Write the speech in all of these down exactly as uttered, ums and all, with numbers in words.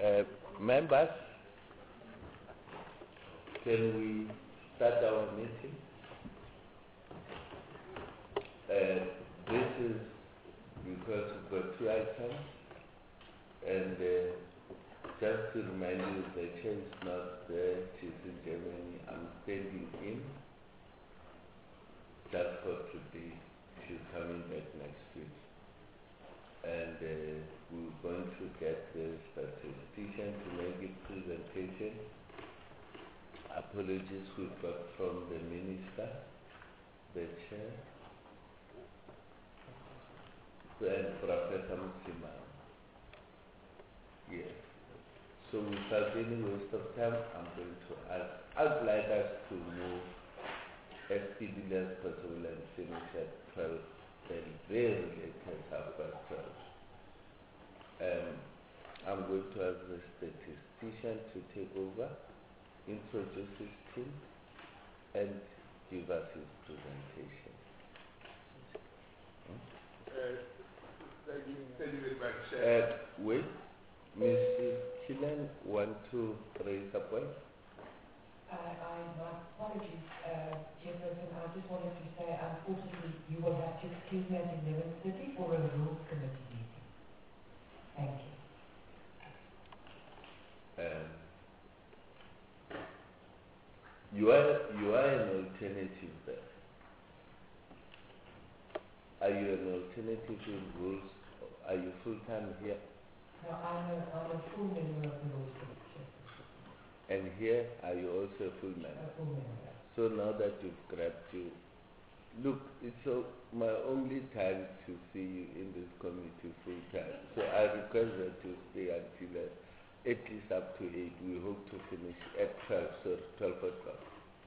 Uh, members, can we start our meeting? Uh, this is because we've got two items, and uh, just to remind you, the chair is not there, she's in Germany. I'm standing in just for today. She's coming back next week. And uh, we're going to get the statistician to make a presentation. Apologies we got from the minister, the chair, and Professor Msimang. Yes. So without any waste of time, I'm going to ask, I'd like us to move as speedily as possible and finish at twelve. And very latest half past twelve. Um, I'm going to ask the statistician to take over, introduce his team, and give us his presentation. Hmm? Uh, thank you, thank you very much. Uh, wait, Missus Killen, want to raise a point? Uh, I, my apologies, uh, Chairperson. I just wanted to say, unfortunately, you will have to excuse me at eleven thirty for a Rules Committee meeting. Thank you. Um, you are you are an alternative there. Are you an alternative in rules? Are you full time here? No, I'm a, I'm a full member of the Rules Committee. And here, are you also a full member? A full member. So now that you've grabbed you, look, it's a, my only time to see you in this committee full time. So I request that you stay until uh, at least up to eight. We hope to finish at twelve, so twelve o'clock.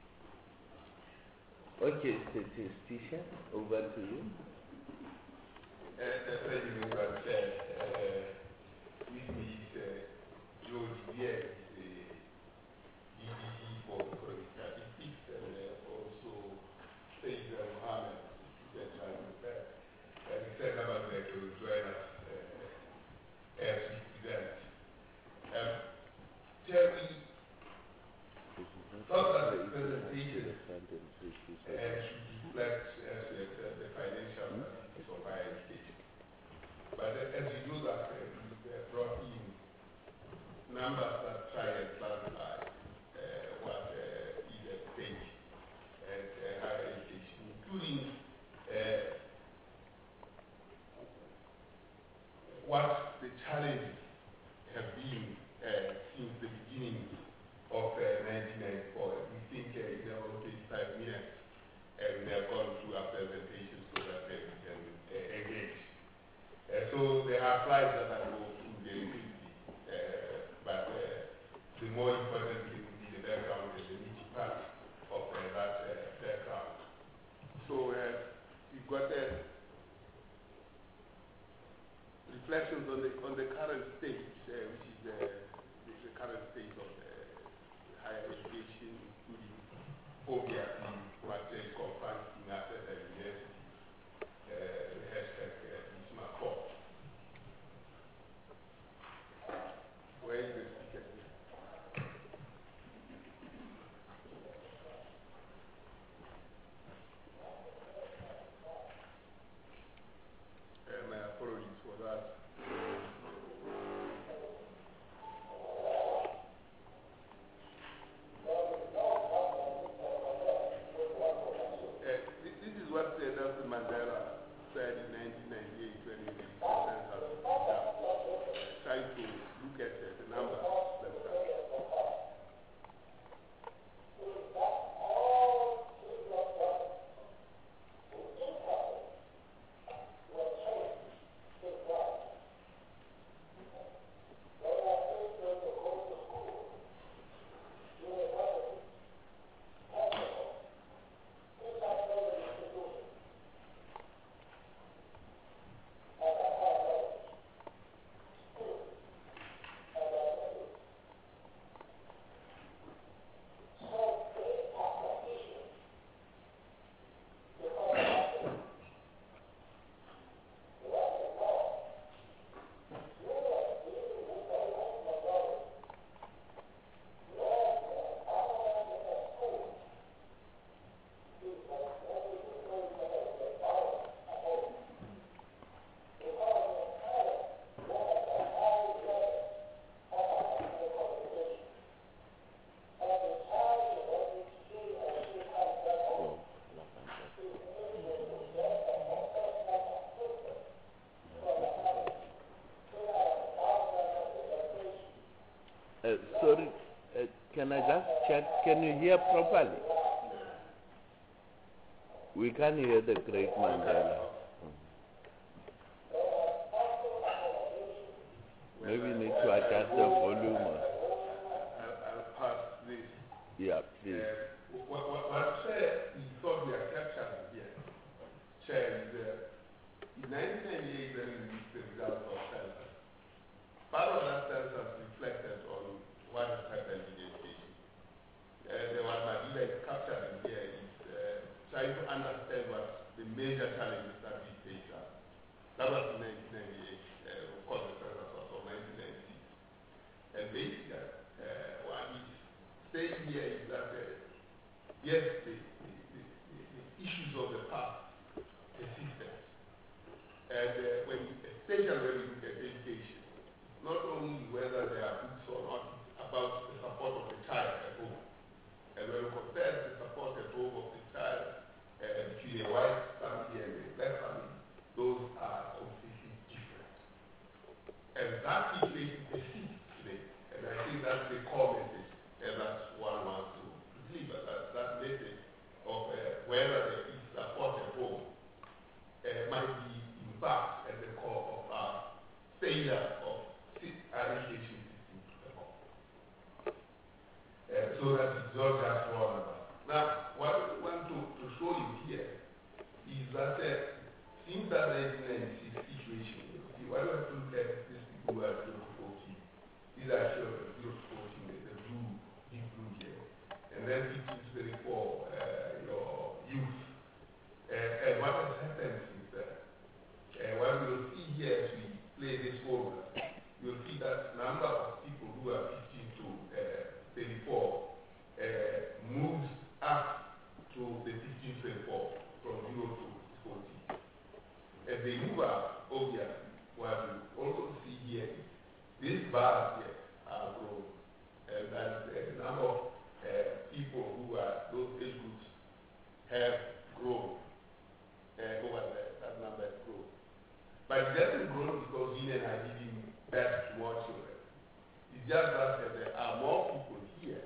Okay, statistician, over to you. Uh, thank you very much. Uh, this is uh, George Vier. D D E for economic statistics, and uh, also Sayyid Mohammed, the child of that. And he said about that to join us uh, as we present. Um, Jerry thought that the presentation uh, should reflect as we have said, the financial statistics of higher education. But uh, as you know that uh, we uh, brought in numbers that try and clarify what uh, is at stake at uh, higher education, including uh, what the challenges have been uh, since the beginning of uh, nineteen ninety-four. We think uh, in about thirty-five minutes, and we have gone through our presentation so that uh, we can uh, engage. Uh, so there are slides that I go through very quickly, uh, but uh, the more important thing the background and the meaty part of uh, that uh, background. So uh, you've got uh, reflections on the on the current state, uh, which is uh, the, the current state of uh, higher education, including obviously what is confronting us at the university, uh, the hashtag uh, ISMA four. Where is the speaker? My apologies for that. Uh, sorry, uh, can I just check? Can you hear properly? We can't hear the great Mandela. Maybe you need to adjust the volume. I'll, I'll pass this. Yeah, please. Uh, what, what, what Chair, we thought we are capturing here, Chair, is uh, in nineteen ninety-eight when we released the results of census, part of that census reflected on what has happened in education. Uh, the one Madila is capturing here is uh, trying to understand what the major challenges that we face are. That was in nineteen ninety-eight. Uh, of course, the census was from nineteen ninety-six. And basically, uh, what he's saying here is that, uh, yes, the, the, the, the issues of the past persisted. And uh, when, especially when we look at education, not only whether there are books or not, it's about the support of the child at home. And when we compare the support at home of the child uh, between a white family and a black family, those are completely different. And that situation persists today. And I think that's the core message, and that's one wants to deliver. That, that message of uh, whether there is support at home uh, might be, in fact, at the core of our failure of our education system at home. Uh, so that is not just one of us. Now, what we want to, to show you here is that uh, since that nineteen ninety-six situation, see, what we have to look at these people who are zero to fourteen. These are children, zero to fourteen, the, the blue, deep blue here. And then fifteen to thirty-four, uh, your youth. Uh, and what has happened since then? Uh, what we will see here as we play this forward, you'll see that number of people who are fifteen to thirty-four uh, moves up to the fifteen to thirty-four from zero to fourteen. As they move up, obviously, what we also see here is these bars here are grown. And that the number of uh, people who are those age groups have grown uh, over there. That number has grown. But it doesn't grow because women are giving birth to more children. It's just that uh, there are more people here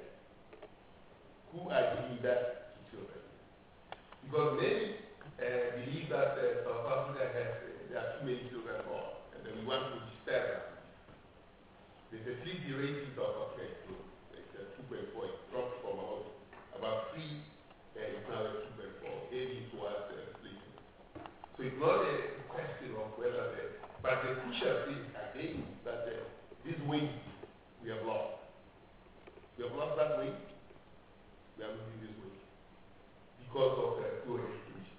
who are giving birth to children. Because many uh, believe that uh, South Africa has, uh, there are too many children born, and then we want to dispel that. The fertility rate in South Africa is low. It's uh, two point four. It dropped from about, about three, uh, it's now at two point four, aiming towards uh, replacement. So it's not a question of whether the, but the crucial thing again is that uh, this weight we have lost. We have lost that weight. We are losing this weight because of uh, poor education.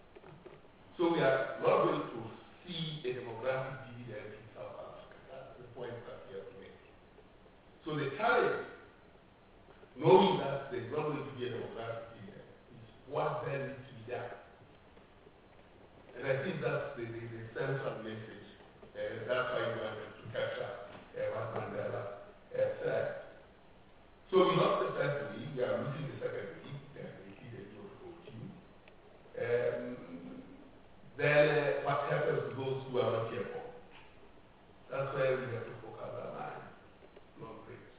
So we are not going to see a demographic dividend in South Africa. That's the point that we have to make. So the challenge, knowing that there's not going to be a demographic dividend, is what then needs to be done. And I think that's the, the, the central message. And that's why we wanted to capture uh, what Mandela uh, said. So we lost the first week, we are losing the second week, and we see the zero to fourteen. Um, then uh, what happens to those who are not here for? That's where we have to focus our mind, not grades.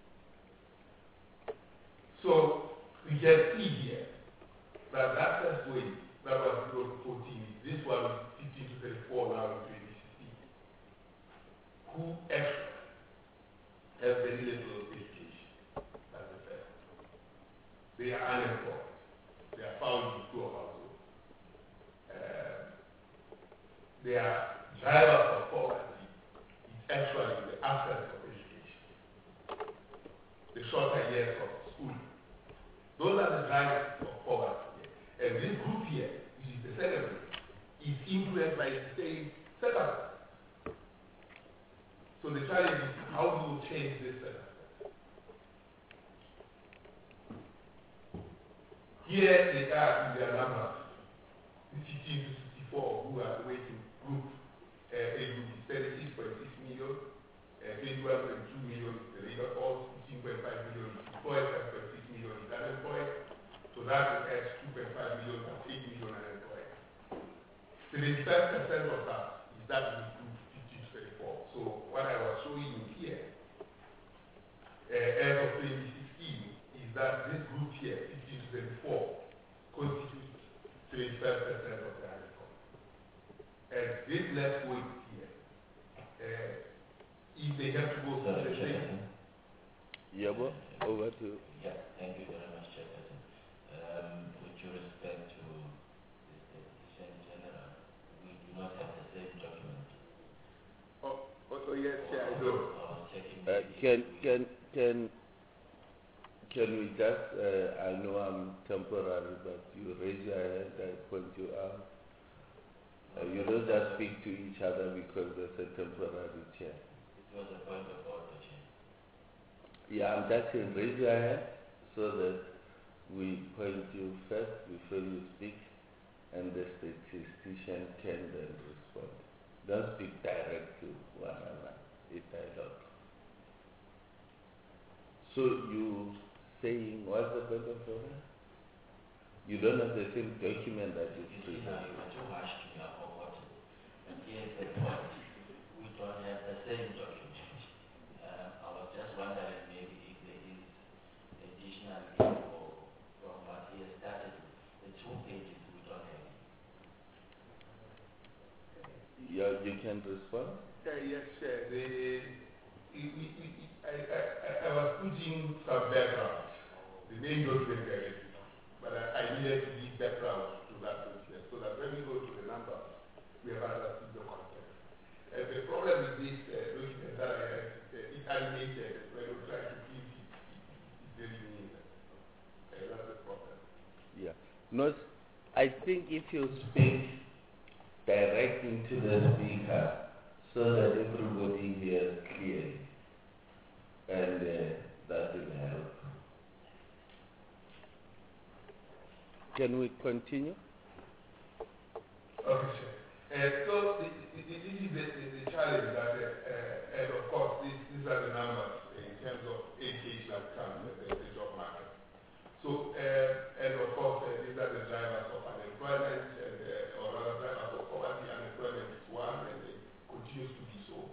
So we can see here that that first week, that was zero to fourteen, this one fifteen to thirty-four now in twenty sixteen. Who actually have very little education. That's the first. They are unemployed. They are found in poor households. Uh, they are drivers of poverty. It's actually the absence of education. The shorter years of school. Those are the drivers of poverty. And this group here, which is the second group, is influenced by the same setup. So the challenge is how do you change this setup? Here they are in their numbers, fifteen to sixty-four, who are the waiting group. Uh, age group is thirty-six point six million, uh, twenty-one point two million is the labor force, fifteen point five million is employed, five point six million is unemployed. So that will add two point five million and eight million unemployed. seventy-five percent of that is that group fifteen to thirty-four. So what I was showing you here if they have to go Sorry, through the same. Chairperson. Yeah, but over to you. Yeah, thank you very much, Chairperson. Um, with due respect to the statistician general, we do not have the same document. Oh, oh, oh yes, yeah, I I do. was, I was checking. Uh, maybe can we- can can can we just? Uh, I know I'm temporary, but you raise your hand. I point you out. Uh, you don't just speak to each other because there's a temporary chair. It was a point of order, Chair. Yeah, I'm just saying raise your hand so that we point you first before you speak, and the statistician can then respond. Don't speak direct to one another. It's dialogue. So you saying what's the point of order? You don't have the same document that you You see now, presented. you were too harsh to me, I forgot it. But here's the point. We don't have the same document. Uh, I was just wondering maybe if there is additional info from what he has started with. The two pages we don't have. Yeah, you can respond. Uh, yes, uh, the, we, we, we, I, I, I- I was putting some background. The main document directly, but I, I needed to give background to that document so that when we go to the numbers, we have understood the concept. Uh, the problem with this uh, document that I had, uh, it's animated when we try to print it, it's very meaningless. Uh, that's the problem. Yeah. No, I think if you speak direct into the speaker so that everybody hears clearly, and uh, that will help. Can we continue? Okay, sure. Uh, so the, the, the, this is the, the, the challenge that, uh, uh, and of course, this, these are the numbers in terms of education outcomes and the, the job market. So, uh, and of course, uh, these are the drivers of unemployment, and, uh, or rather drivers of poverty. Unemployment is one, and it continues to be so.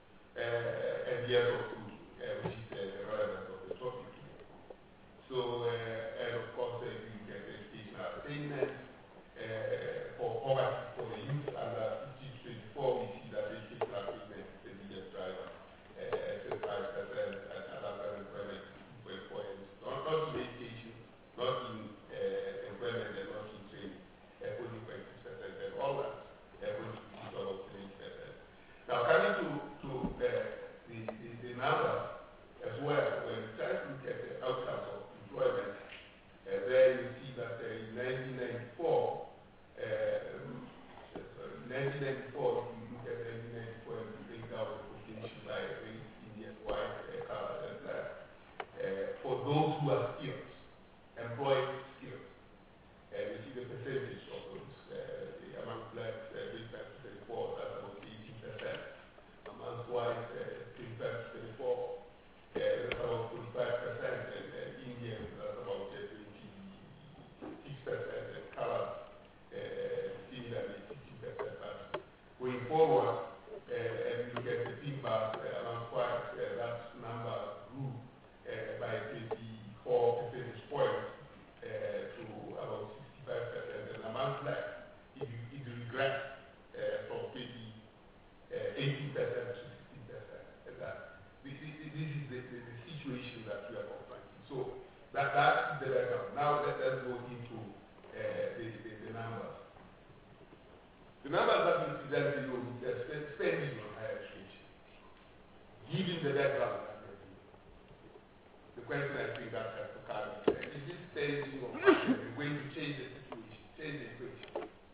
Uh, and years of two, uh, which is uh, the relevance of the topic today. So, uh, and of course, uh, you get educational attainment. Uh, for poverty, for the youth under fifteen to twenty-four, we see that educational attainment is the biggest driver, uh, thirty-five percent, and adult unemployment is two point four. Not, not in education, not in uh, employment, and not in training, uh, only zero point six percent, and all that uh, contributes to about seventy percent. Now, coming to, to uh, the, the, the numbers as well, when we try to look at the outcomes of employment, uh, there you see that uh, in nineteen ninety-four, Um, nineteen ninety-four, if you look at nineteen ninety-four and you break down the population by race, Indian, white, uh, colored, and black, uh, for those who are skilled, employed skilled, uh, you see the percentage of those. Uh, among blacks, uh, twenty-five to thirty-four, that's about eighteen percent. Among whites, uh, twenty-five to thirty-four, uh, that's about forty-five percent, and uh, Indian, that's about uh, twenty-six percent, and colored, Uh, similarly, fifty percent. But going forward, uh, and look at the pink bars uh, around white, uh, that number grew uh, by twenty-four percentage points uh, to about sixty-five percent. And among black, it, it regressed uh, from twenty, uh, eighteen percent to sixteen percent. And that, this, this is the, the, the situation that we are confronting. So that, that's the background. Now let, let's go into uh, the, the the numbers. The numbers that we present to you is the spending on higher education, given the background that we're doing. The question I think that has to come is, uh, is this spending on higher education going to change the situation, change the equation?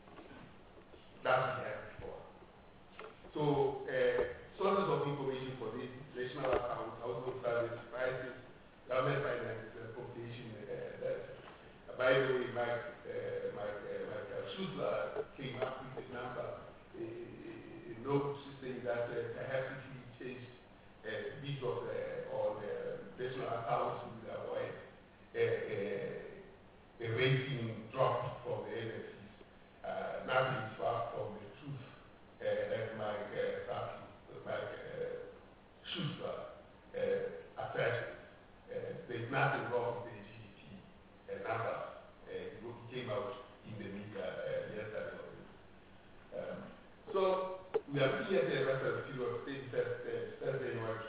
That's what we have before. So, uh, sources of information for this: national accounts, household service, prices, government finances, and population uh, data. Uh, by the way, Mike, uh, Mike, uh, Mike uh, Schusler came up with a number, a, a, a note saying that uh, perhaps if we change a uh, bit of uh, on uh, national accounts, we will avoid a, a, a rating drop from the agencies. Uh, nothing is far from the truth, uh, as Mike uh, Safi, Mike uh, Schusler uh, asserted. Uh, there's nothing wrong with the G D P uh, numbers. Uh, it came out in the media uh, yesterday. Um, so we are looking at the reference period, thirty-first January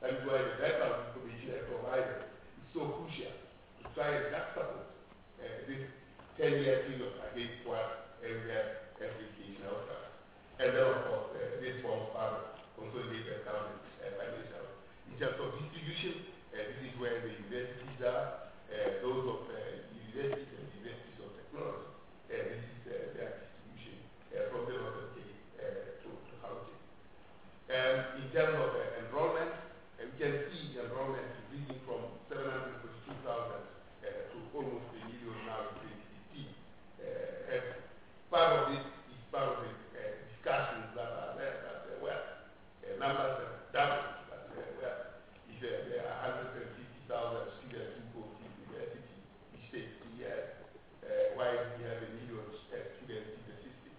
That is why the background information I provided is so crucial to try and juxtapose uh, this ten-year period against what uh, we have application outcomes. And then, of course, uh, this forms part of consolidated accounting uh, financial. In terms of distribution, uh, this is where the universities are, uh, those of uh, universities and universities of technology. Uh, this is uh, their distribution uh, from the northern Cape uh, to, to Gauteng. Um, in terms of uh, enrollment, uh, we can see enrollment increasing from seven hundred forty-two thousand uh, to almost a million now in twenty fifteen. Uh, and part of this is part of the uh, discussions that are there, that uh, well, uh, numbers have doubled, but uh, well, if uh, there are one hundred fifty thousand students who go to university each takes two years, uh, why do we have a million uh, students in the system?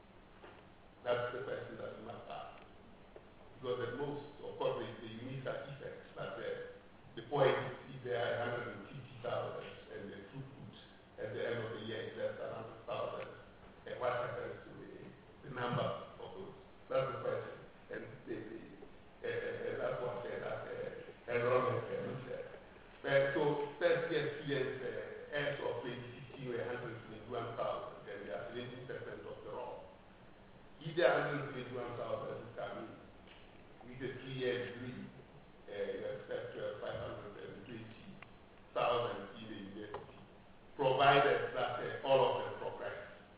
That's the question that we must ask. Because at most, of course, the, the unique effects, but uh, the point is if there are one hundred fifty thousand and the throughput at the end of the year is less than one hundred thousand, uh, what happens to the, the number of those? That's the question. And, the, the, uh, uh, that's what uh, that uh, enrollment uh, looks at. Uh, so first year students uh, as of twenty fifteen were one hundred twenty-one thousand, and they are seventy percent of the raw. If there are one hundred twenty-one thousand who come in with a three-year degree, uh, you expect to have five hundred twenty thousand in the university, provided that uh, all of them progress.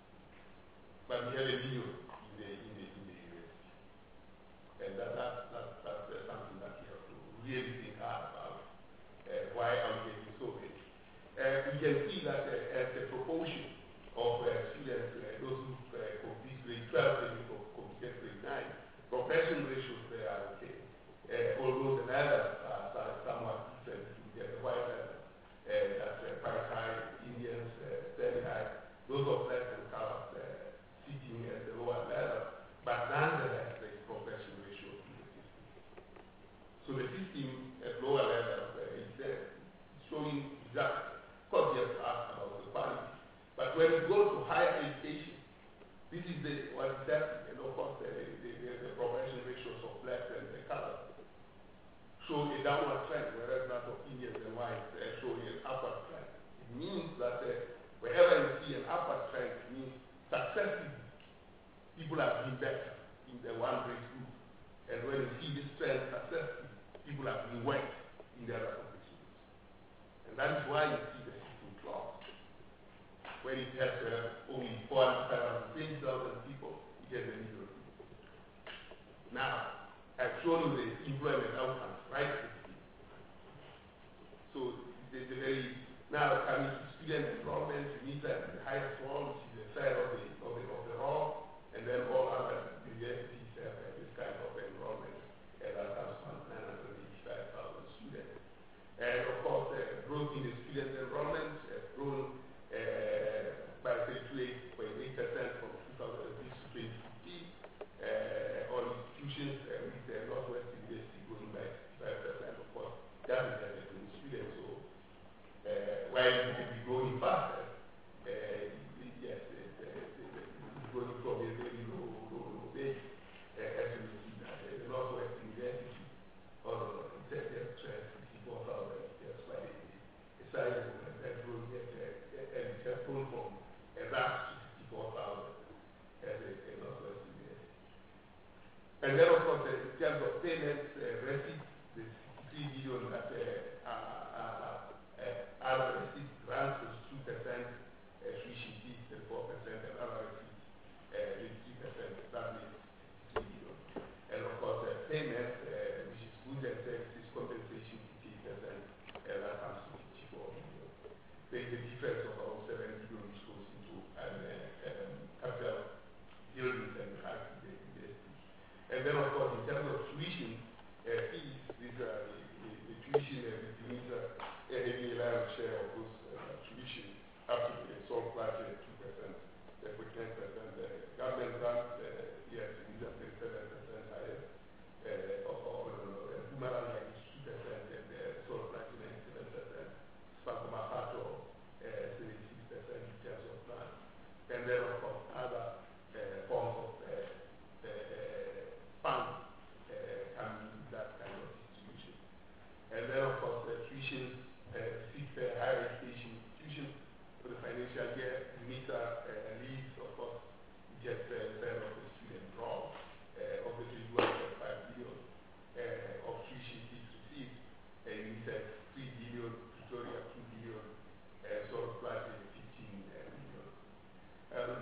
But we have a million in the, in the, in the university. And that, that, that, that's uh, something that we have to really think hard about. Uh, why I'm getting so big. Uh, we can see that uh, as a proportion of uh, students, uh, those who uh, complete grade twelve, maybe completed grade nine, progression ratios there are okay. Uh, although the levels are, are somewhat different. We get the white level, uh, that's uh, quite high, Indians uh, very high, those of less than colors uh, sitting at the lower level, but nonetheless there is progression ratio in the system. So the system at lower levels uh, is uh, showing results. Of course, you have to ask about the quality. But when you go to higher education, this is the what is happening, and of course the, the, the, the progression ratios of blacks and the colors show a downward trend, whereas that of Indians and whites uh, show an upward trend. It means that uh, wherever you see an upward trend, it means successively people have been better in the one grade group. And when you see this trend successfully, people have been worse in the other competitions. And that is why you see the system clogged. When it has uh, only four hundred twenty thousand people, it has a million people. Now, I've shown you the employment outcomes, right? So, there's a very, now coming to student enrollment, you need that the highest one, which is the third of the, of the, of the raw, and then all other universities have uh, this kind of enrollment, and that comes from nine hundred eighty-five thousand students. And of course, uh, growth in the student enrollment has grown uh, by thirty-eight point eight percent from two thousand six to twenty fifteen. Uh, all institutions uh, with the Northwest University growing by sixty-five percent, of course, that is affecting students. So, uh, while it can be growing faster, uh, yes, uh, it's growing from a very low, low, low base. Uh, as we see that uh, the Northwest University, or uh, it has sixty-four thousand, that's why a sizable and that growing at, uh, and it has grown from a vast sixty-four thousand as a, a Northwest University. And then, of course, uh, in terms of payments, uh, receipts, the sixty-three billion that uh, are, are, uh, are receipts, grants was two percent, uh, tuition fees, thirty-four percent, and other receipts, uh, three percent, that means sixty-three billion. And of course, uh, payments, uh, which is goods and services, compensation, fifty percent, and that comes to fifty-four billion. There is a difference of around seven billion which goes into um, uh, um, capital buildings and high university. And then, of course, in terms of tuition uh, fees, these are the, the, the tuition uh, with UNISA, a heavy large share of those uh, tuition up to the sole graduate two percent, therefore ten percent. Uh, government grants, uh, yes, UNISA thirty-seven percent higher, uh, of all, uh, Bumaranga is two percent, and uh, sole graduate ninety-seven percent. Spanko Mapato, uh, tuitions uh, received uh, higher education institutions for the financial year. UNISA uh, leads, of course, gets a uh, share of the student draw uh, of the twenty-one point five billion uh, of tuition fees received. Uh, UNISA three billion, Pretoria two billion, uh, Soros Plaza fifteen uh, billion. Um,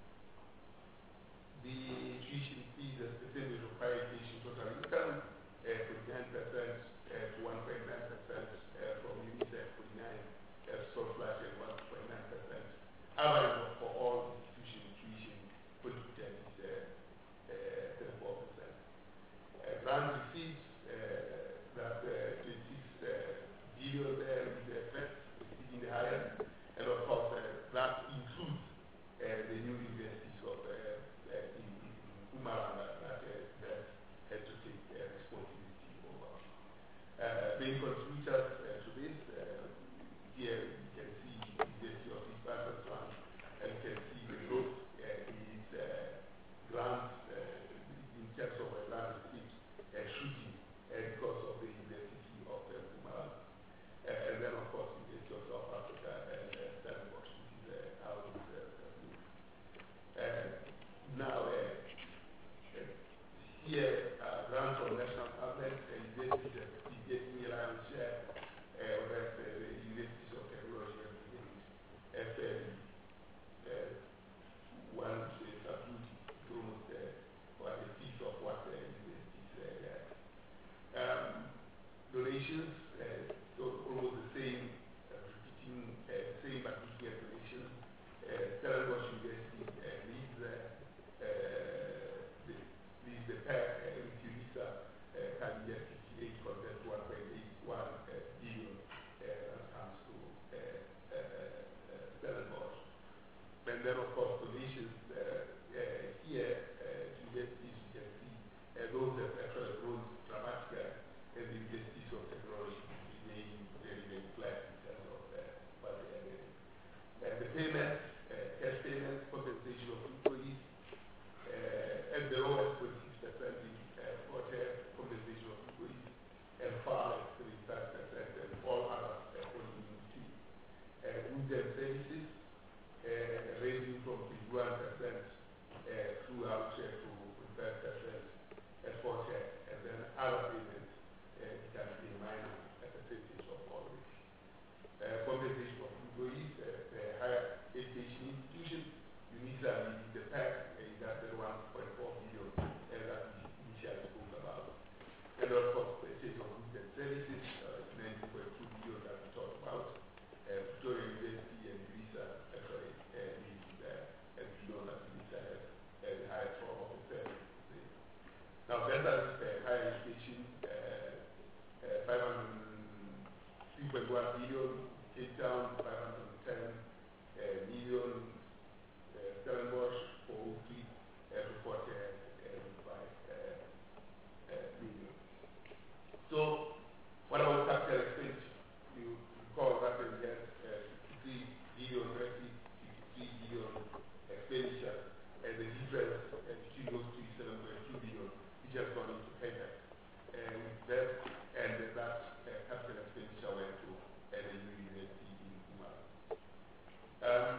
the tuition fees as a percentage of higher education total income, uh, forty-nine percent uh, to one point nine percent uh, from UNICEF, forty-nine uh, Soros Plaza at one point nine percent. Average for all institution tuition twenty ten is uh, uh, thirty-four percent. Uh, grant receipts, uh, that uh, twenty-six uh, billion there is the effect, receiving the highest, and of course uh, that includes uh, the new universities of uh, uh, in, in Mpumalanga that uh, that had to take uh, responsibility over. Uh, main contributors uh, to this, uh, here you can see the University of East Pakistan, and you can see the growth uh, in its uh, grants uh, in terms of uh, grant receipts uh, shooting uh, because of the University of uh, Mpumalanga. Uh, and then, of course, University of South Africa and uh, Stellenbosch, which is uh, out of the uh, now, uh, uh, here, uh, grants from national government and universities that we get me around share, uh, that uh, the universities of technology and beginnings, F L, uh, one uh, subdued almost uh, what the piece of what the universities uh, get. Um, donations, uh, so almost the same, uh, repeating, uh, same but different donations. Uh, Stellenbosch University uh, leads uh, uh, the, leads the pack uh, with UNISA uh, can get fifty-eight compared to one point eight one uh, billion uh, that comes to uh, uh, uh, Stellenbosch. And then, of course, donations uh, uh, here uh, to universities, you can see uh, those have actually grown dramatically, and the universities of technology remain very, very flat in terms of uh, what they are getting. Uh, the payments, uh, cash payments, compensation of employees, uh, at the lowest twenty-six percent in uh, hotel, compensation of employees, and far less seventy-five percent, and all others uh, falling in between. Uh, goods and services, uh, ranging from twenty-one percent uh, throughout uh, to twenty-five percent at hotel, and then other payments uh, can be a minor percentage of all this. Uh, compensation of employees at uh, higher education institutions, UNISA leading the pack, uh, that's the one point four billion uh, that we initially spoke about. And of course, purchase of goods and services, uh, nineteen point two billion that we talked about. Uh, Victoria University and UNISA actually uh, leads uh, and we know that UNISA has uh, the highest form of the services. Now, better uh, higher education, uh, uh, five hundred three point one billion, Cape Town five hundred ten uh, million, uh, Stellenbosch four oh three uh, to forty five uh, uh, million. So, what about capital expenditure? You recall that we had uh, sixty-three billion receipts, sixty-three billion expenditure, and the difference uh, between those two is seven point two billion, which has gone into payback. Uh, with that, and uh, that uh, capital expenditure went to uh, the university in Kumar. Um,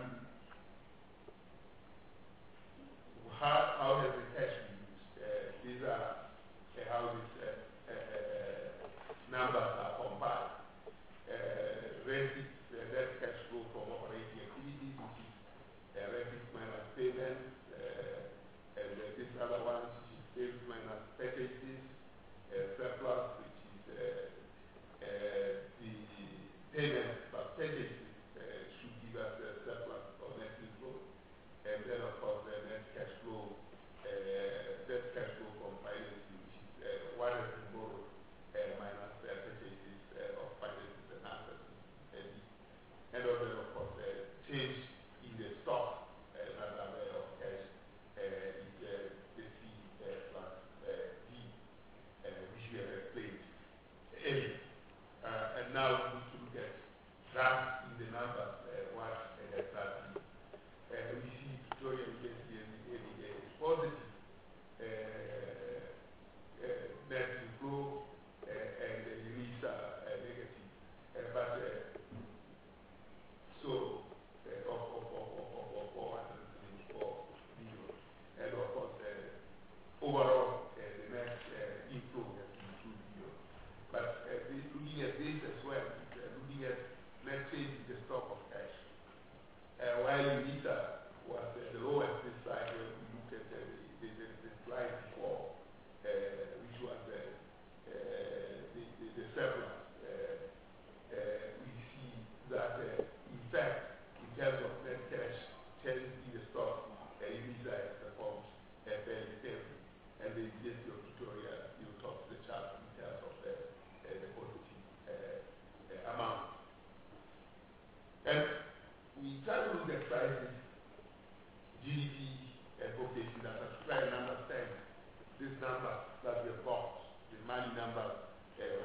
how, how has the cash been used? Uh, these are uh, how these uh, uh, uh, numbers are compiled. Uh, receipts, uh, net cash flow from operating activities, which is uh, receipts minus payments, uh, and uh, this other one, which is sales minus purchases, uh, surplus, which is uh, uh, the payments but purchases uh, should give us a surplus or net inflow, and then of course the net cash flow, uh, net cash flow from financing, which is uh, what has been borrowed uh, minus uh, purchases.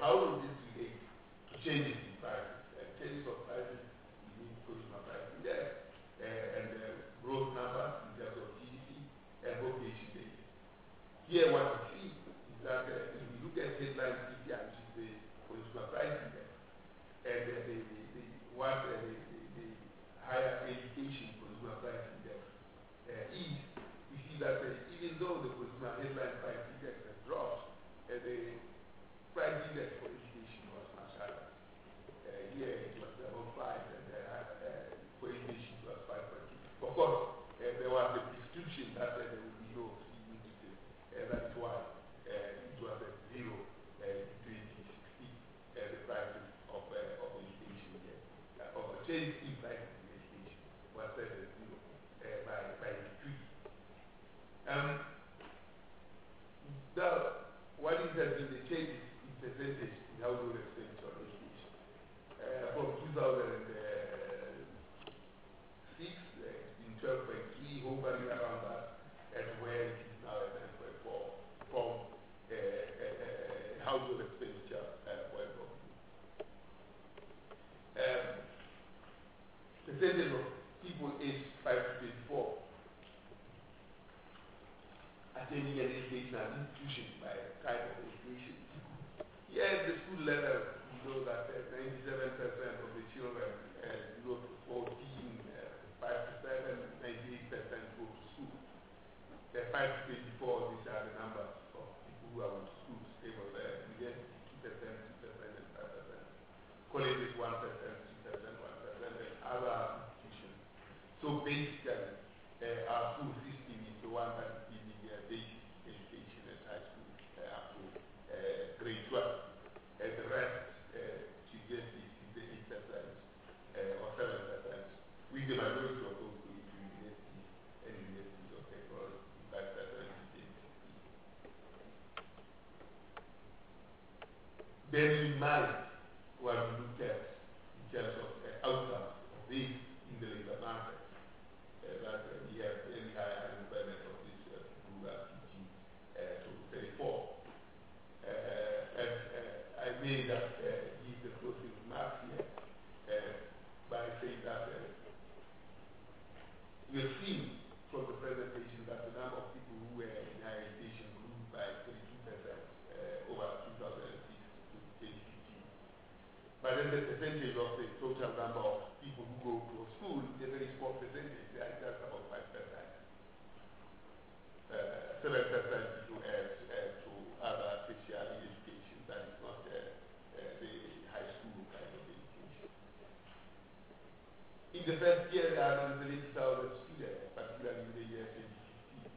how will this relate to changes in prices? And changes of prices, we need consumer price index, uh, and uh, growth numbers in terms of G D P and population data. Here, what we see is that uh, if we look at headline C P I, which is the consumer price index, and uh, the, the, the, what uh, the, the, the higher education consumer price index uh, is, we see that uh, even though the consumer headline price index has dropped, uh, the price index for education was much higher. Uh, here it was about five, and uh, uh, for education it was five point two. Of course, uh, there was a prescription that uh, there would be no free interest. Uh, that's why uh, it was at zero uh, in twenty sixteen, uh, the prices of, uh, of education here. Uh, of the change in prices in education was set at zero uh, by, by decree. Um, now, what is has been the changes in percentage in household expenditure on education? Uh, from two thousand six, uh, it's been twelve point three, hovering around that, and where it is now at nine point four from uh, uh, uh, household expenditure uh, point of view. Um, percentage of people aged five to twenty-four attending an educational institution by type of education. Here at the school level, we know that uh, ninety-seven percent of the children uh, go to fourteen, uh, five to seven, ninety-eight percent go to school. The five to twenty-four, these are the numbers of people who are in school, stable uh, university, two percent, two percent, and five percent. Colleges, one percent, two percent, one percent, and other institutions. So basically, uh, our school system is the one that is giving uh, basic education at high school uh, up to uh, grade twelve. And the rest uh, to get is the eight percent uh, or seven percent, with the majority of those going to universities and universities of technology, five percent in bearing in mind what we look at in terms of uh, outcomes of this in the labor market, uh, that uh, we have very high unemployment of this uh, people who are fifteen uh, to thirty-four. Uh, and uh, I may just uh, give the closing remarks here uh, by saying that uh, we have seen from the presentation that the number of people who were in higher education grew by thirty-two percent uh, over two thousand six to twenty fifteen. But then the percentage of the total number of people who go to a school is a very small percentage. They are just about five percent. Uh, seven percent if you add uh, to other tertiary education that is not uh, uh, the high school kind of education. In the first year, there are seventy thousand students, particularly in the year twenty fifteen.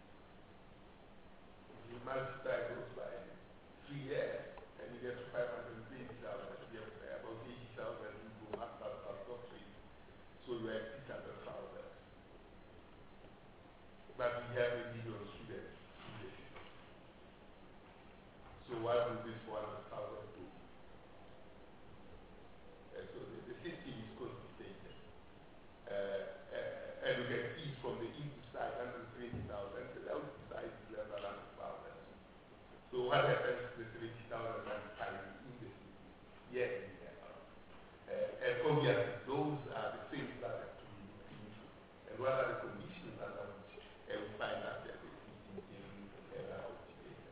If you multiply those by three years, and you get to five hundred twenty thousand, you have uh, about eighty thousand who go master's plus doctorate. So you have six hundred thousand. But we have a million students in the system. So what will this one hundred thousand do? Uh, so the, the system is constipated. Uh, uh, and you can see from the input side, one hundred twenty thousand, the output side is less than one hundred thousand. So what happens to the seventy thousand finding in the system? Yes, yes. Uh, and obviously, those are the things that have to be looked into. And what are the conditions under which uh, we find that uh, the system is uh, optimated?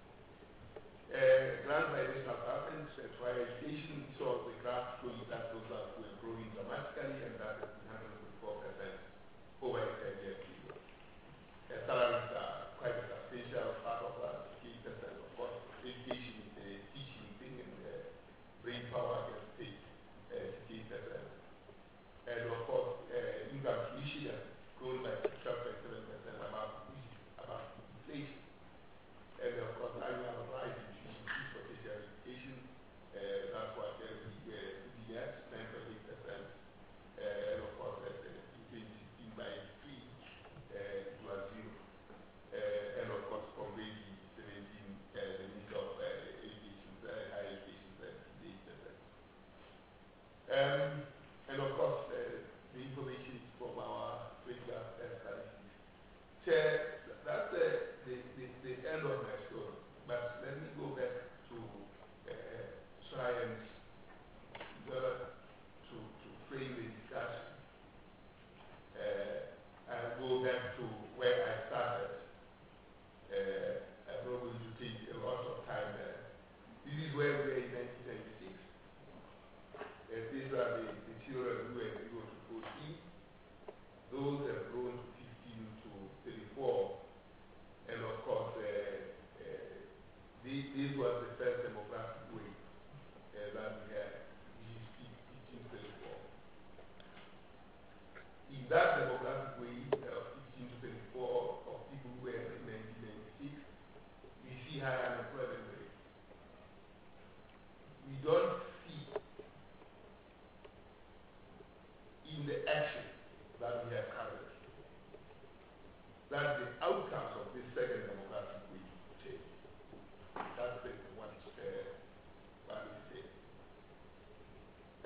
Uh, grants by national government uh, for higher education, so the graph showing that those are were growing dramatically, and that is one hundred four percent over a ten-year period. Uh, salaries are quite a substantial part of that, eight percent. Of course, education is a teaching thing, and uh, brain power gets paid uh, sixty-eight percent. And of course, uh, income tuition has grown by twelve point seven percent above, above inflation. And of course, annual rise in tuition fees for tertiary education, uh, that's what uh, we were looking at, nine point eight percent. Uh, and of course, uh,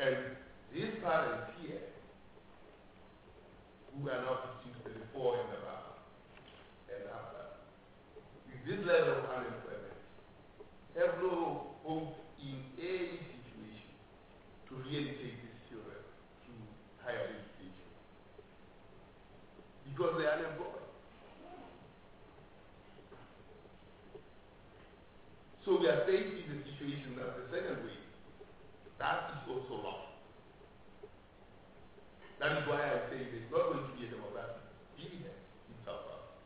And these parents here, who are now fifteen to thirty-four and above, and after, with this level of unemployment, have no hope in any situation to really take these children to higher education because they are unemployed. So we are facing the situation that the second way, that is also wrong. That is why I say there's not going to be a demographic dividend in South Africa.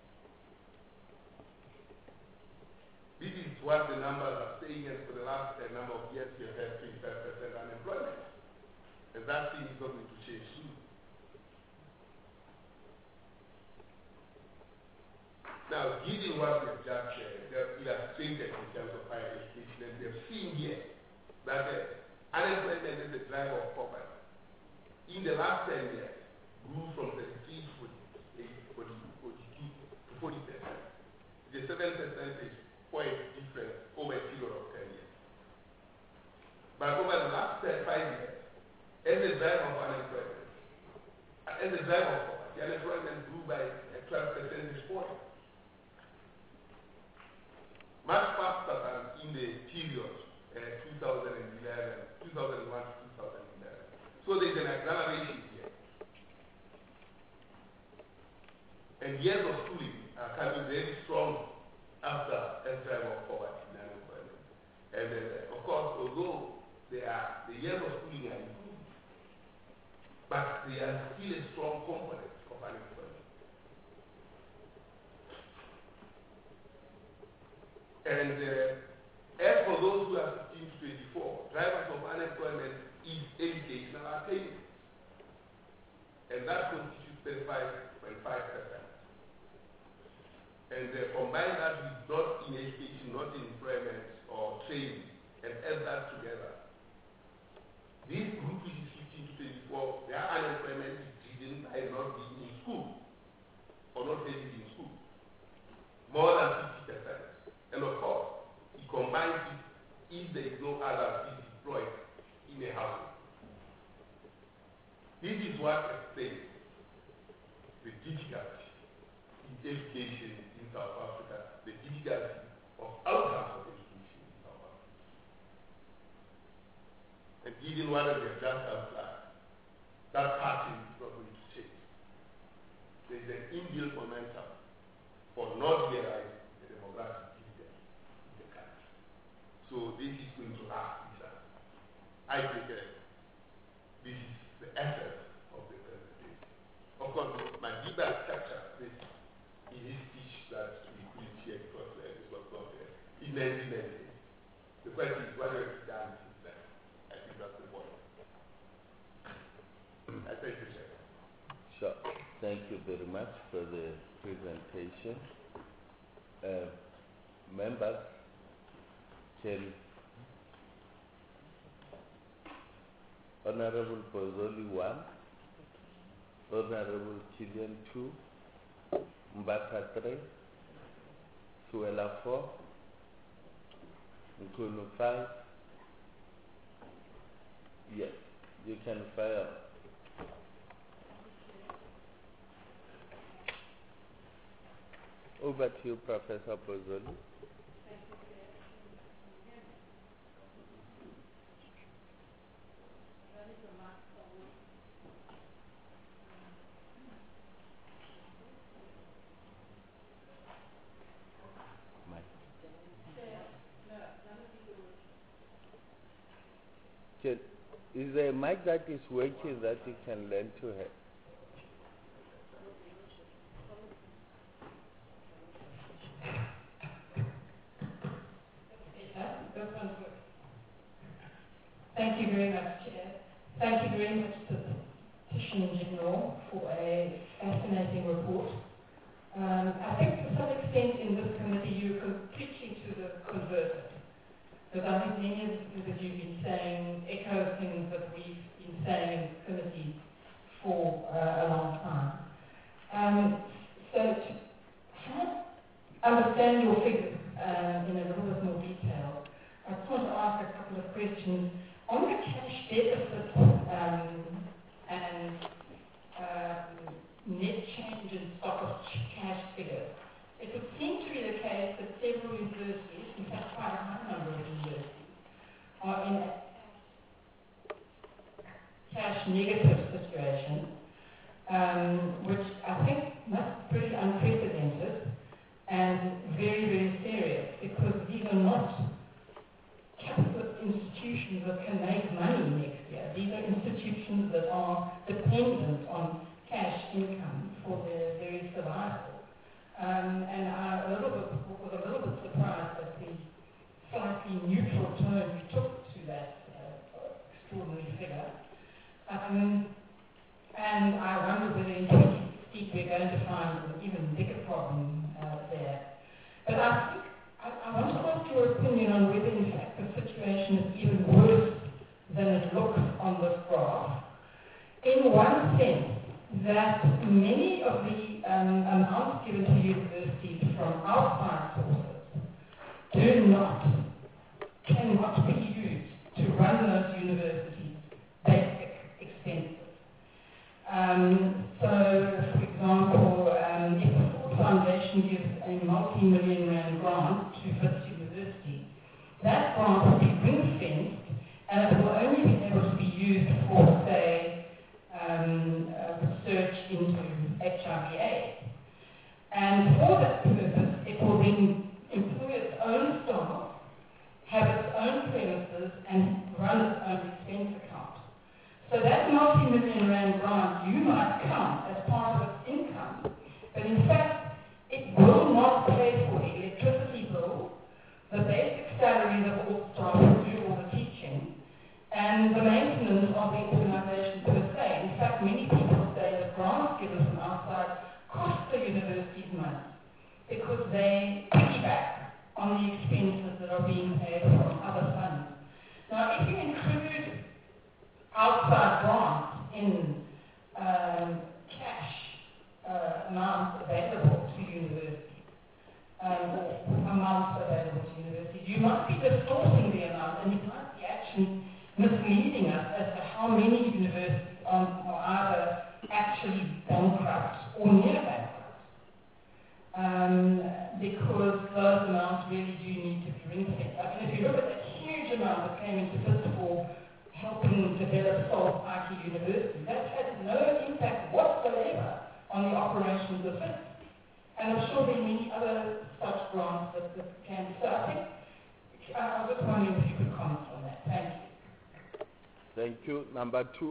This is what the numbers are saying, and for the last uh, number of years we have had twenty-five percent unemployment. And that thing is not going to change soon. Now, given what we have just uh, illustrated in terms of higher education, and we have seen here that uh, unemployment is the driver of poverty. In the last ten years, grew from thirty-three to forty-two to forty percent. The seven percentage point difference over a period of ten years. But over the last uh, five years, as a driver of unemployment, as a driver of poverty, unemployment grew by a twelve percentage point. Much faster than in the period uh, two thousand eleven, two thousand one to two thousand eleven. So there's an acceleration here. And years of schooling are coming very strong after a driver of poverty and unemployment. And uh, of course, although they are, the years of schooling are improved, but they are still a strong component of unemployment. And uh, as for those who are fifteen to twenty-four, drivers of unemployment is educational attainment. And that constitutes thirty-five point five percent. And uh, combine that with not in education, not in employment or training, and add that together. This group which is fifteen to twenty-four, their unemployment is driven by not being in school or not having been in school. More than fifty percent. And of course, it combines it if there is no other is deployed in a household. This is what explains the difficulty in education in South Africa, the difficulty of outcomes of education in South Africa. And given what we have just outlined, that pattern is not going to change. There is an inbuilt momentum for not realizing the demographic dividend in the country. So this is going to last. I think uh, this is the essence of the presentation. Of course, my leader captured this in his speech that we couldn't hear because uh, this was not uh, in nineteen ninety. The question is what have we done since then? I think that's the point. I thank you, sir. Sure. Thank you very much for the presentation. Uh, members can Honorable Pozzoli one, Honorable Chilean two, Mbata three, Suela four, Nkunu five. Yes, you can fire. Over to you, Professor Pozzoli. Is there a mic that is working that you can lend to her? Thank you very much, Chair. Thank you very much to the Petition General for a fascinating report. Um, I think to some extent in this committee you're completely to the converted. Because I think many of the things that you've been saying echo things that we've been saying in committee for uh, a long time. Um, so to try to understand your figures uh, in a little bit more detail, I just want to ask a couple of questions. On the cash deficit um, and um, net change in stock of cash figures, it would seem to be the case that several universities, in fact quite a high number of universities, are in a cash negative situation, um, which I think must be pretty unprecedented and very, very serious, because these are not capitalist institutions that can make money next year. These are institutions that are dependent on cash income for their very survival. Um, and I a little bit, was a little bit surprised at the slightly neutral tone you took to that uh, extraordinary figure. Um, and I wonder whether in twenty sixty we're going to find an even bigger problem uh, there. But I think I, I want to ask your opinion on whether in fact the situation is even worse than it looks on this graph. In one sense, that many of the um, amounts given to universities from outside sources do not, cannot be used to run those universities' basic expenses. Um, so, for example, um, if the Ford Foundation gives a multi-million rand grant to Wits University, that grant will be ring-fenced and it will only be able to be used for, say, um, uh, research into H I V AIDS. And for that purpose, it will then employ its own staff, have its own premises, and run its own expense account. So that multi-million rand grant, you might count as part of its income, but in fact, it will not pay for the electricity bill, the basic salaries of all staff who do all the teaching, and the maintenance of the organization per se. In fact, many people say that grants given from outside cost the universities money because they piggyback on the expenses that are being paid from other funds. Now, if you include outside grants in um, cash uh, amounts available to universities, um, or amounts available to universities, you might be distorting the amount, and you might be actually misleading us as to how many universities are, are either actually bankrupt or near bankrupt. Um, because those amounts really do need to be ring-fenced. I mean, if you look at that huge amount that came into Wits for helping develop Seoul I T University, that had no impact whatsoever on the operations of Wits. And I'm sure there are many other such grants that, that can be. So I think, I, I was just wondering if you could comment on that. Thank you. Thank you. Number two.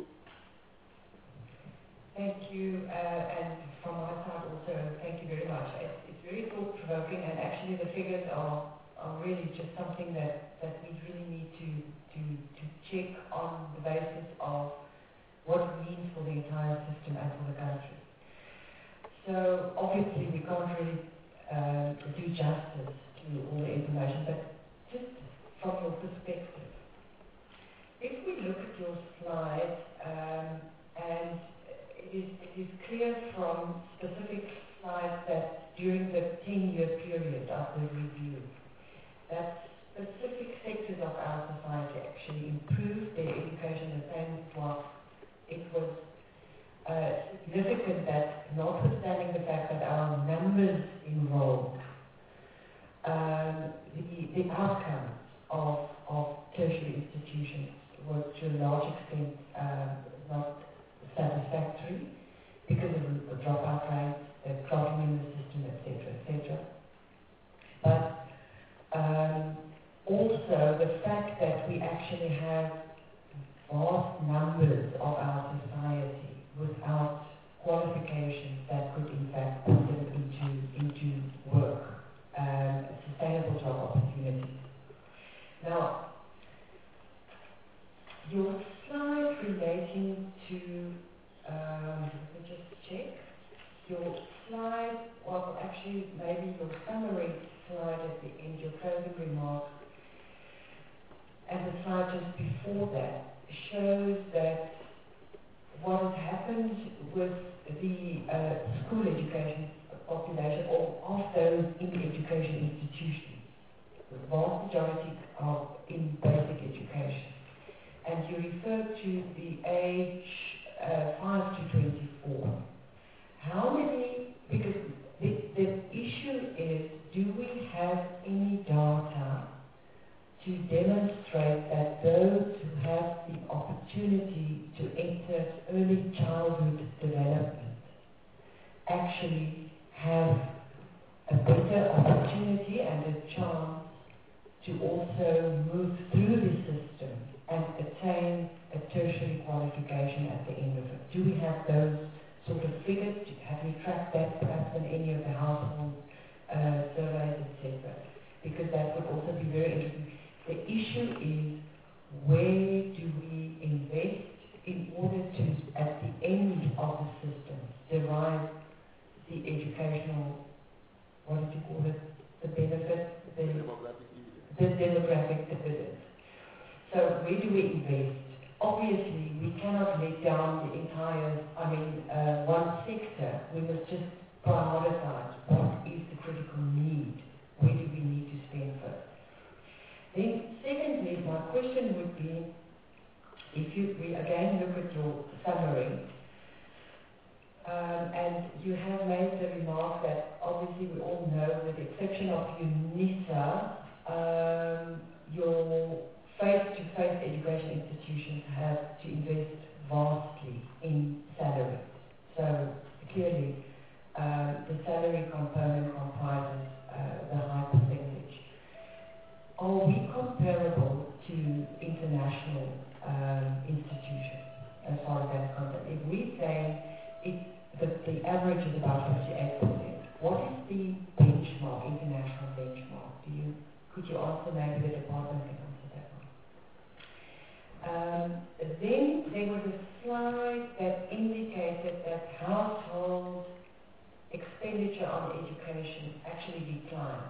Thank you, uh, and from my side also, thank you very much. It's, it's very thought-provoking, and actually the figures are, are really just something that, that we really need to, to, to check on the basis of what it means for the entire system and for the country. So obviously we can't really uh, do justice to all the information, but just from your perspective, if we look at your slide, um, and it is, it is clear from specific slides that during the ten-year period of the review, that specific sectors of our society actually improved their education, and was, it was uh, significant that, notwithstanding the fact that our numbers enrolled, um, the, the outcomes of, of tertiary institutions was to a large extent um, not satisfactory because of the dropout rates, the clogging in the system, et cetera, et cetera. But um, also the fact that we actually have vast numbers of our society without qualifications that could in fact put them into, into work, um, sustainable job opportunities. Now, your slide relating to, um, let me just check, your slide, well actually maybe your summary slide at the end, your closing remarks, and the slide just before that shows that what has happened with the uh, school education population, or of those in the education institutions, the vast majority are in basic education. And you you refer to the age uh, five to twenty-four. How many, because the, the issue is, do we have any data to demonstrate that those who have the opportunity to enter early childhood development actually have a better opportunity and a chance to also move through the system and attain a tertiary qualification at the end of it? Do we have those sort of figures? Have you tracked that perhaps in any of the household uh, surveys, et cetera? Because that would also be very interesting. The issue is, where do we invest in order to, at the end of the system, derive the educational, what did you call it, the benefit, the Demographic dividend. the demographic dividends. So where do we invest? Obviously, we cannot let down the entire, I mean, uh, one sector. We must just prioritize what is the critical need. Where do we need to spend first? Then, secondly, my question would be, if you, we again look at your summary, um, and you have made the remark that obviously we all know, with the exception of UNISA, um, your face-to-face education institutions have to invest vastly in salaries. So clearly, um, the salary component comprises uh, the high percentage. Are we comparable to international um, institutions as far as that's concerned? If we say it, the, the average is about fifty-eight percent, what is the benchmark, international benchmark? Do you, could you answer, maybe the department can answer that one? Um, then there was a slide that indicated that household expenditure on education actually declined.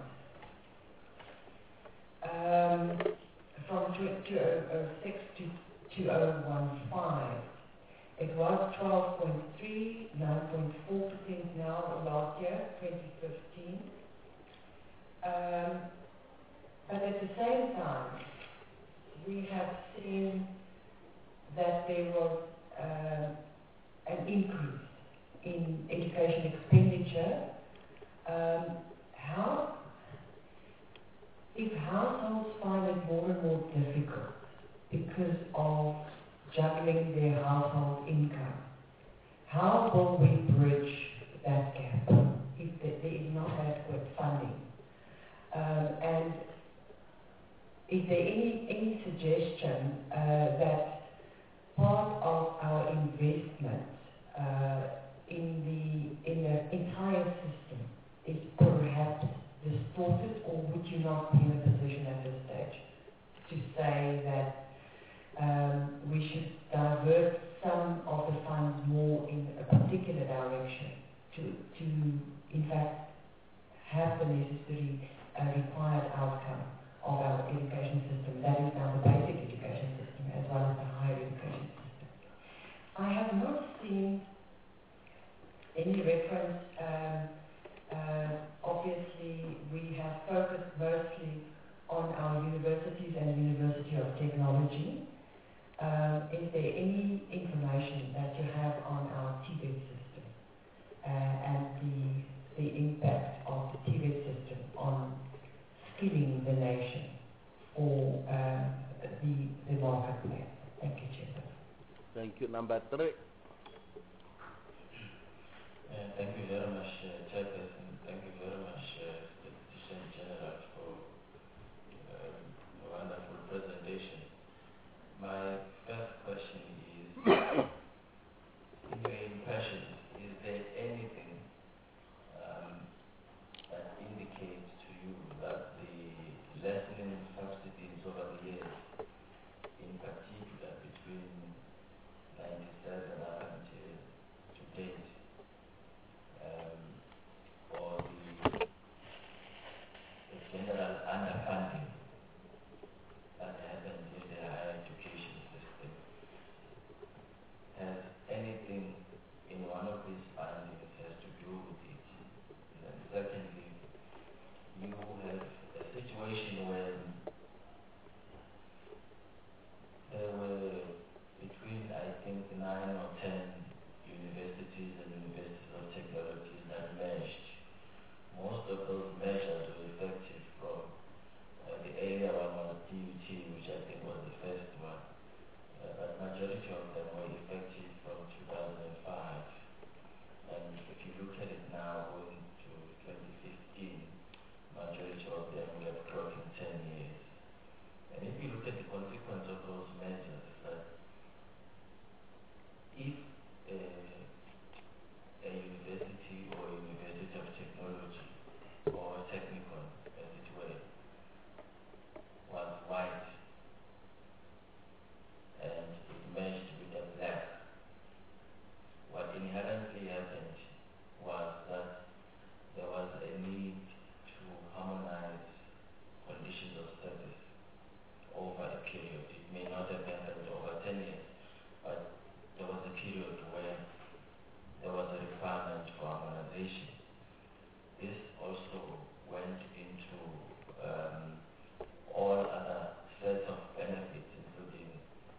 Um, from two thousand six to two thousand fifteen, it was twelve point three, nine point four percent now last year, twenty fifteen. Um, but at the same time, we have seen that there was uh, an increase in education expenditure. Um, how If households find it more and more difficult because of juggling their household income, how will we bridge that gap if there is not adequate funding? Um, and is there any, any suggestion uh, that part of our investment uh, in the in the entire system is perhaps distorted, or would you not be in a position at this stage to say that um, we should divert some of the funds more in a particular direction to, to in fact, have the necessary uh, required outcome of our education system? That is now the basic education system as well as the higher education system. I have not seen any reference. Um, Uh, obviously, we have focused mostly on our universities and University of Technology. Um, is there any information that you have on our T V E T system uh, and the, the impact of the T V E T system on skilling the nation for uh, the, the marketplace? Thank you, Chairman. Thank you. Number three. Uh, thank you very much, uh, Chairperson. Thank you very much, uh, Statistician General, for um, a wonderful presentation. My first question is, in your impressions, is there anything um, that indicates to you that the lessening subsidies over the years, in particular between ninety-seven up until to date, Um, or the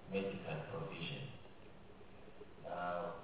medical provision. Now,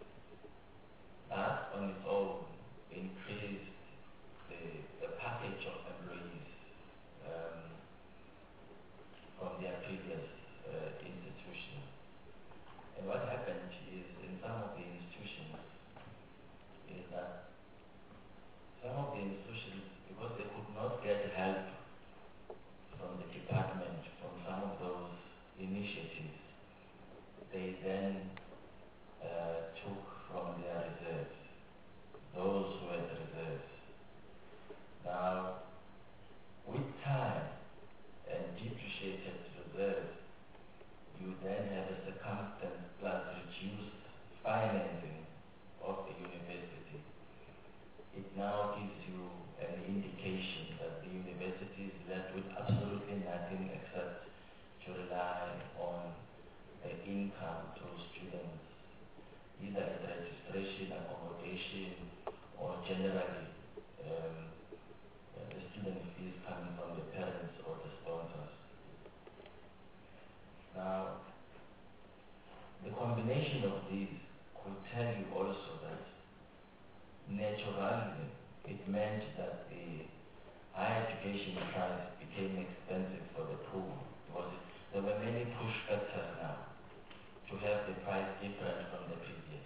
that on its own increased the, the package of employees um, from their previous uh, institutions. And what happened is in some of the institutions is that some of the institutions, because they could not get help from the department from some of those initiatives, they then uh, took from their reserves, those who had reserves. Now, with time and depreciated reserves, you then have a circumstance plus reduced financing of the university. It now gives you an indication that the university is left with absolutely nothing except to rely on the income to students, either at registration, accommodation, or generally um, the student fees coming from the parents or the sponsors. Now, the combination of these could tell you also that naturally it meant that the higher education price became expensive for the poor because it, there were many push factors now to have the price different from the previous.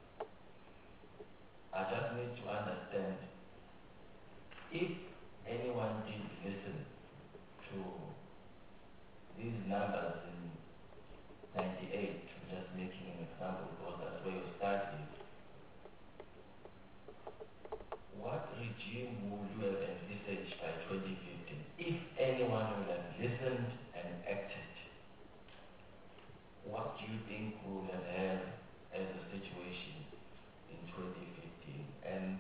I just need to understand if anyone did listen to these numbers in ninety-eight, just making an example because that's where you started. What regime would you have envisaged by twenty fifteen if anyone would have listened and acted? What do you think we would have had as a situation in twenty fifteen? And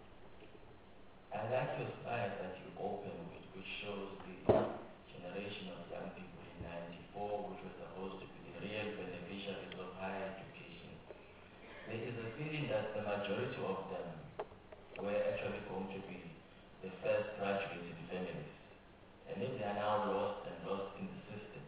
I like your slide that you opened with, which shows the generation of young people in ninety-four, which was supposed to be the real beneficiaries of higher education. There is a feeling that the majority of them were actually going to be the first graduates in families. And if they are now lost and lost in the system,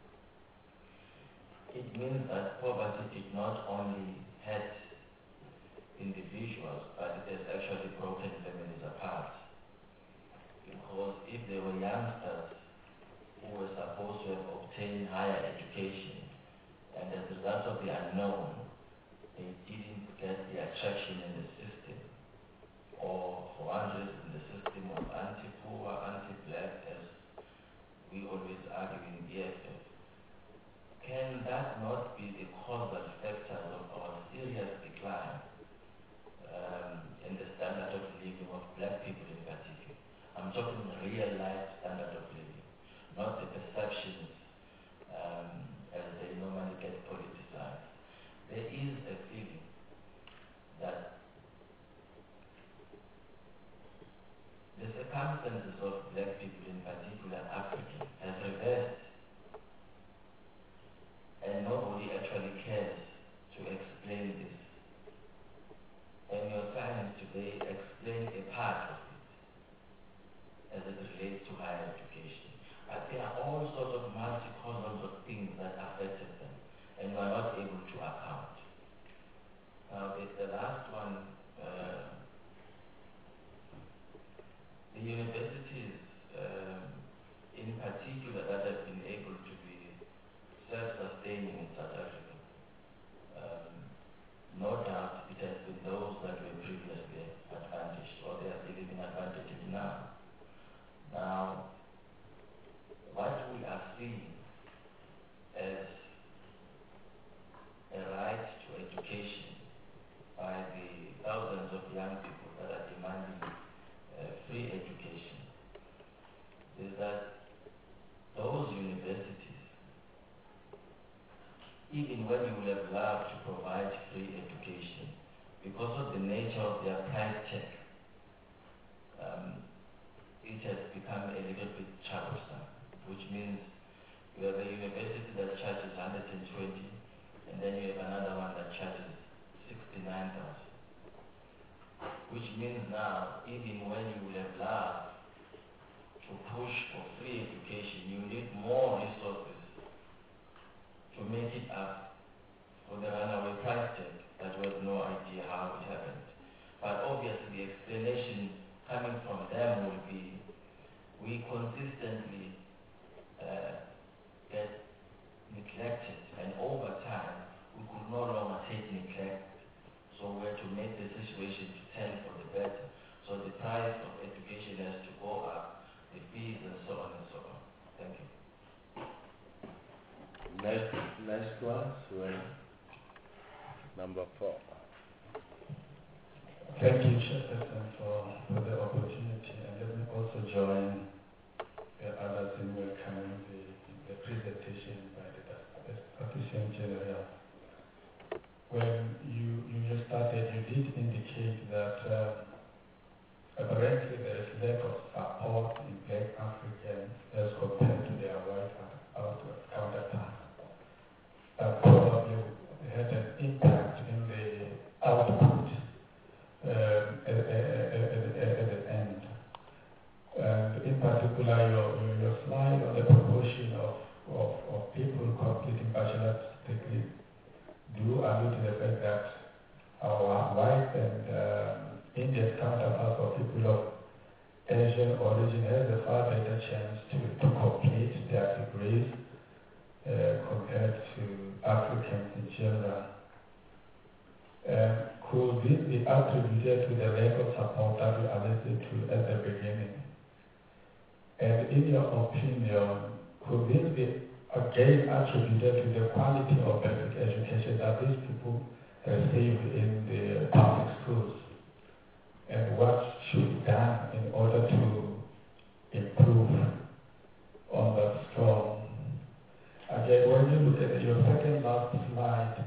it means that poverty did not only hurt individuals, but it has actually broken families apart. Because if they were youngsters who were supposed to have obtained higher education, and as a result of the unknown, they didn't get the attraction in the system, or for one reason the system was anti-poor, anti-black, as we always argue in B F F. Can that not be the causal factors of our serious decline um, in the standard of living of black people in particular? I'm talking real life standard of living, not the perceptions um, as they normally get politicized. There is a feeling that the circumstances of black people, in particular African, has reversed, and nobody actually cares to explain this. And your science today explains a part of it as it relates to higher education. But there are all sorts of multi-causals of things that affected them, and we are not able to account. Now, the, the last one, uh, the universities, um, in particular, that have been able to be self-sustaining in South Africa. Um, no doubt it has been those that were previously advantaged, or they are still even advantaged now. Now, what we are seeing as a right to education by the thousands of young people that are demanding uh, free education is that those universities, even when you would have loved to provide free education, because of the nature of their price tag, um, it has become a little bit troublesome, which means you have a university that charges one hundred twenty, and then you have another one that charges sixty-nine thousand, which means now, even when you would have loved to push for free education, you need more resources to make beat up for the runaway price tag that we have no idea how it happened. But obviously the explanation coming from them will be, we consistently uh, get neglected, and over time we could no longer take neglect, so we had to make the situation to turn for the better. So the price of education has to go up, the fees and so on and so on. Thank you. Next, next one, Suwain. Number four. Thank you, Chairperson, for, for the opportunity, and let me also join the others in welcoming the, the presentation by the Assistant General. When you, you just started, you did indicate that uh, apparently there is lack of support in Black Africans as compared to their white counterparts. That probably had an impact in the output uh, at, at, at, at the end. And in particular, your, your, your slide on the proportion of, of, of people completing bachelor's degree do allude to the fact that our white and um, Indian counterparts or people of Asian origin have a far better chance to, to complete their degrees uh, compared to Africans in general. Um, could this be attributed to the lack of support that you alluded to at the beginning? And in your opinion, could this be again attributed to the quality of basic education that these people receive in the public schools? And what should be done in order to improve on that score? Again, when you look at your second last slide,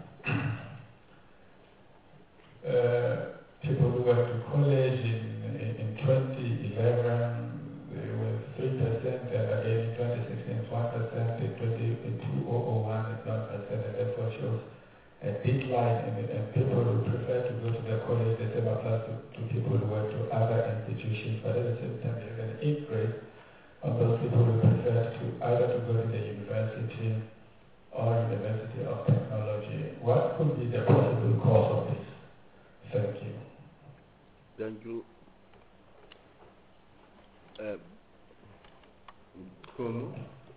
uh, people who went to college in, in, in twenty eleven, they were three percent, and again in twenty sixteen it's one percent, in, in two thousand one it's one percent, and therefore shows a decline, and, and people who prefer to go to the college, the same applies to, to people who went to other institutions, but at the same time there's an increase on those people who prefer to either to go to the university or University of Technology. What could be the possible cause of this? Thank you. Thank you. Uh, Kulu?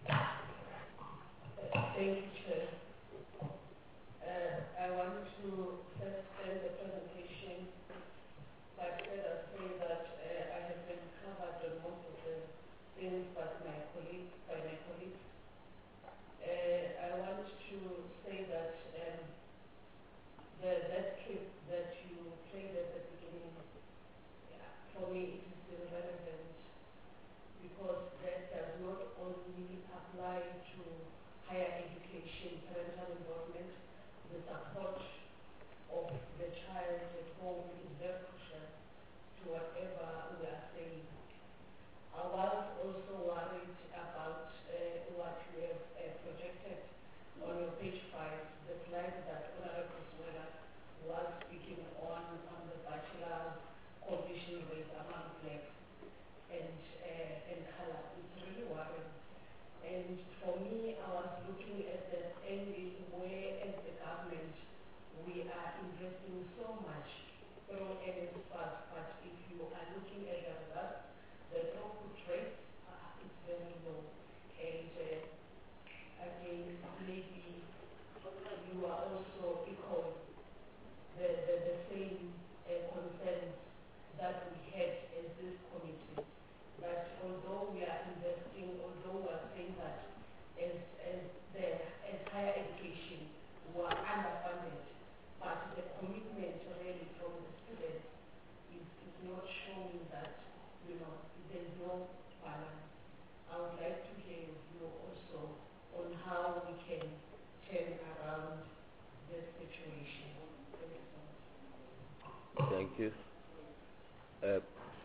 Thank you, Chair. Uh, I want to first end the presentation by further saying that uh, I have been covered on most of the things by my colleagues. By my colleagues. Uh, I want to say that um, the, that clip that you played at the beginning, yeah, for me it is still relevant because that does not only apply to higher education, parental involvement. The support of the child at home is very crucial to whatever we are saying. I was also worried about uh, what you have uh, projected on your page five, the slide that Honorable Swela was speaking on, on the bachelor completion rate among blacks and, uh, and color. It's really worrying. And for me, I was looking at the angle where, as the government, we are investing so much through N S F A S, but if you are looking at the results, the throughput rate uh, is very low. And uh, again, maybe you are also echoing the, the, the same uh, concerns that we had as this committee. That although we are investing, although we are saying that as, as, the, as higher education, we are underfunded, but the commitment really from the students is, is not showing that, you know, there is no balance. I would like to hear your view also on how we can turn around this situation. Thank you so much. Thank you. Uh,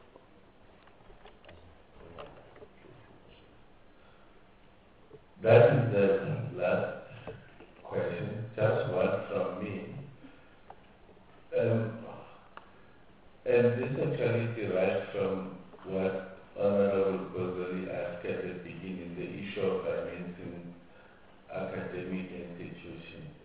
that is the last question. Just one from me. Um, and this actually derives from what Honorable Gozali asked at the beginning, the issue of financing academic institutions.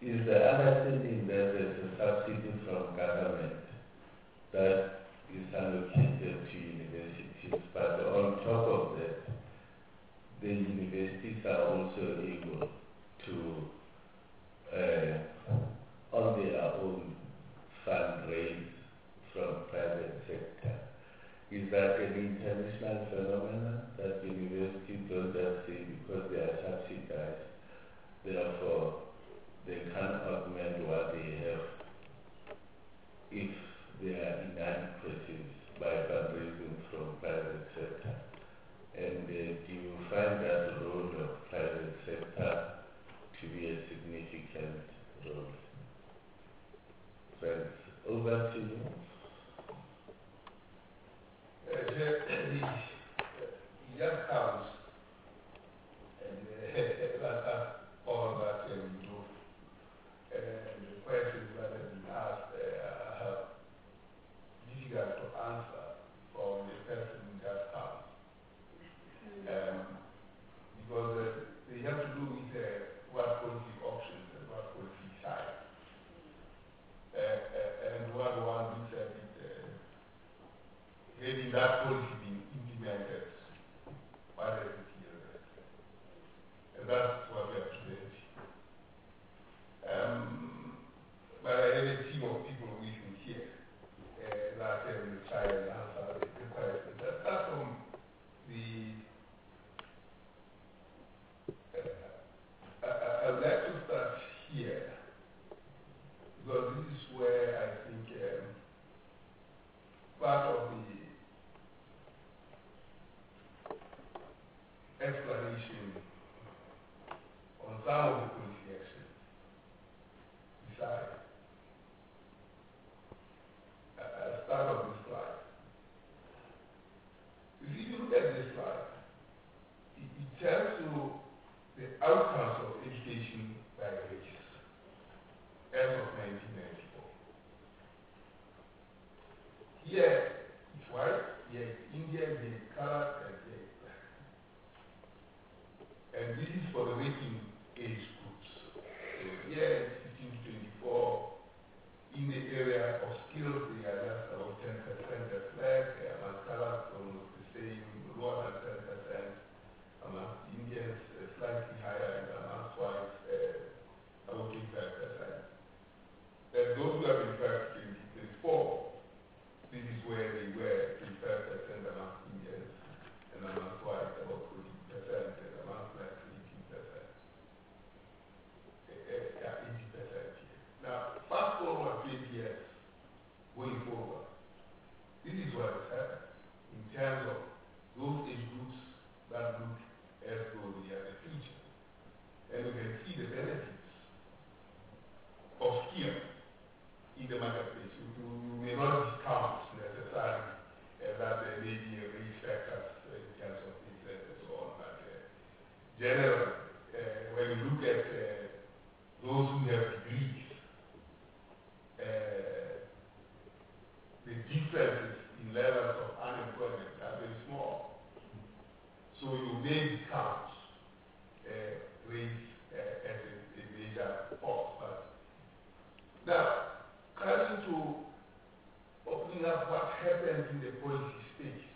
is the understanding that there's a subsidy from government that is allocated to universities, but on top of that, the universities are also able to, uh, on their own, fundraise from private sector. Is that an international phenomenon that universities don't just say because they are subsidized, therefore they can augment what they have if there are inadequacies by fundraising from private sector? And uh, do you find that role of private sector to be a significant role? Friends, over to you. Uh, the, the, it just counts, and uh, that's all that uh, we do. And the questions that have been asked uh, are difficult to answer from the person who just comes. Um, because uh, they have to do with uh, what policy options and what policy sides. Uh, uh, and what one looks at it, uh, having that policy being implemented, what does it yield? And that's what we are presenting. Um, but I have a team of people with me here uh, that uh, will try and answer the question. Let's start from the I would like to start here, because this is where I think um, part of the explanation on some of the policy actions beside. I'll start on this slide. If you look at this slide, it, it tells you the outcomes of education by race as of nineteen ninety-four. Here it's white, here it's Indian, here it's colored, and here it's black. And this is for the working age groups. So here it's fifteen to twenty-four. In the area of skills, they are just about ten percent as black, among colors almost the same, lower than ten percent. Among Indians, uh, slightly higher, and amongst whites, uh, about twenty-five percent. Then those who have been first in twenty-four, this is where they were, twenty-five percent amongst Indians, and amongst whites, about forty percent, and amongst blacks, eighteen percent. Uh, uh, yeah, eighty percent here. Now, fast forward twenty years, going forward, this is what has happened in terms of those age groups that look as though they are the future. And we can see the benefits of skill in the marketplace. You, you may not discount necessarily uh, that there may be a race factors uh, in terms of this and so on, but uh, generally, uh, when you look at uh, those who have degrees, uh, the differences in levels of unemployment are very small. So you may discount uh, race uh, as a, a major force. But now, coming to opening up what happens in the policy space,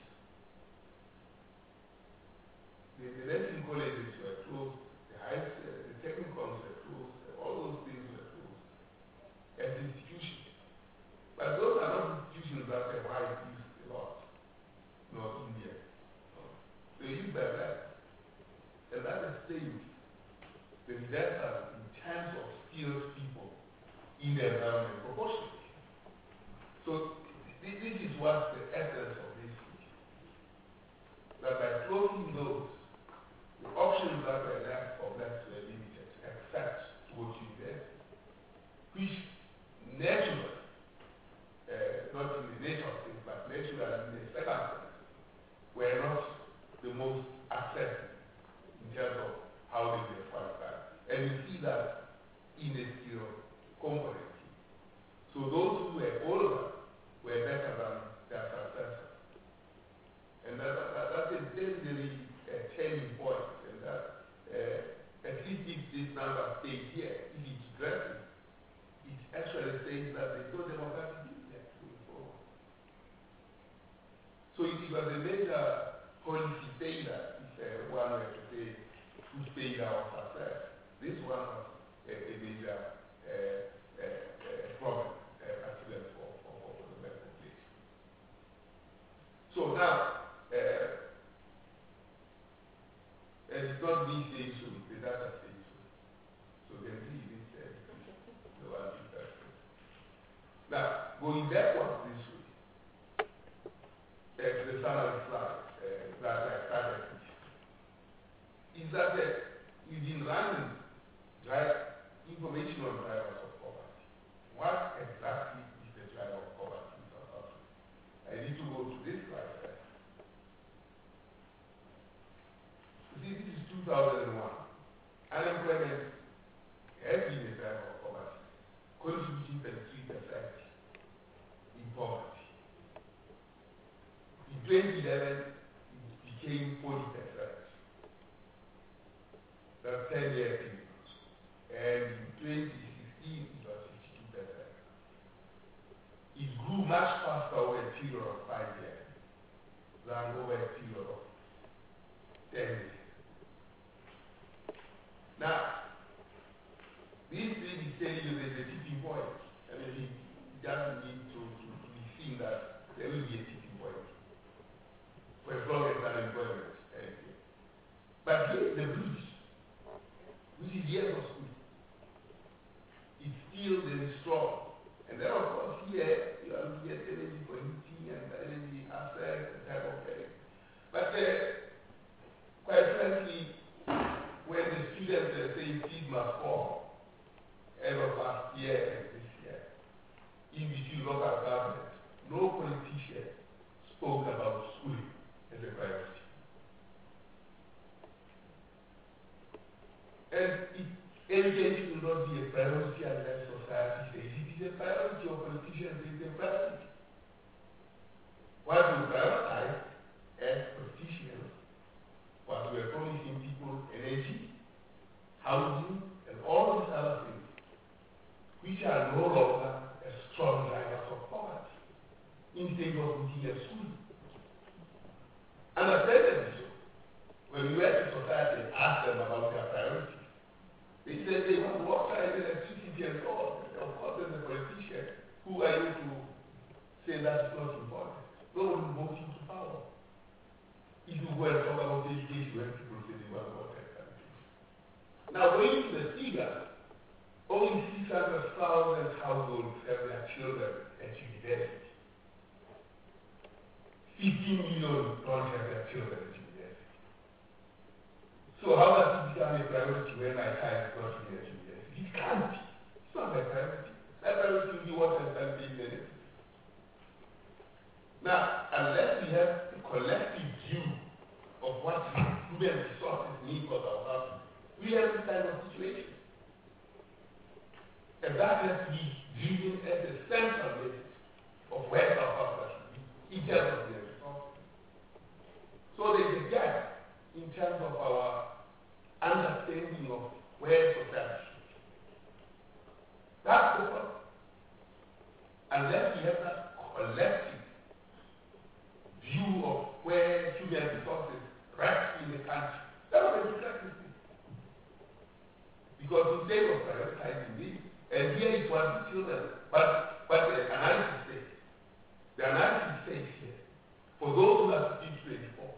the, the nursing colleges were closed, the high, uh, the technicals were closed, all those things were closed as institutions. But those are not institutions that the white use a lot, nor India. They use by black. And that has saved the reduction in terms of skilled people in the environment proportionally. So th this is what the essence of this is. That by closing those, the options that were left for blacks were limited, except to go to university, which naturally, uh, not in the nature of things, but naturally in the circumstances, were not the most accessible in terms of how they were qualified. And you see that in the skill component. So those who were older were better than their successors. And that, that, that's a very, very uh, turning point. And that uh, at least if this number stays here, if it addressing, it actually says that there's no democratic there going forward. So it was a major policy failure, if uh, one were to say who failure or success. This one was a, a major uh, uh, uh, problem, uh, particularly for, for, for the Western place. So now, uh, and it's not me saying so, the data saying so. So then see this uh, the one big person. Now, going backwards this way, uh, the summary slide uh, that I started with, is that uh, we've been running drive information on drivers of poverty. What exactly is the driver of poverty in South Africa? I need to go to this slide first. You see, this is two thousand one. Unemployment has been a driver of poverty, contributing thirty-three percent in poverty. In twenty eleven, it became forty percent. That's ten years ago. And in twenty sixteen, it was fifty-two percent. It grew much faster over a period of five years than over a period of ten years. Now, this thing is telling you there's a tipping point. I mean, it doesn't need to, to, to be seen that there will be a tipping point for as long as unemployment. Anyway. But here's the bridge, which is years of school. It's still very strong. And then, of course, here you are looking at energy for heating and energy aspect and type of thing. But uh, quite frankly, when the students are saying fees must fall, end of last year and this year, in between local government, no politician spoke about schooling as a priority. And it, education will not be a priority unless society says it is a priority, or politicians say it is a priority. What we prioritize as politicians was we are promising people energy, housing, and all these other things, which are no longer a strong drivers of poverty, instead of looking at school. Understandably so. When we went to society and asked them about their priorities, they said they want water and electricity and so on. Of course, as a politician, who are you to say that's not important? No one will vote you to power. If you go and talk about education, when people say they want water and electricity. Now, going to the figures, only six hundred thousand households have their children at university. fifteen million don't have their children at university. So how does it become a priority when my child is not in university? It can't be. It's not a priority. That priority will be what and something benefits. Now, unless we have a collective view of what human resources need for South Africa, we have this kind of situation. And that has to be driven as a central basis of where South Africa should be in terms of the resources. So there is a gap in terms of our understanding of where society should be. That's the problem. Unless we have that collective view of where human resources rest in the country, that's what we practice. Because instead of prioritizing this, and here it was the children, but, but the analysis says, the analysis says here, for those who are fifteen to twenty-four,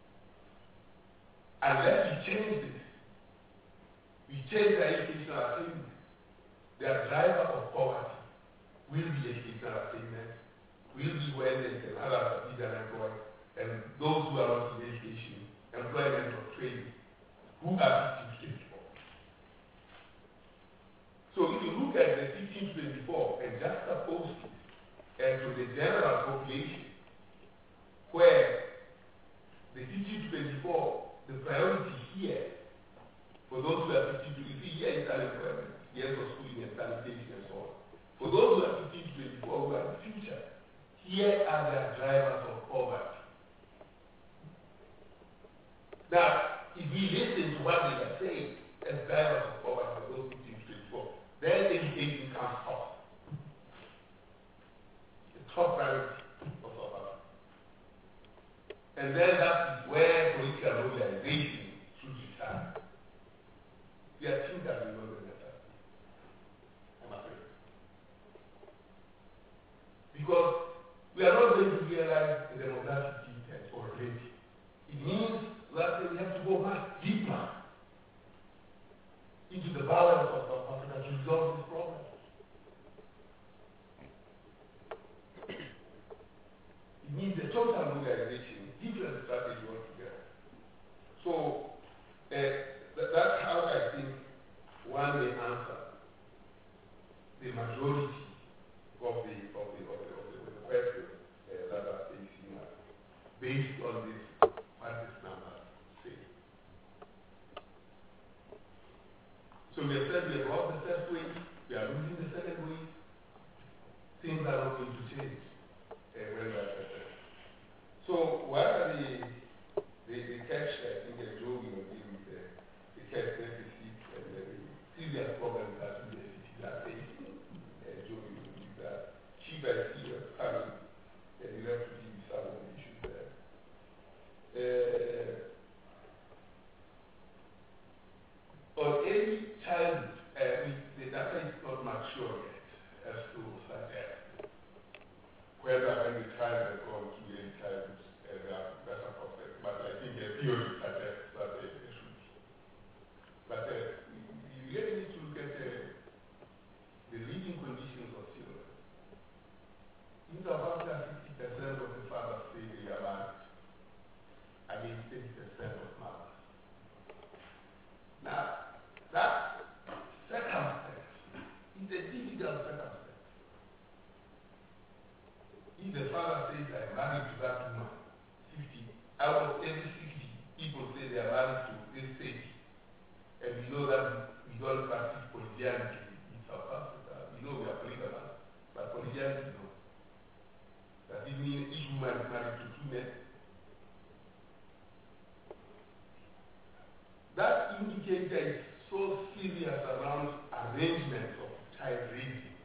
unless we change this, we change their educational attainment, their driver of poverty will be educational attainment, will be when they can others are unemployed, and those who are not in education, employment or training, who are fifteen to twenty-four. So if you look at the fifteen to twenty-four and just oppose it and to the general population, where the fifteen to twenty-four, the priority here, for those who are fifteen to twenty-three, here is unemployment, years of schooling and sanitation and so on. For those who are fifteen to twenty-four, who are the future, here are their drivers of poverty. Now, if we listen to what they are saying as drivers of poverty for those fifteen to twenty-four, then the majority of the of the of the, of the, of the questions uh, that are facing us, based on this what this number say. So we have said we have lost the first wave, we are losing the second wave. Things are not going to change uh, when we are better. So what are the the, the cash? I think uh, Joe will deal with the, the cash deficit and the serious problems that the cities are facing. Uh, Joe will deal with that. Chief I C is coming. Uh, you have to deal with some of the issues there. Uh, on any child, uh, we, the data is not mature yet as to suggest whether when the child has gone through any childhood, uh, there are better prospects. But I think a theory suggests that uh, they should be. But uh, we really need to look at uh, the living conditions of children. In South Africa, sixty percent of the fathers say they are married, against eighty percent of mothers. Now, that circumstance is a difficult circumstance. If the father says, I'm married to that woman, fifty, out of every sixty people say they are married to this thirty, and we know that we don't practice polygyny in South Africa. We know we are polygamous, but polygyny, no. Does it mean each woman is married to two men? That indicator is so serious around arrangements of child raising.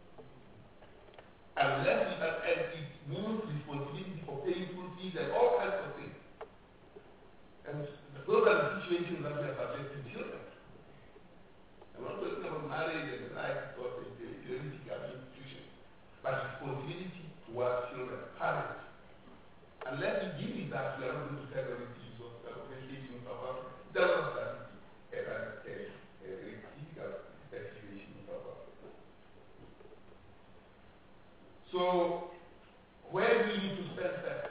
Unless we have, and it means responsibility for paying school fees and all kinds of things. And those are the situations that we are subjecting children. I'm not talking about marriage and the like because it's a theoretical institution, but responsibility towards children, parents. Unless we give it that, we are not going to tackle these issues of education in South Africa. It does not start as a very difficult situation in South Africa. So, where do we need to spend time?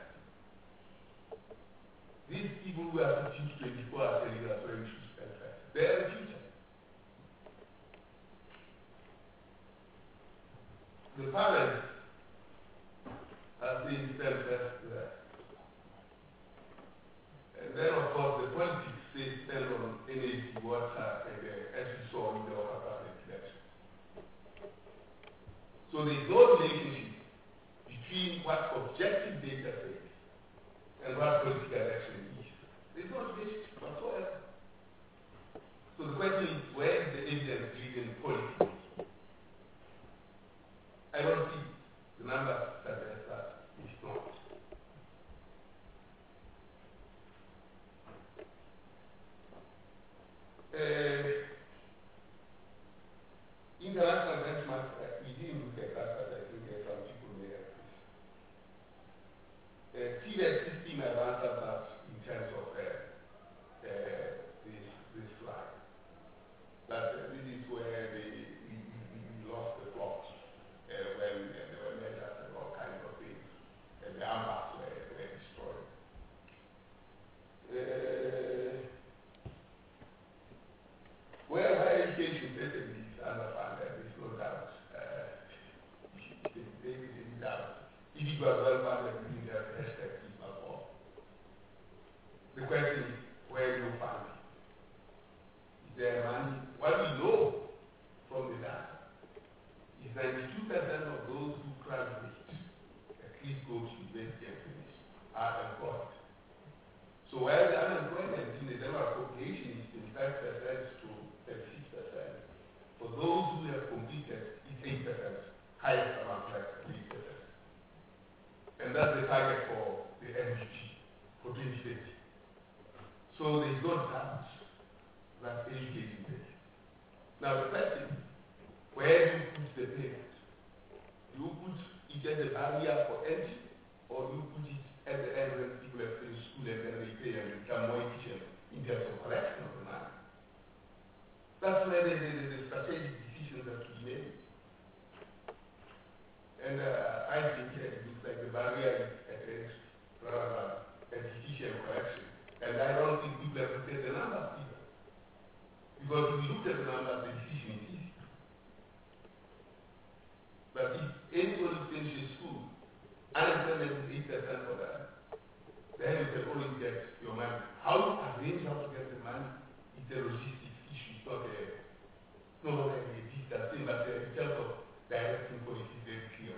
These people who are fifteen to twenty-four are telling us where we should spend time. They are the future. The parents are saying spend first there. And then, of course, the politics say spend on energy, water, and uh, as we saw in the Okada election. So there is no relationship between what objective data says and what political action is. There is no relationship whatsoever. So the question is, where is the evidence-driven politics? I don't see the numbers suggest that it's not. Uh, international benchmarks, uh, we didn't look at that, but I think uh, some people may have this. Uh, T V S system has answered that in terms of uh, uh, this, this slide. That uh, this is where they, we, we, we lost the plot uh, when uh, there were measures and all kinds of things, and the ambas were, were destroyed. Uh, Well, higher education certainly is underfunded, there is no doubt. Uh, there is no doubt. If it was well funded, we would have hashtag is not all. The question is, where do you fund it? Is there money? What we know from the data is ninety-two percent of those who graduate, at least go to university and finish, are employed. So while the unemployment in the general population is twenty-five percent to thirty-six percent, for those who have completed, it's eight percent, highest amount like eight percent. And that's the target for the M D P for twenty twenty. So there is no doubt that education pays. Now the question is, where do you put the payment? Do you put it as a barrier for entry, or do you put it at the end when people have finished school and then they pay and become more efficient in terms of collection of the money? That's where the, the, the strategic decisions have to be made. And uh, I think uh, it looks like the barrier is at entry rather than at efficient collection. And I don't think people have looked at the numbers either. Because if you look at the numbers, the decision is easy. seven and eight percent for that, then you can always get your money. How you arrange how to get the money is a logistics issue. It's not a, no longer a digital thing, but uh, in terms of directing policy, it's very clear.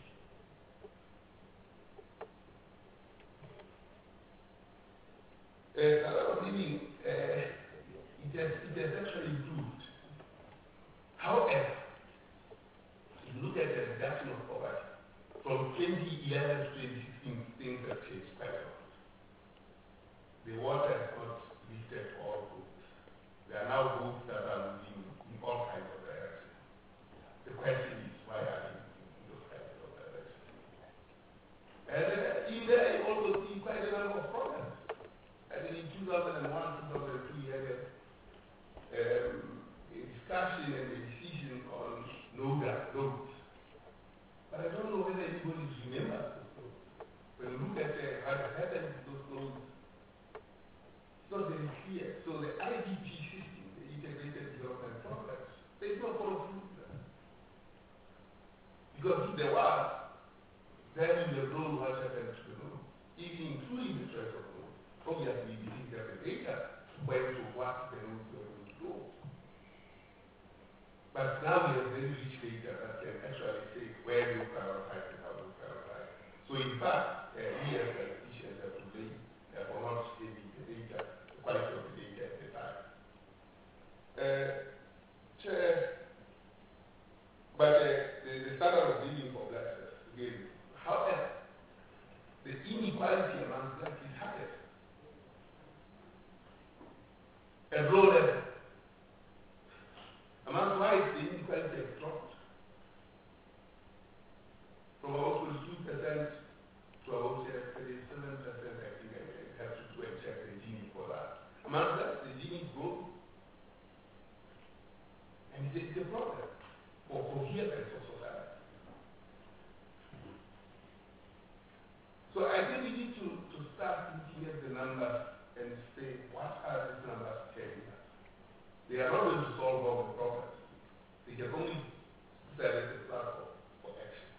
Uh, a lot of living, uh, it, has, it has actually improved. However, if you look at the reduction of poverty, from twenty eleven to twenty sixteen, things have changed quite a lot. The water has not lifted all boats. There are now boats that are moving in all kinds of directions. The question is, why are they moving in those kinds of directions? And uh, in there, you also see quite a number of problems. I mean, in two thousand one, two thousand two, you had a, um, a discussion and a decision on NOGA roads. But I don't know whether anybody remembers those roads. When you look at uh, what happened to those roads, it's not very clear. So the I D P system, the Integrated Development Programs, there is no follow through to that. Because if there was, then you will know what happened to the road, even including the choice of road. Obviously, we didn't have the data where to what the roads were going to go. But now we have very rich data that can actually say where you prioritize and how you prioritize. So in fact, uh, we as statisticians have to blame uh, for not saving the data, the quality of the data at the time. Uh, chair, but uh, the, the standard of living for blacks, again, however, the inequality among blacks is highest. At low level. Among whites, the inequality has dropped from about twenty-two percent to about thirty-seven percent. I think I have to go and check the Gini for that. Among blacks, the Gini is growing. And it's a problem for coherence of society. So I think we need to, to start looking at the numbers and say, what are these numbers telling us? They are not going to solve all the problems. They can only serve as a platform for action.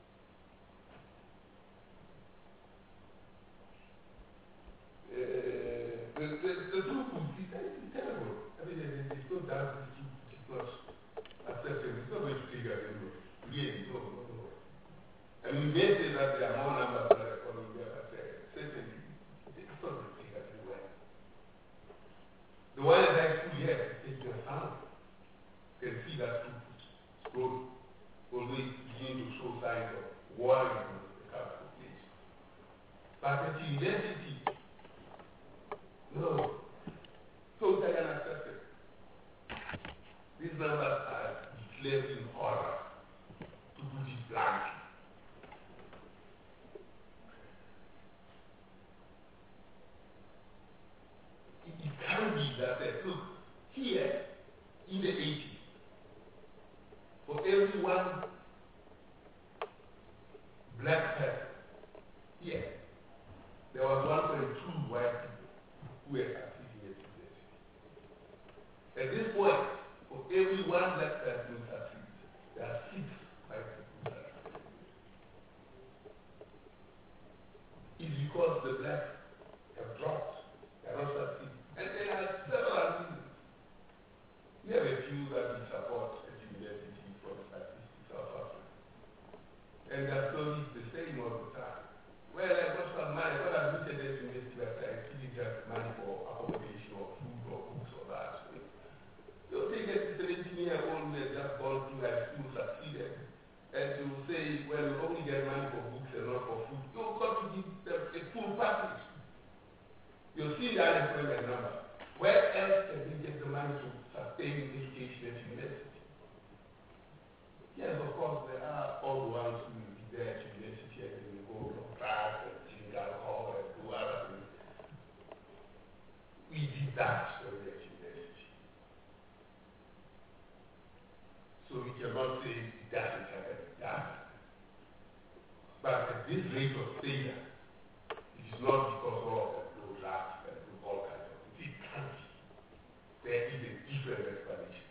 Uh, the, the, the throughput is, is terrible. I mean, it's not that this throughput is not acceptable. It's not going to take us anywhere. Really, no, no, no. I mean, we may say that there are more numbers that are coming there, but uh, certainly it's not going to take us anywhere. The one that I school here is taking a sound. You can see that throughput is growing, always beginning to show signs of warning on the capital population. But at university, no, totally unacceptable. These numbers are declaring horror, to put it bluntly. It can be that, uh, look, here in the eighties, for every one black person here, there was one point two white people who were succeeding at university. At this point, for every one black person who succeeds, there are six white people who succeed. It's because the blacks have dropped, they are not succeeding. And there are several reasons. We have a few that we support at university from Statistics South Africa. And their story is the same all the time. Well, I got some money. When I looked at this university, I said, I still just money for accommodation or food or books or that. You'll take a seventeen-year-old who has just gone through high school, succeeded, and you say, well, you only get money for books and not for food. You've got to give them a full package. You'll see the unemployment number. Where else can we get the money to sustain education at university? Yes, of course, there are all the ones who will be there at university and they will go on class and drink alcohol and do other things. We did that when we were at university. So we cannot say it doesn't happen. It does. But at this rate of failure, it is not because all of them do that and do all kinds of things. It can't be. There is a different explanation.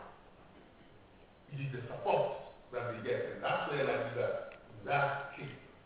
It is the support that they get, and that's where I do that. In that case,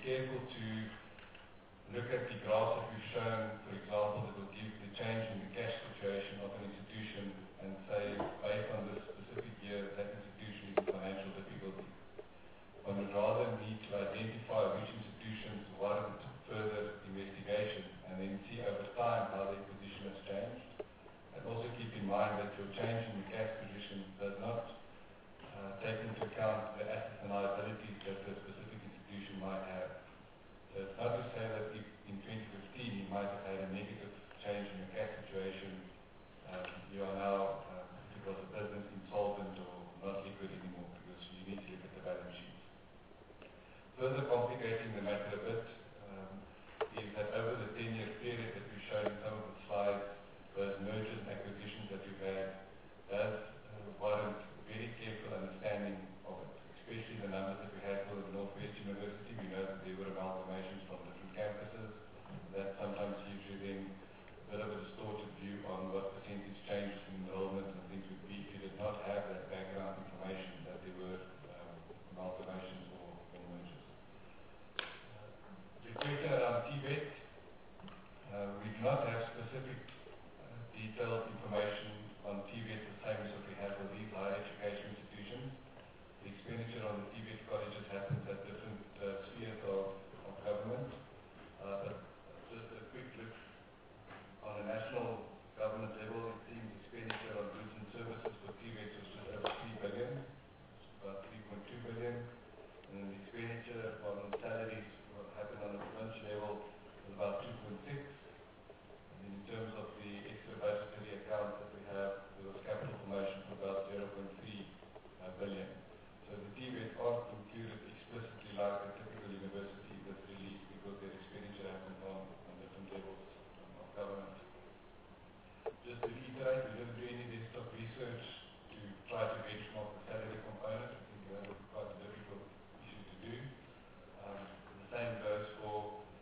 careful to look at the graphs that we've shown, for example, that will give the change in the cash situation of an institution and say, based on this specific year, that institution is in financial difficulty. One would rather need to identify which institutions warrant further investigation and then see over time how their position has changed. And also keep in mind that your change in the cash position does not uh, take into account the assets and liabilities that the specific institution might have. So it's not to say that if in twenty fifteen you might have had a negative change in your cash situation, um, you are now, uh, because the business insolvent or not liquid anymore, because you need to look at the balance sheet. Further complicating the matter a bit um, is that over the ten-year period that we've shown in some of the slides, those mergers and acquisitions that we've had does uh, warrant very careful understanding of it, especially the numbers that we had for the Northwest University. We know that there were amalgamations from different campuses. That sometimes gives you then a bit of a distorted view on what percentage changes in enrollment and things would be if you did not have that background information that there were um, amalgamations or, or mergers. Uh, the question around T V E T, uh, we do not have specific uh, detailed information on T V E T the same as what we have for these higher education institutions. The expenditure on the T V E T colleges happens at different uh, spheres of, of government. Uh, but just a quick look on a national government level, it seems expenditure on goods and services for T V E T was just over three billion, about three point two billion, and then the expenditure on salaries what happened on a province level was about two point six. And in terms of the extra budgetary account that we have, there was capital promotion for about zero point three uh, billion. So the T V E T aren't included explicitly like a typical university that's released because their expenditure happens on, on different levels of government. Just to reiterate, we didn't do any desktop research to try to benchmark the salary component. I think that would be quite a difficult issue to do. Um, the same goes for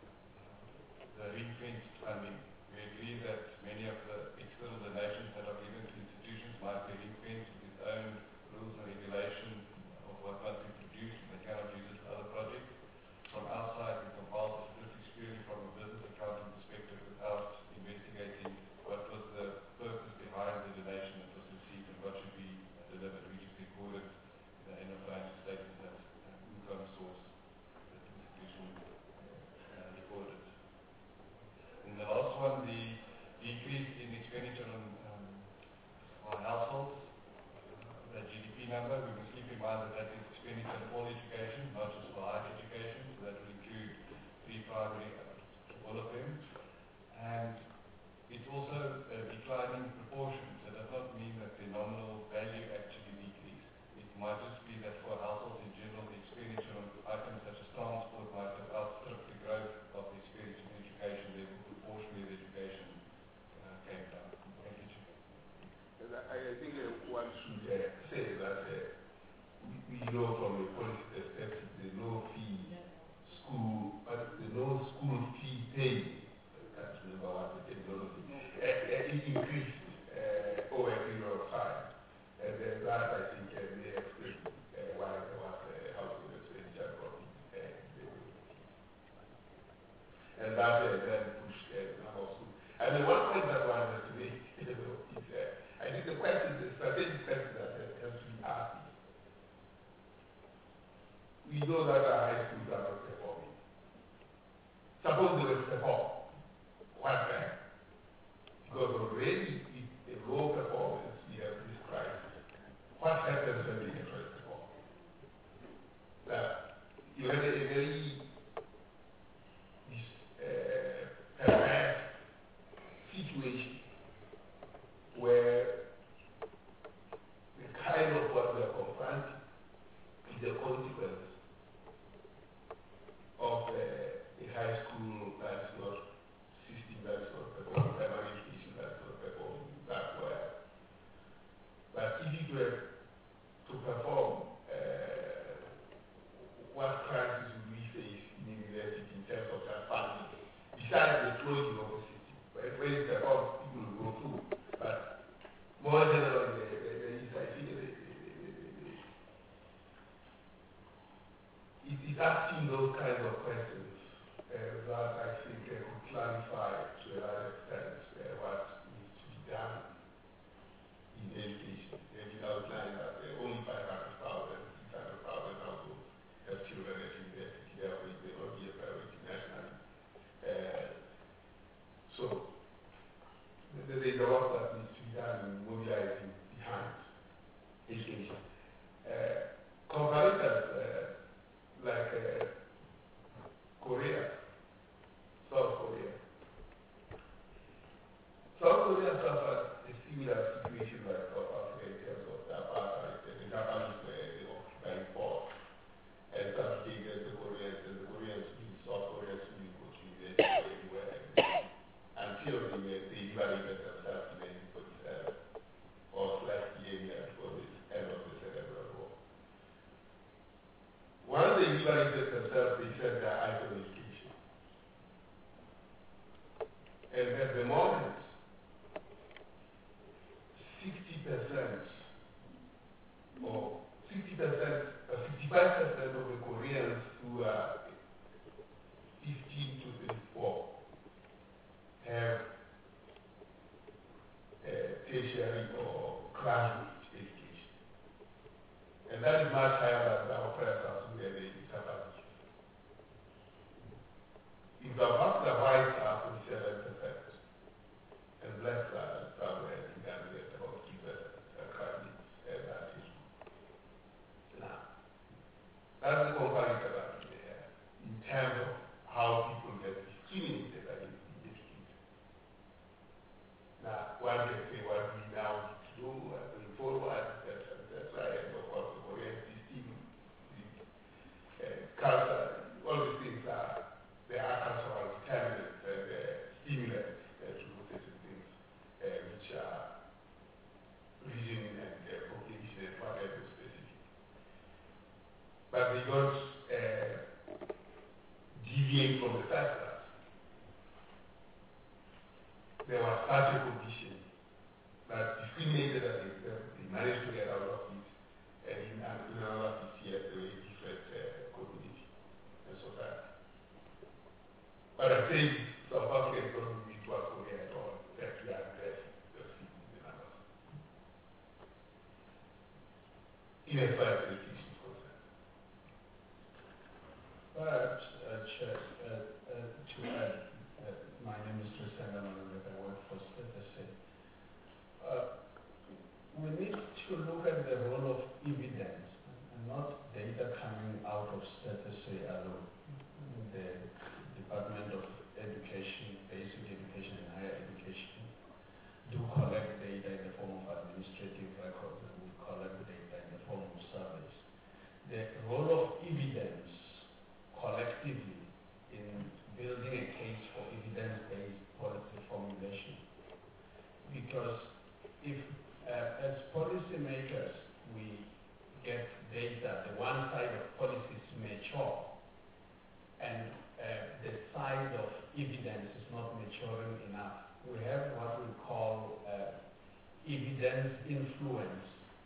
the ring-fenced funding. We agree that many of the external donations that are given to institutions might be ring-fenced with its own rules and regulations of what must be produced, and they cannot use it for other projects. From our side, we compile the statistics purely from a business accounting perspective without investigating what was the purpose behind the donation that was received and what should be delivered. We just recorded in the end of financial statements as an income source that the institution uh, recorded. And the last one, the decrease in expenditure on, um, on households, uh, the G D P number, we must keep in mind that that is expenditure on all education, not just for higher education, so that will include pre-primary, uh, all of them. And it's also a declining proportion, so it does not mean that the nominal value actually decreased. It might just be that for households in general, the expenditure on items such as transport might have outstripped the growth of the expenditure in education, therefore proportionally the education uh, came down. Thank you, Chief. I, I think uh, one should uh, say that uh, we, we know from a policy perspective the no fee school, but the no school fee pay, I can't remember what the terminology, uh, uh, it increased uh, over a period of time. And uh, that I think uh, may explain uh, why there was uh, housing expenditure problem. Uh, and that uh, then pushed uh, the number of schools. And the one point that one has to make you know, is, uh, I think the question, the strategic question that has to be asked is, we know that our high schools are not performing. Suppose they were perform, what then? Because already with a low performance, we have this crisis. What happens when they get ready to perform? Now, you have a very uh, perverse situation where the kind of what we are confronting is a consequence of uh, a high school that is not system that is not performing, primary education that is not performing that well. But if it were to perform, uh, what crisis would we face in university in terms of that funding? Besides the closing of the system, right? When it performs, people will go through. But more generally, the, the, the, the, I think the, the, the, the, it is asking those kinds of questions. questions uh, that I think uh, could clarify to a large extent uh, what needs to be done in education. And you outlined that uh, only five hundred thousand, six hundred thousand households have children at university level. It may not be a priority nationally. Uh, so th- there's a lot that needs to be done in mobilizing behind education. Uh, comparators uh, like uh, Korea, South Korea. South Korea suffered a similar situation like South Africa in terms of the apartheid. The Japanese were the occupying force. And South Korea, the Koreans, and the Koreans, the South Koreans really go to university everywhere. Until they, they liberated themselves in nineteen forty-seven, or slightly a year before the end of the Second World War. Once they liberated themselves, they said their idol education. And at the moment, sixty percent or sixty percent, uh, fifty-five percent of the Koreans who are fifteen to thirty-four have uh, tertiary or graduate education. And that is much higher than the oppressors who are the Japanese. If the whites are forty-seven percent, and blacks are somewhere in Gambia at about three percent, graduates, and that is. Now, that's the comparator that we have in terms of how people get discriminated against in education. Now, one can say what we now need to do, and going forward, et cetera, et cetera, and of course the Korean system, the uh, culture, all these things are, there are cultural determinants and uh, stimulants uh, to certain things, uh, which are reasoning and uh, cognition and whatever specific. But they don't uh, deviate from the fact that there was such a condition that discriminated against them. They managed to get out of it, and in, in another fifty years, they were a different uh, community and society. But I think South Africa is not moving towards Korea at all. That we are addressing the the numbers. In as far as education is concerned. But, uh, Chair, uh, uh, to add, uh, my name is Tristan Gamalulek, I work for S T S A. Uh, we need to look at the role of evidence and not data coming out of S T S A alone. The Department of Education, Basic Education and Higher Education do collect data in the form of administrative records, and we collect data in the form of surveys. The role of evidence collectively in building a case for evidence-based policy formulation. Because if, uh, as policymakers, we get data, the one side of policies mature, and uh, the side of evidence is not maturing enough. We have what we call uh, evidence influence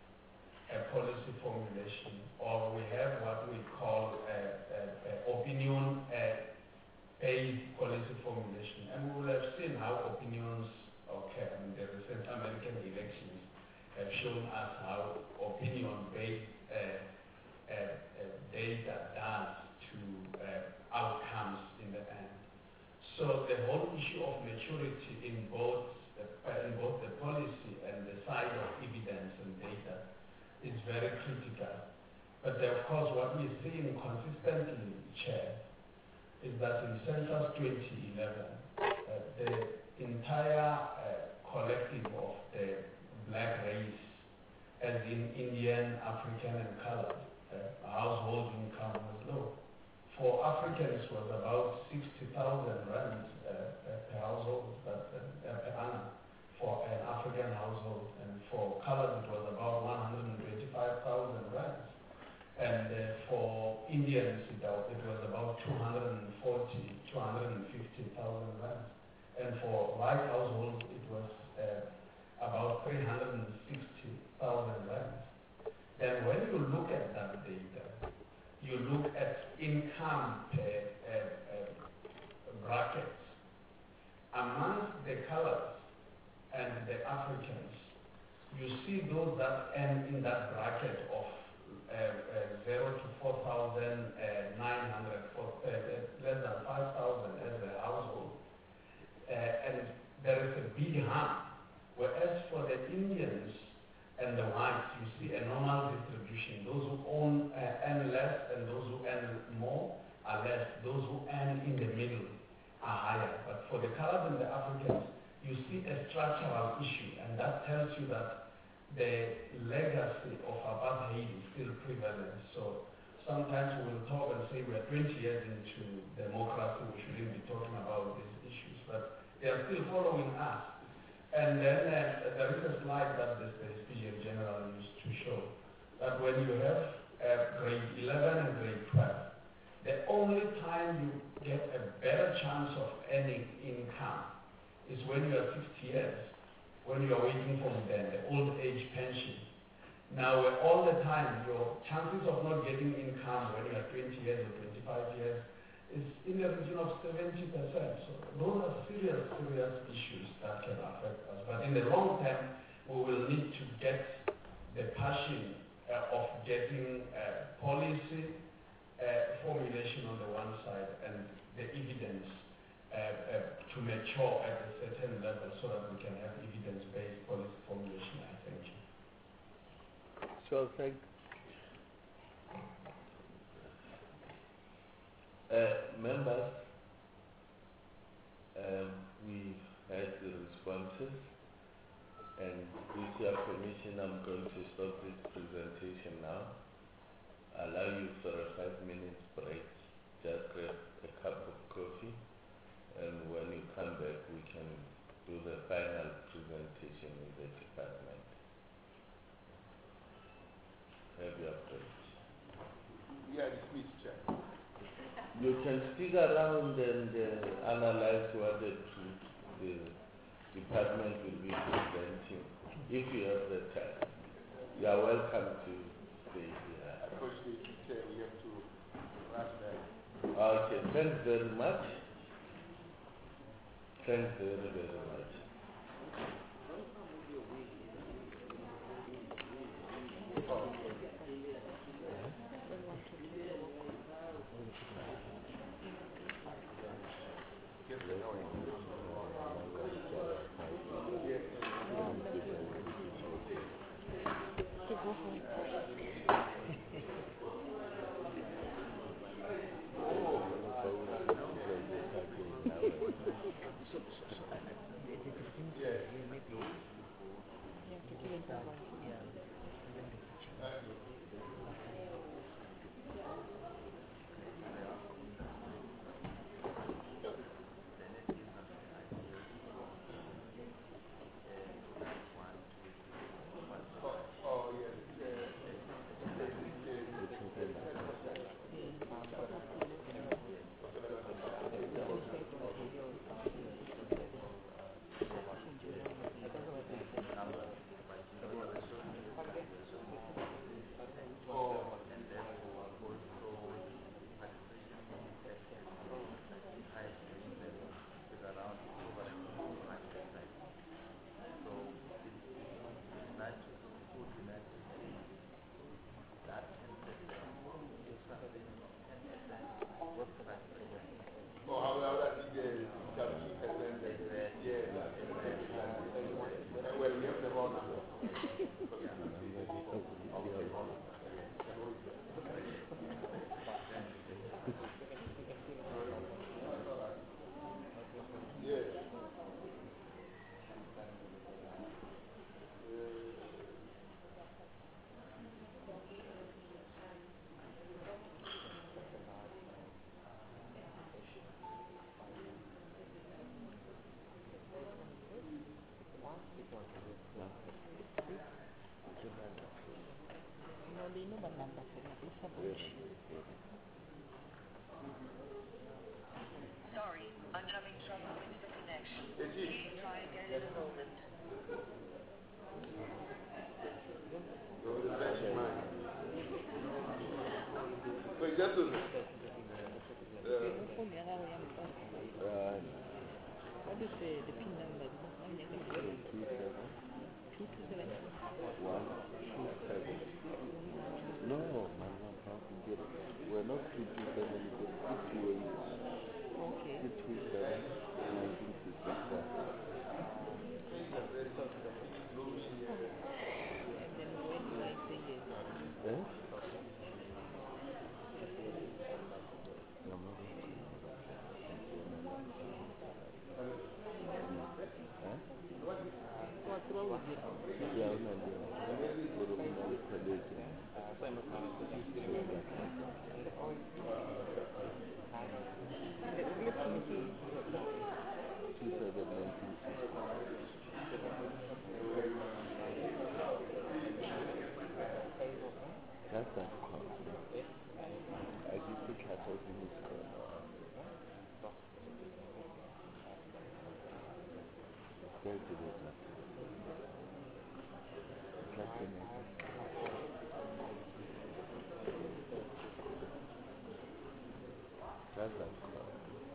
uh, policy formulation, or we have what we call uh, uh, uh, opinion uh, based policy formulation. And we will have seen how opinions, okay, I mean, the recent American elections have shown us how opinion-based uh, uh, uh, data does to uh, outcomes in the end. So the whole issue of maturity in both, uh, in both the policy and the side of evidence and data is very critical. But uh, of course, what we're seeing consistently, Chair, is that in Census twenty eleven, uh, the entire uh, collective of the black race, as in Indian, African, and colored, uh, household income was low. For Africans, was about sixty thousand rand uh, per household, but, uh, per annum, for an African household, and for colored, it was about one hundred twenty-five thousand rand. And uh, for Indians, it, it was about two hundred forty, two hundred fifty thousand rand. And for white households, it was uh, about three hundred sixty thousand rand. Then when you look at that data, you look at income per, uh, you see those that end in that bracket of uh, uh, zero to four thousand nine hundred, for, uh, less than five thousand as a household, uh, and there is a big harm. Whereas for the Indians and the whites, you see a normal distribution. Those who own uh, earn less and those who earn more are less. Those who earn in the middle are higher. But for the Arabs and the Africans, you see a structural issue, and that tells you that the legacy of apartheid is still prevalent. So sometimes we will talk and say we are twenty years into democracy, we shouldn't be talking about these issues, but they are still following us. And then uh, there is a slide that the Statistician General used to show that when you have uh, grade eleven and grade twelve, the only time you get a better chance of earning income is when you are sixty years, when you are waiting for the, the old age pension. Now, uh, all the time, your chances of not getting income when you are twenty years or twenty-five years is in the region of seventy percent. So those are serious, serious issues that can affect us. But in the long term, we will need to get the passion uh, of getting uh, policy uh, formulation on the one side and the evidence Uh, uh, to mature at a certain level so that we can have evidence-based policy formulation, I think. So, thank uh, members, um, we've had the responses, and with your permission, I'm going to stop this presentation now. Allow you for a five minutes break, just grab a cup of coffee. And when you come back, we can do the final presentation in the department. Have your break. We are dismissed, Chair. You can stick around and uh, analyze what the, the department will be presenting. If you have the time, you are welcome to stay here. Unfortunately, Chair, we have to rush back. Okay, thanks very much. Thanks very, very much. Sorry, I'm having trouble with the connection. Please try again in a moment. So it's just to, uh, What is the, the pin number? two to seven. One, two, seven. No, man, I'm how to get it. We're not two, two, seven, it's six, two, eight. Okay. Six, two, seven, nineteen, sixty-seven. And then when do I say yes? Eh? What's wrong with it? Yeah, I'm not doing it. But I'm not collecting. The earliest committee. two seven nineteen sixty. That's that call. I used to catch out in this call. Very good with that. Catch the name. That's that call.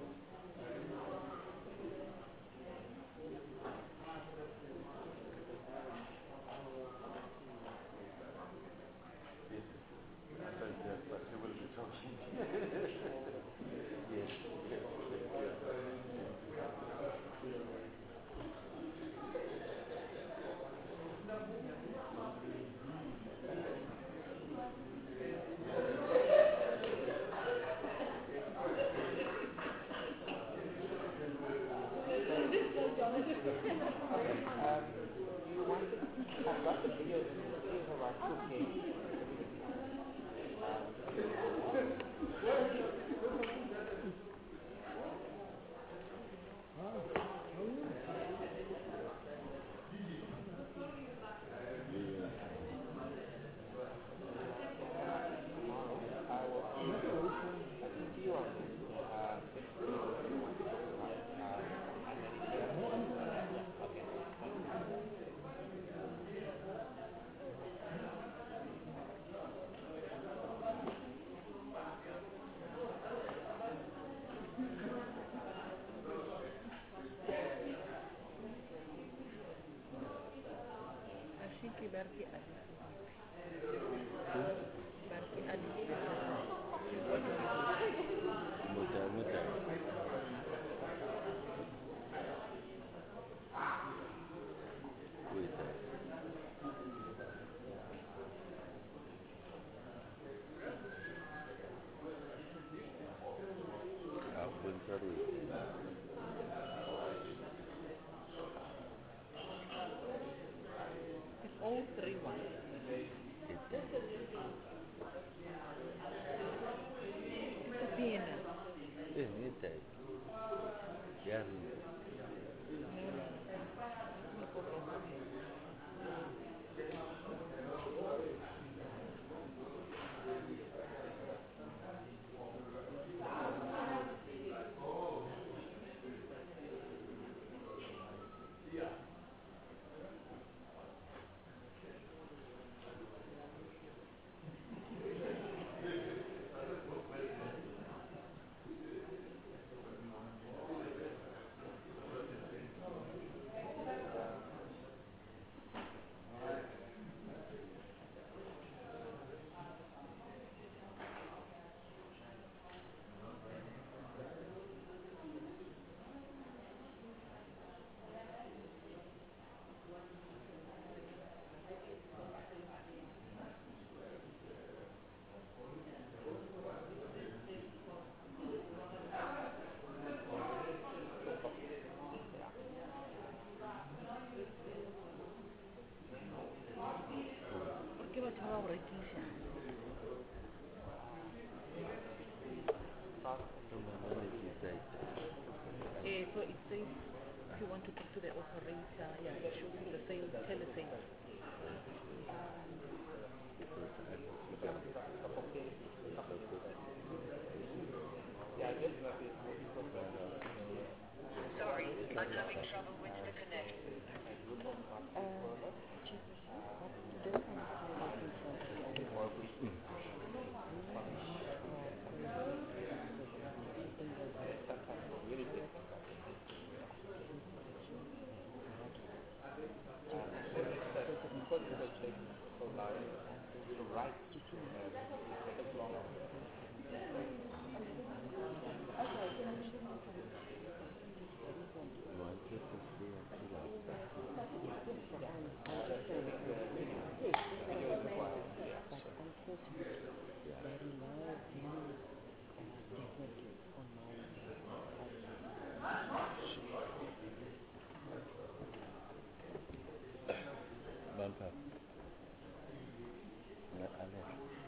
Berarti ada. Berarti ada. Mudah, mudah. Wait. Ampun, sorry. It's all three one. Vienna. Eh, ni tay. Yan. Uh, so it says if you want to talk to the operator, yeah, it shows you the sales, telesales. Sorry, I'm having trouble with the connect. Uh, Bumper. Na ale.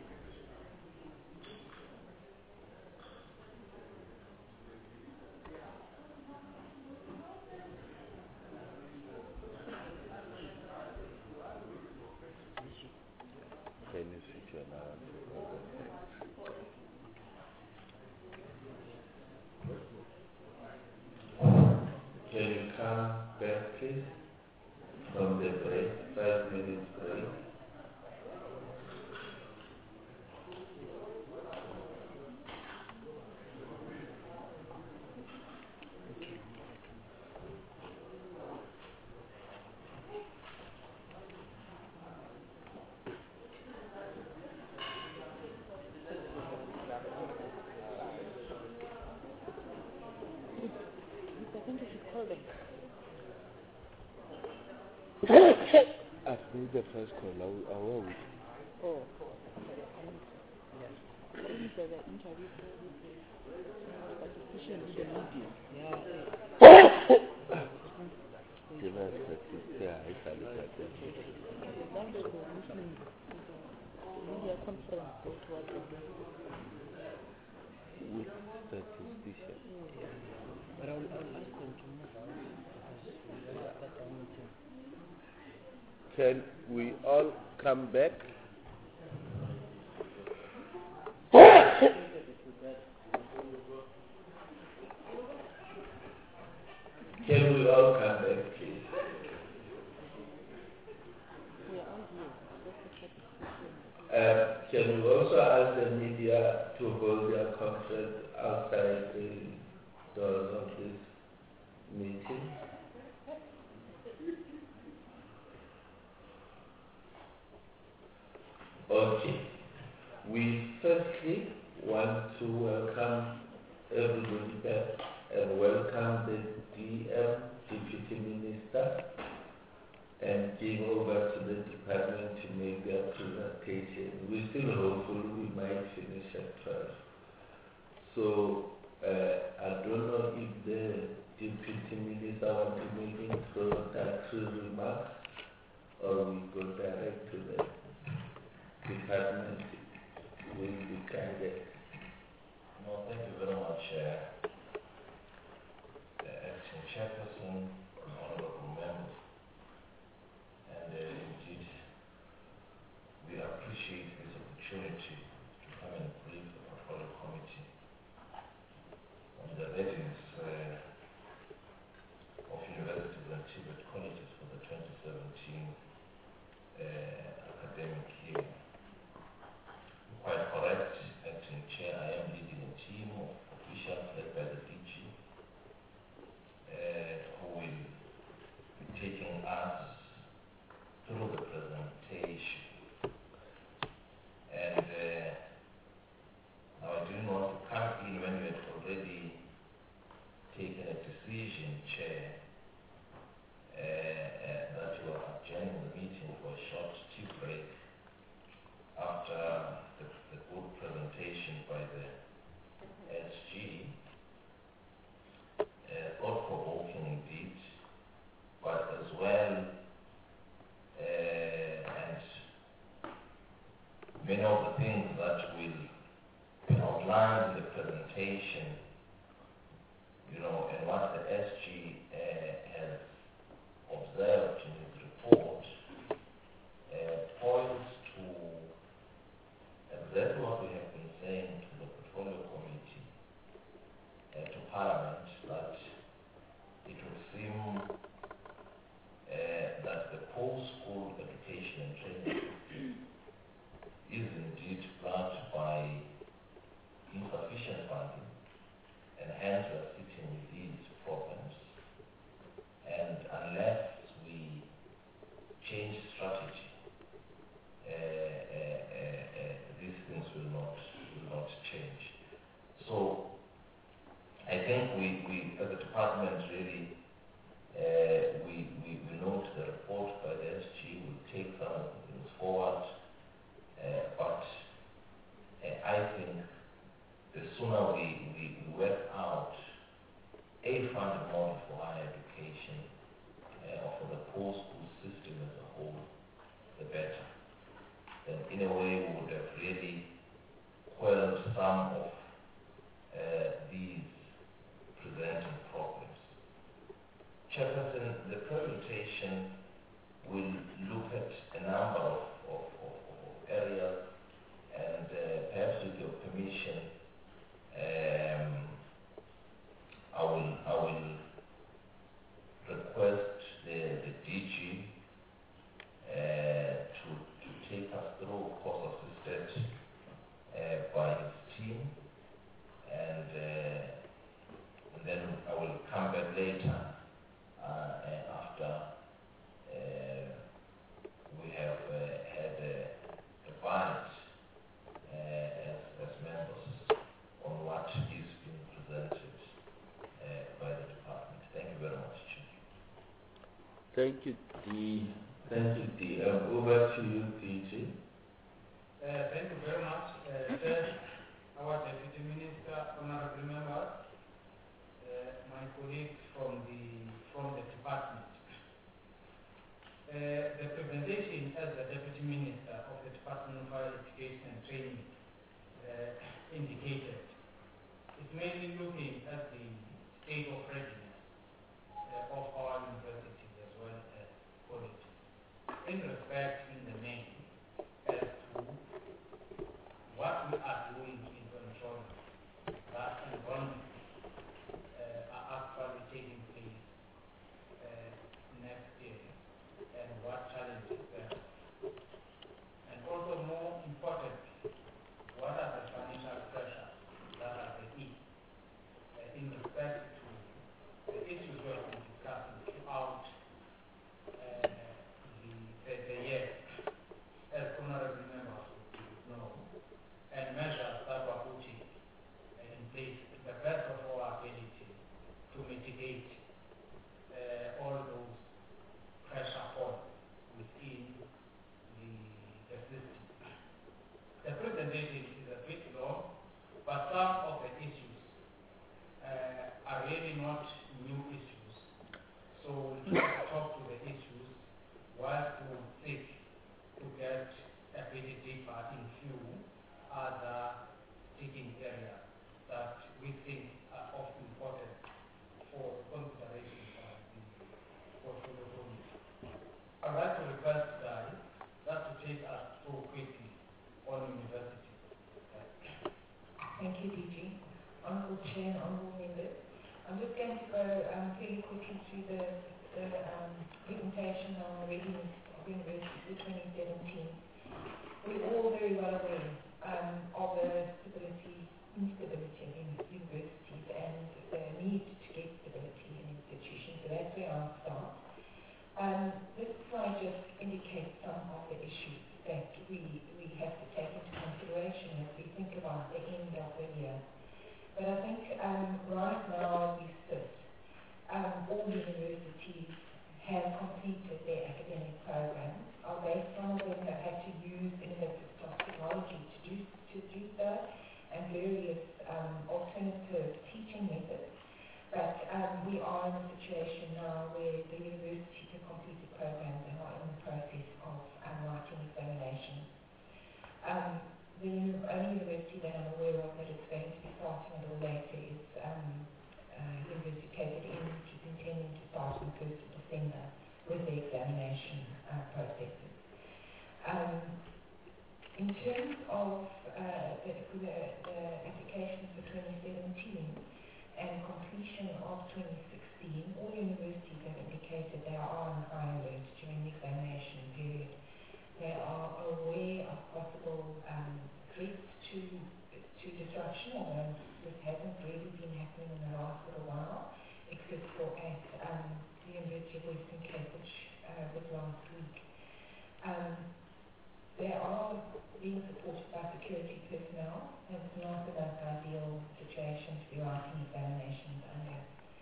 Can you switch on our Can you come back, please, from the break, five minutes break? I've made the first call. I will, I will. Oh, yes. The interview participation in the meeting. Yeah. Give us the sister. I shall look at them. Then they will listen to the media conference. Go to what they do. With statistician. But I will, I will ask them to move. Because we will start our meeting. Can we all come back? Can we all come back, please? We are all here. Uh, can we also ask the media to hold their conference outside the doors of this meeting? Okay. We firstly want to welcome everybody back and welcome the D M, Deputy Minister, and give over to the department to make their presentation. We're still hopeful we might finish at twelve. So uh, I don't know if the Deputy Minister wants to make introductory remarks or we go direct to the department will be guided. No, thank you very much, uh, the Acting Chairperson, honorable members, and uh, indeed we appreciate this opportunity to come and brief the Portfolio Committee on the readiness uh, of universities and Tibet colleges for the twenty seventeen uh, academic year. Quite correct, Acting Chair, I am leading a team of officials led by the D G uh, who will be taking us through the presentation. And uh, now I didn't want to come in when you had already taken a decision, Chair, uh, uh, that you are adjourning the meeting for a short tea break after the, the good presentation by the S G, uh, thought-provoking indeed, but as well, uh, and many of the things that will be outlined in the presentation, you know, and what the S G uh, has observed in his report, uh, points to exactly what we have been saying to the Portfolio Committee and to Parliament, that it would seem uh, that the post-school education and training system is indeed plagued by insufficient funding, and hence we are sitting with these problems. And unless we change strategy we, as a department, really, uh, we, we, we note the report by the S G, we take some of things forward, uh, but uh, I think the sooner we, we, we work out a funded model for higher education, uh, or for the post-school system as a whole, the better. Then in a way we would have really quelled some of uh, these presenting problems. Chairperson, the presentation will look at a number of, of, of, of areas, and uh, perhaps with your permission, um, I will I will request the, the D G uh, to, to take us through, of course, assisted uh, by his team, and, uh, and then I will come back later uh, after uh, we have uh, had a, a bite uh, as, as members on what is being presented uh, by the department. Thank you very much, Chief. Thank you, D. Thank you, D. Um, over to you, D J. Uh, thank you very much. Uh, Chair, our Deputy Minister, honorable members, uh, my colleagues from the from the department. Uh, the presentation as the Deputy Minister of the Department of Higher Education and Training uh, indicated is mainly looking at the state of readiness uh, of our universities as well as colleges in respect in the main as to what we are doing in control that enrollment uh, are actually taking place uh, next year and what challenges there are. And also more important, what are the financial pressures that are the key uh, in respect to the issues we have been discussing throughout uh, the, the, the year, as honorable members would know, and measures that were put in, uh, in place to the best of our ability to mitigate uh, all those pressure points within the, the system. The presentation is a bit long, but some of the issues uh, are really not new issues. So we'll try to talk to the issues whilst we will seek to get a bit deeper in few other sticking areas that we think are of importance for consideration by the portfolio committee. I'd like to request Guy just to take us through quickly on university. Thank you, D G. Honourable Chair and Honourable Members, I'm just going to go um, fairly quickly through the, the um, presentation on the readiness of universities for twenty seventeen. We're all very well aware um, of the stability, instability in universities and the need to get stability in institutions. So that's where I'll start. Um, this slide just indicates some of the issues that we, we have to take into consideration as we think about the end of the year. But I think um, right now as we sit, um, all universities have completed their academic programs. Are they, some of them have had to use innovative technology to do, to do so, and various um, alternative teaching methods. But um, we are in a situation now where the universities have completed programs and are in the process of um, writing examinations. Um, the only university that I'm aware of that is going to be starting a little later is um, uh, University of K Z N, which is intending to start on the first of December with the examination uh, processes. Um, in terms of uh, the, the, the applications for twenty seventeen and completion of twenty sixteen, all universities have indicated they are on high alert during the examination period. They are aware of possible um, threats to, to disruption, although this hasn't really been happening in the last little while, except for at um, the University of Western Cape, which uh, was last week. Um, they are being supported by security personnel, and it's not the most ideal situation to be writing examinations under.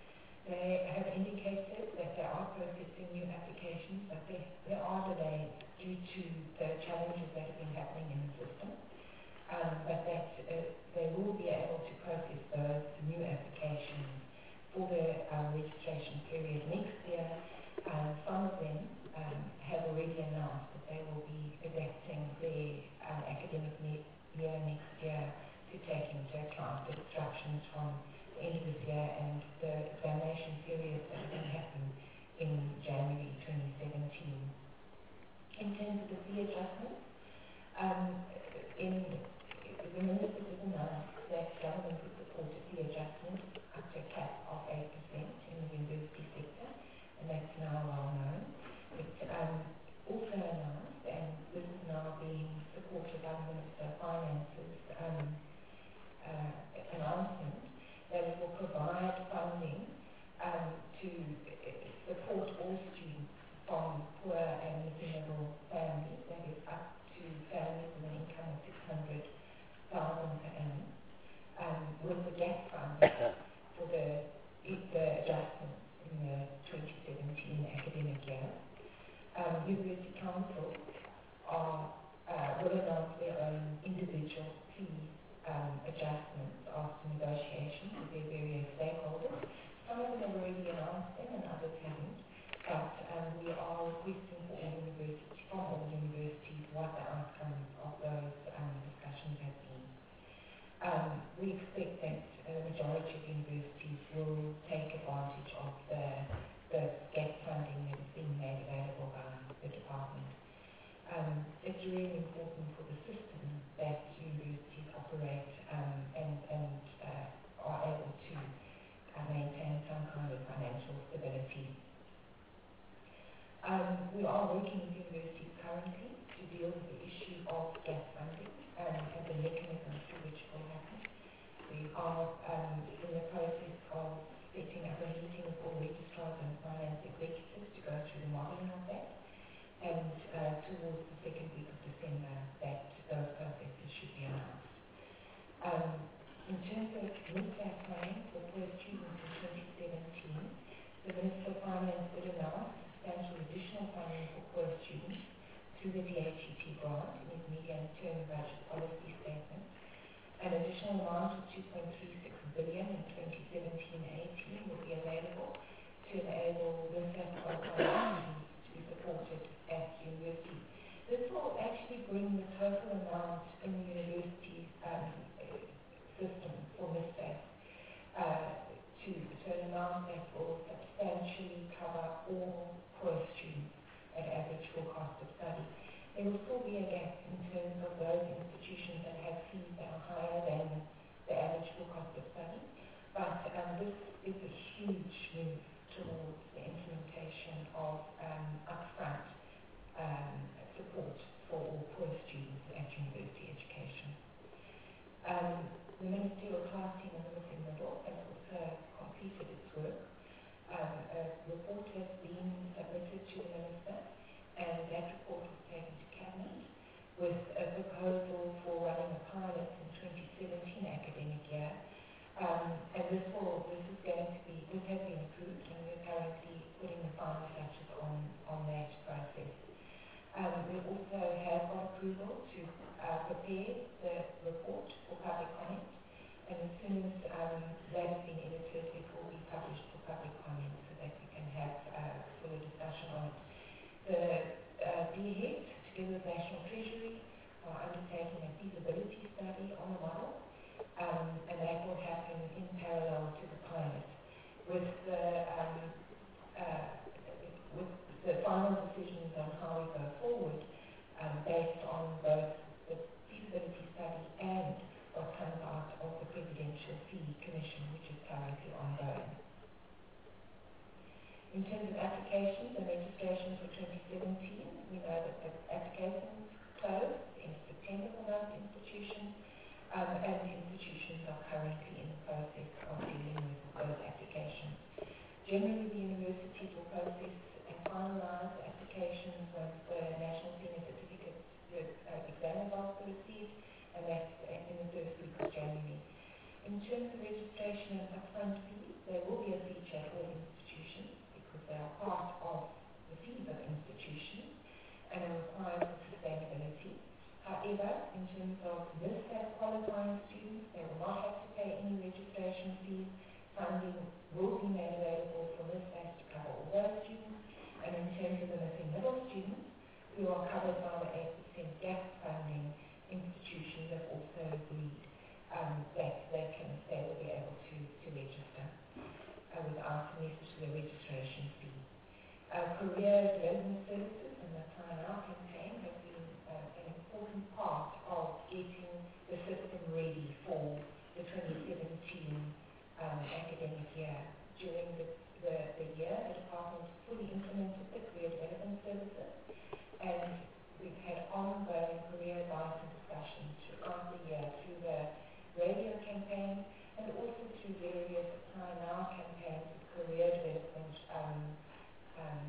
processing new applications, but there, there are delays due to the challenges that have been happening in the system. Um, but that uh, they will be able to process those new applications for the um, registration period next year. Um, some of them um, have already announced that they will be adapting their um, academic ne- year next year to take into account the disruptions from the end of this year and the examination periods that are going to happen in January twenty seventeen. In terms of the fee adjustments, um, in, the Minister did announce that government would support a fee adjustment up to a cap of eight percent in the university sector, and that's now well known. It um, also announced, and this is now being supported by the Minister of Finance's um, uh, announcement, that it will provide funding um, to uh, support all students from poor and middle-level families, that is up to families with an income of six hundred thousand per annum, um, with the gap funding for the, the adjustments in the twenty seventeen academic year. Um, University councils are, uh, will announce their own individual fee um, adjustments after negotiations with their various stakeholders. Some of them have already announced them and others haven't, but um, we are requesting for all universities, from all universities what the outcomes of those um, discussions have been. Um, we expect that a majority of universities will take advantage of the, the gap funding that is being made available by the department. Um, it's really important for the system that universities operate um, and, and uh, are able to uh, maintain some kind of financial stability. Um, we are working with universities currently to deal with the issue of gap funding um, and the mechanisms through which it will happen. We are um, in the process of setting up a meeting with all registrars and finance executives to go through the modelling of that. And uh, towards the second week of December, that those processes should be announced. Um, in terms of mid-class funding for poor students in twenty seventeen, the Minister of Finance did announce substantial additional funding for poor students through the D H E T grant in his medium-term budget policy statement. An additional amount of two point three six billion dollars in twenty seventeen eighteen will be available to enable mid-class qualified students to be supported at university. This will actually bring the total amount in the university um, system for MISTAC uh, to, to an amount that will substantially cover all poor students at average full cost of study. There will still be a gap in terms of those institutions that have fees that are higher than the average full cost of study, but um, this is a huge move towards the implementation of um, upfront um, support for all poor students at university education. Um, the ministerial class team in the Muslim Middle has also completed its work. Um, a report has been submitted to the minister, and that report was taken to cabinet with a proposal for running a pilot in twenty seventeen academic year. Um, and this will, this is going to be, this has been approved, and we're currently putting the final touches on, on that process. Um, we also have got approval to uh, prepare the report for public comment, and as soon as um, that has been edited, it will be published for public comment so that we can have uh, fuller discussion on it. The uh, D HEC, together with National Treasury, are undertaking a feasibility study on the model, um, and that will happen in parallel to the pilot, with the um, uh, with the final decisions on how we go forward um, based on both the feasibility study and what comes out of the Presidential Fee Commission, which is currently ongoing. In terms of applications and registration for twenty seventeen, we know that the applications closed in September for most institutions, um, and institutions are currently in the process of dealing with those applications. Generally, the universities will process and finalize applications once the National Senior Certificate uh, exam results are received, and that's in the first week of January. In terms of registration and upfront fees, there will be a feature at all institutions because they are part of who are covered by the eight percent gap funding institutions have also agreed um, that they can, they will be able to, to register uh, without the necessary registration fee. Uh, career development services and the Try Now campaign have been uh, an important part of getting the system ready for the twenty seventeen um, academic year. During the, the, the year, the department fully implemented the career development services, and we've had ongoing career advice and discussions throughout the year through the radio campaign and also through various Try Now campaigns with career development um, um,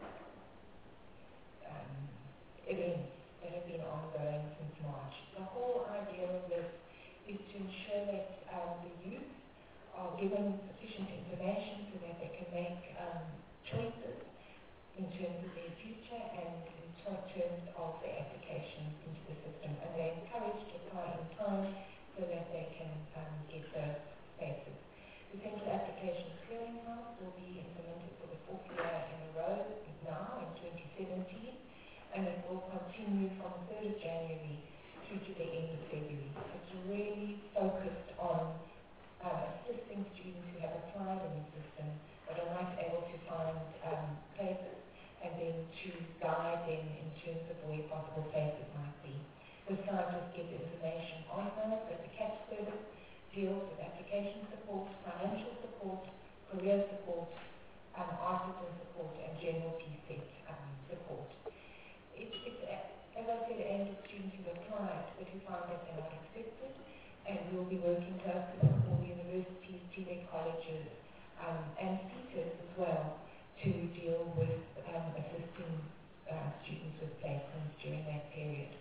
um, events that have been ongoing since March. The whole idea of this is to ensure that um, the youth are given sufficient information so that they can make um, choices in terms of their future and in terms of their applications into the system. And they're encouraged to apply in time so that they can um, get those spaces. The Central Applications Clearinghouse will be implemented for the fourth year in a row now in twenty seventeen, and it will continue from the third of January through to the end of February. It's really focused on um, assisting students who have applied in the system but are not able to find um, places, and then to guide them in terms of where possible places might be. The site just gives information on those, but the C A T service deals with application support, financial support, career support, um, article support, and general P SET um, support. It, it's, as I said, aimed at students who applied but who find that they're not accepted, and we'll be working closely with all the universities, T V E T colleges, um, and CETAs as well to deal with um, assisting uh, students with placements during that period.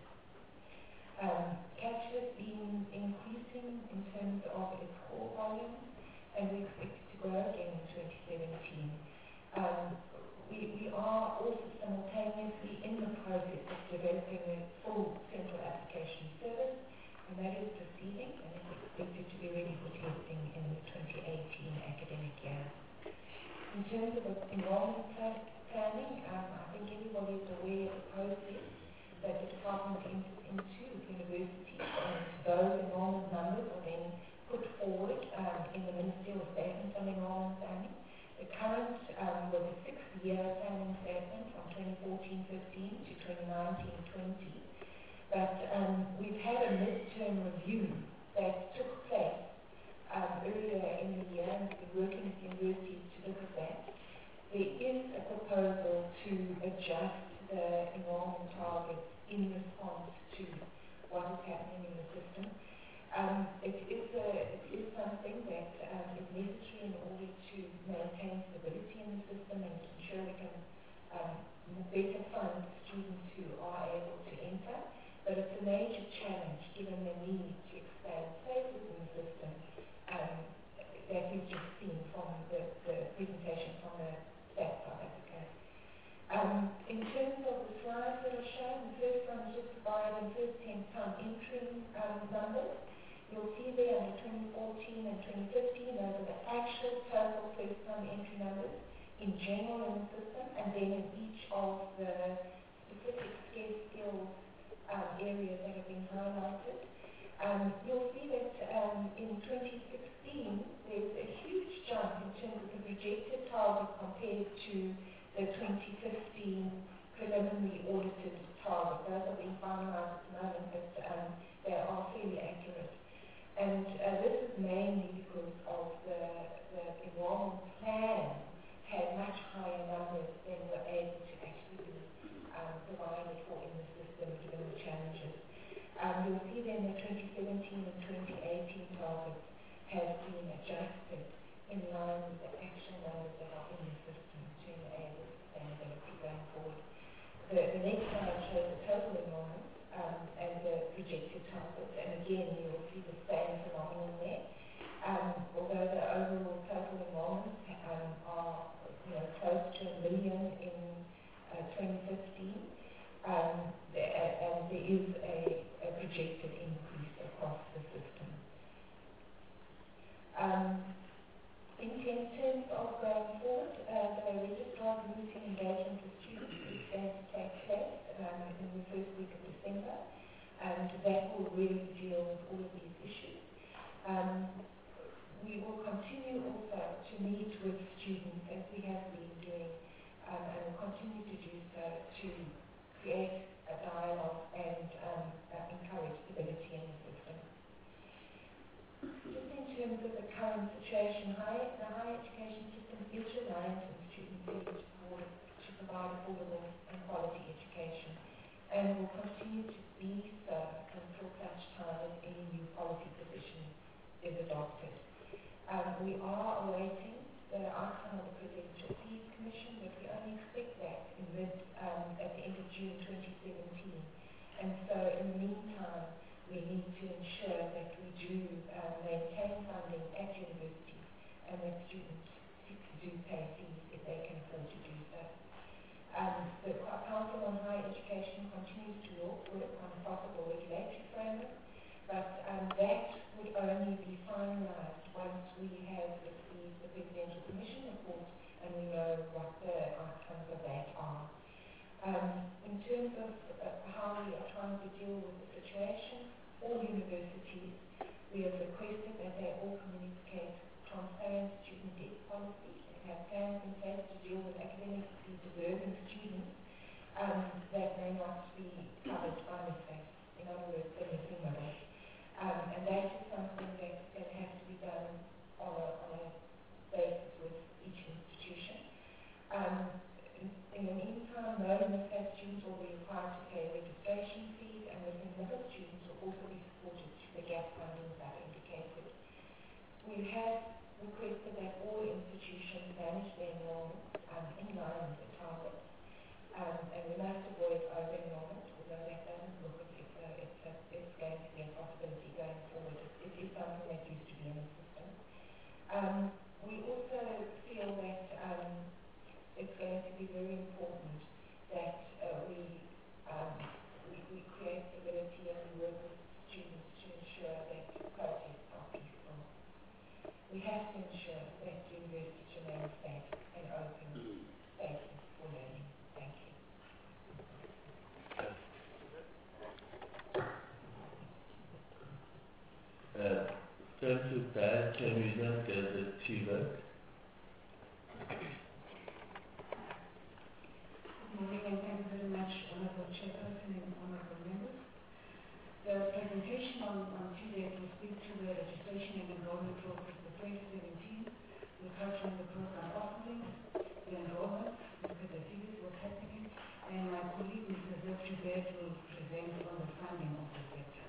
Um, C A T has been increasing in terms of its core volume, and we expect it to grow again in twenty seventeen. Um, we, we are also simultaneously in the process of developing a full central application service, and that is proceeding and is expected to be ready for testing in the twenty eighteen academic year. In terms of enrollment planning, um, I think everybody is aware of the process that the department enters into with universities, and those enrollment numbers are then put forward um, in the ministerial statement on enrollment planning. The current um, was a six-year planning statement from twenty fourteen fifteen to twenty nineteen twenty, but um, we've had a midterm review that took place um, earlier in the year, and we've been working with universities to look at that. There is a proposal to adjust the enrollment targets in response to what is happening in the system. Um, it, is a, it is something that um, is necessary in order to maintain stability in the system and to ensure we can um, better fund students who are able to enter. But it's a major challenge given the need to expand places in the system um, that we've just seen from the, the presentation from the Stats South Africa. Um, in terms of the slides that are shown, the first one is just providing first ten time entering um, numbers. You'll see there under twenty fourteen and twenty fifteen, those are the actual total first time entry numbers in general in the system, and then in each of the specific scarce skills um, areas that have been highlighted. Um, you'll see that um, in twenty sixteen, there's a huge jump in terms of the projected target compared to the twenty fifteen preliminary audited target. Those are being finalized at the moment, but um, they are fairly accurate. And uh, this is mainly because of the, the enrollment plan had much higher numbers than were able to actually be um, provided for in the system given the challenges. Um, you'll see then the twenty seventeen and twenty eighteen targets have been adjusted in line with the actual numbers that are in the system to enable sustainability going forward. The, the next slide shows the total enrollment um, and the projected targets, and again you'll see the same phenomenon there. Um, although the overall total enrollments um, are you know, close to a million in uh, twenty fifteen, um, the, uh, and there is a, a projected increase across the system. Um, in terms of going forward, uh, the registrar's meeting engagement with students is going to take place um, in the first week of December, and that will really deal with all of these issues. Um, we will continue also to meet with students, as we have been doing, um, and will continue to do so, to create a dialogue and um, uh, encourage stability in the system. Just in terms of the current situation, high, the higher education system is reliant on student fees for, to provide affordable and quality education, and will continue to be so until such time as any new policy position is adopted. Um, we are awaiting the outcome of the Presidential Fees Commission, but we only expect that in mid, um, at the end of June twenty seventeen. And so in the meantime, we need to ensure that we do uh, maintain funding at universities and that students do pay fees if they can afford to do so. Um, the Council on Higher Education continues to work on a possible regulatory framework, but um, that would only be finalised once we have received the Presidential Commission report and we know what the outcomes of that are. Um, in terms of uh, how we are trying to deal with the situation, all universities, we have requested that they all communicate transparent student debt policies and have plans in place to deal with academically deserving students um, that may not be covered by the state. In other words, the missing middle. Um, and that is something that, that has to be done on a, on a basis with each institution. Um, in, in the meantime, no Middle students will be required to pay registration fees, and missing middle students will also be supported through the gap funding that I indicated. We have requested that all institutions manage their enrollment um, in line with the targets, um, and we must avoid over-enrollment, although that doesn't look as if uh, it's, a, it's going to be a possibility going forward. It, it is something that used to be in the system. Um, we also feel that um, it's going to be very important that uh, we, um, we we create stability and we work with students to ensure that protests are peaceful. We have to ensure that universities remain safe and open spaces for learning. Thank you. Uh, turn to that, can we not get the T-Rex? Good morning, and thank you very much, Honourable Chairperson and Honourable Members. The presentation on, on Tuesday will speak to the registration and enrollment process for twenty seventeen. We'll touch on the program offerings, the enrollment, look at the figures, what's happening, and my colleague, Mister Zertribert, will present on the funding of the sector.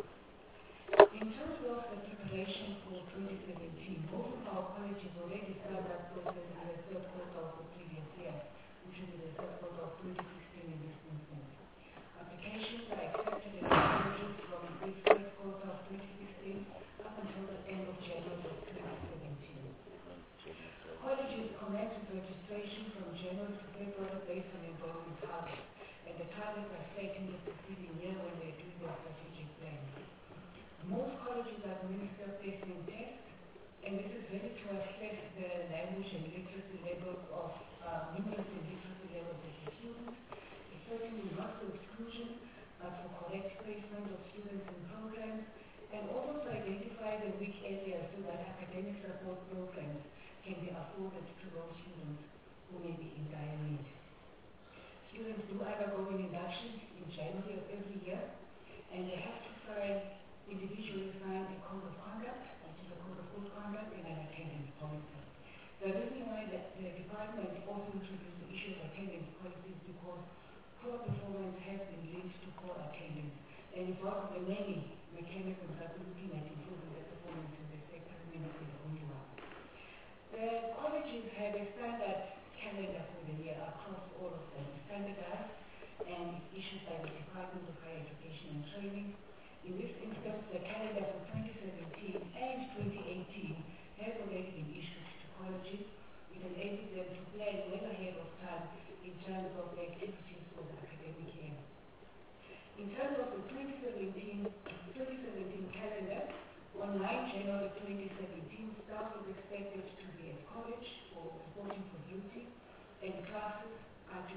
In terms of the preparation for twenty seventeen, most of our colleges already started that process in the third quarter of the previous year, which is the third quarter of twenty sixteen in this instance. Applications are accepted and colleges from this first quarter of twenty sixteen up until the end of January of twenty seventeen. Colleges commence with registration from January to February based on enrollment targets, and the targets are set in the preceding year when they do their strategic plans. Most colleges administer placement tests, and this is really to assess the language and literacy levels of uh, numeracy and literacy levels of the students. It's certainly not for exclusion, but for correct placement of students in programs, and also to identify the weak areas so that academic support programs can be afforded to those students who may be in dire need. Students do undergo an induction in January of every year, and they have to sign, individually sign a code of conduct, which is a code of good conduct, and an attendance policy. The reason why the, the department also introduced the issue of attendance policy is because poor performance has been linked to poor attendance, and it's one of the many mechanisms that we're looking at improving the performance in the sector, and it's the only one. The colleges have a standard calendar for the year across all of them, standardized, and it's issued by the Department of Higher Education and Training. In this instance, the calendar for twenty seventeen and twenty eighteen has already been issued to colleges. It enables them to plan well ahead of time in terms of the activities for the academic year. In terms of the twenty seventeen calendar, on ninth January twenty seventeen, staff is expected to be at college for reporting for duty, and classes are to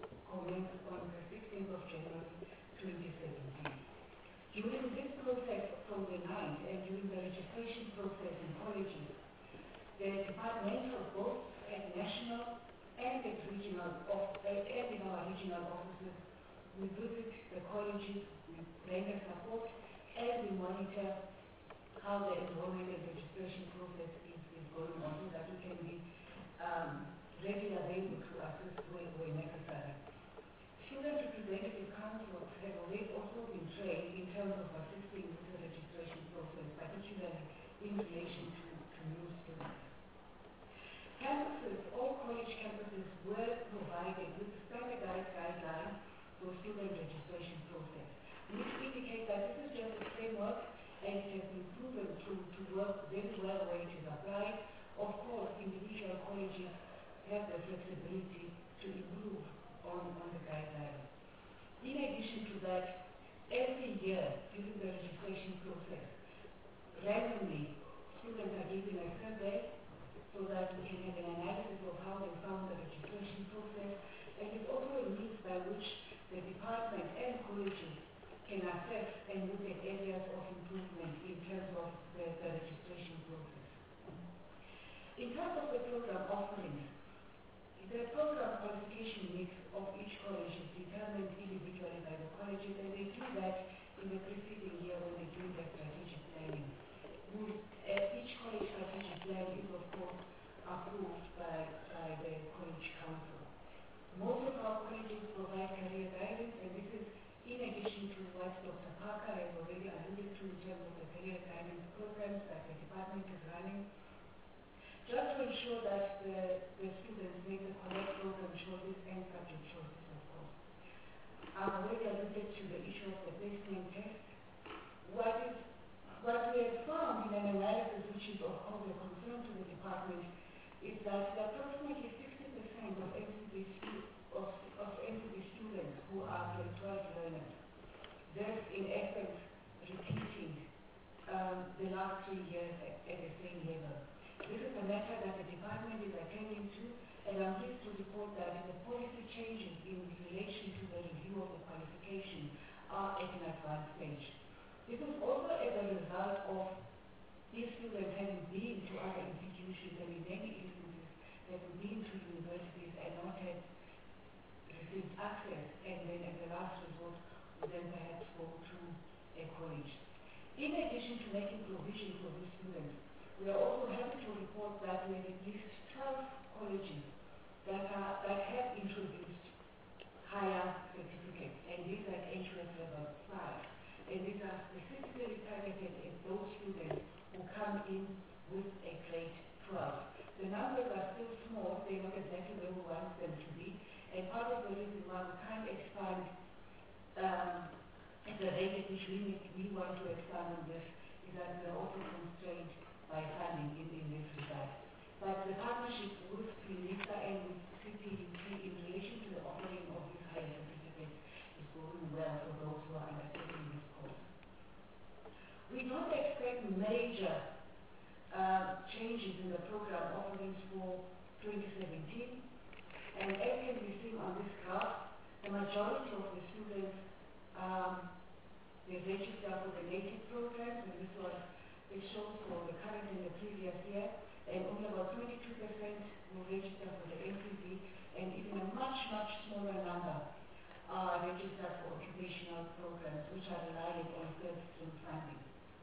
commenced on the sixteenth of January twenty seventeen. During this process from the ninth and during the registration process in colleges, the departmental, both at national and at regional, of, uh, and in our regional offices, we visit the colleges, we render support, and we monitor how the enrollment and registration process is, is going on so that we can be um, ready and able to assist where, where necessary. Student representative councils have already also been trained in terms of assisting with the registration process, particularly in relation to, to new students. Campuses, all college campuses were provided with standardized guidelines for student registration process, which indicate that this is just a framework and it has been proven to, to work very well where it is applied. Of course, individual colleges have the flexibility to improve on, on the guidelines. In addition to that, every year during the registration process, randomly, students are given a survey so that we can have an analysis of how they found the registration process, and it's also a means by which the department and colleges can assess and look at areas of improvement in terms of the, the registration process. In terms of the program offerings, the program qualification mix of each college is determined individually by the colleges, and they do that in the preceding year when they do their strategic planning. With, uh, each college strategic plan is, of course, approved by, by the college council. Most of our colleges provide career guidance, and this is in addition to what Doctor Parker has already alluded to in terms of the career guidance programs that the department is running, just to ensure that the, the students make the correct program choices and subject choices, of course. I've already alluded to the issue of the placement test. What, is, what we have found in an analysis which is of course a concern to the department is that approximately sixty percent of N C B of, of N C B students who are grade twelve learners, thus in essence repeating um, the last three years at, at the same level. This is a matter that the department is attending to, and I'm pleased to report that the policy changes in relation to the review of the qualification are at an advanced stage. This is also as a result of these students having been to other institutions, and in many instances having been to universities and not had received access, and then at the last resort would then perhaps go to a college. In addition to making provision for these students, we are also happy to report that we have at least twelve colleges that, are, that have introduced higher certificates, and these are at H U S level five. And these are specifically targeted at those students who come in with a grade twelve. The numbers are still small, they're not exactly where we want them to be, and part of the reason why we can't expand um, at the rate at which we, we want to expand on this is that we are also constrained by funding in, in this regard. But the partnership with PRINISA and with C P U C in relation to the offering of these higher certificates is going well for those who are undertaking this course. We don't expect major uh, changes in the program offerings for twenty seventeen, and as can be seen on this graph, the majority of the students um, they register for the native programs, and this was it shows for the current and the previous year, and only about twenty-two percent will register for the N C B, and even a much, much smaller number are registered for occupational programs, which are relying on third stream funding.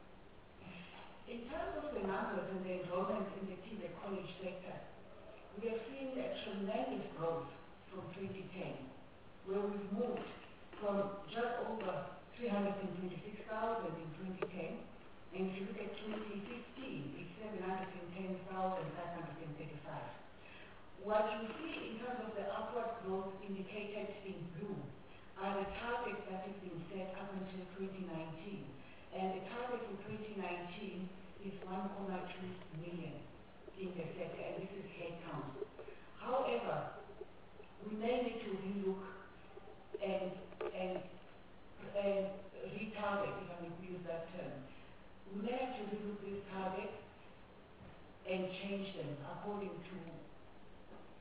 In terms of the numbers and the enrollment in the T V E college sector, we have seen a tremendous growth from twenty ten, where we've moved from just over three hundred twenty-six thousand in twenty ten. And if you look at twenty fifteen, it's seven hundred ten thousand five hundred thirty-five. What you see in terms of the upward growth indicated in blue are the targets that have been set up until twenty nineteen. And the target for twenty nineteen is one point two million in the sector, and this is headcount. However, we may need to relook and, and, and retarget, if I may use that term. We may have to relook these targets and change them according to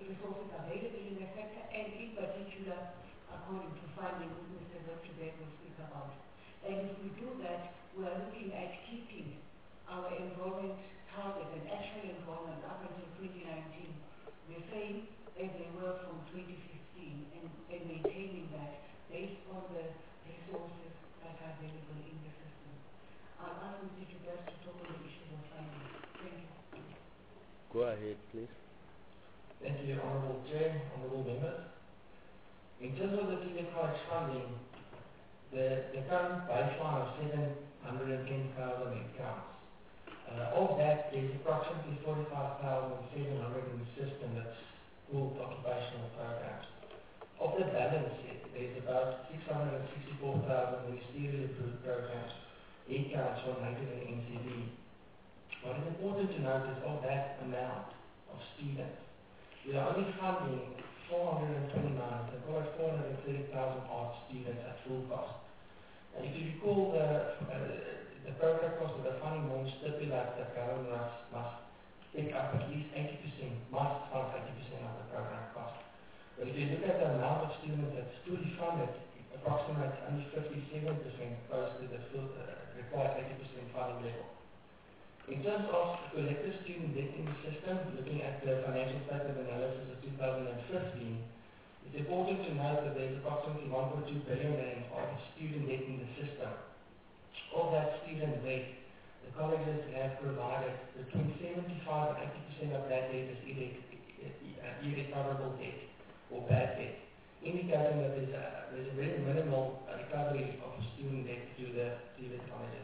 resources available in the sector, and in particular, according to funding, which Mister Zotterberg will speak about. And if we do that, we are looking at keeping our enrollment target and actual enrollment up until twenty nineteen the same as they were from twenty fifteen, and, and maintaining that based on the resources that are available in the system. I'll ask Mister Jubers to talk on the issue of funding. Thank you. Go ahead, please. Thank you, Honourable Chair, Honourable Members. In terms of the T V college funding, the, the current baseline of seven hundred ten thousand accounts. Uh, of that, there's approximately forty-five thousand seven hundred in the system that's full occupational programs. Of the balance, there's about six hundred sixty-four thousand ministerially approved programs, eight counts for native and N C V. What is important to note is of that amount of students, we are only funding four hundred twenty-nine, so call it four hundred thirty thousand odd students at full cost. And if you recall, the, uh, the program cost of the funding norm stipulates that government must, must pick up at least eighty percent, must fund eighty percent of the program cost. But if you look at the amount of students that's fully funded, it approximates only fifty-seven percent close to the full, uh, required eighty percent funding level. In terms of collective student debt in the system, looking at the financial statement analysis of two thousand fifteen, it's important to note that there's approximately one point two billion rand of student debt in the system. Of that student debt, the colleges have provided between seventy-five and eighty percent of that debt as irrecoverable debt or bad debt, indicating that there's a, there's a very minimal recovery of student debt to the, to the colleges.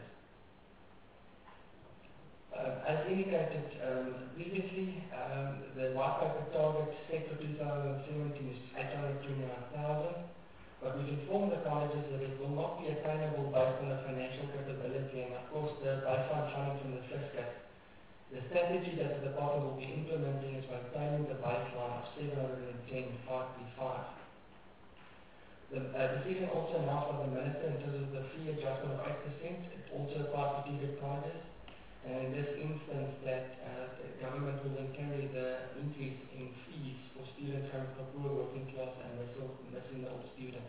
Uh, as indicated um, previously, um, the white paper target set for two thousand seventeen is eight hundred twenty-nine thousand, but we've informed the colleges that it will not be attainable based on the financial capability and, of course, the baseline funding from the fiscus. The strategy that the department will be implementing is maintaining the baseline of seven hundred ten thousand five hundred thirty-five. The uh, decision also announced by the Minister in terms of the fee adjustment of eight percent. It also applies to T V colleges. And in this instance, that uh, the government will then carry the increase in fees for students coming from poor working class and missing old students.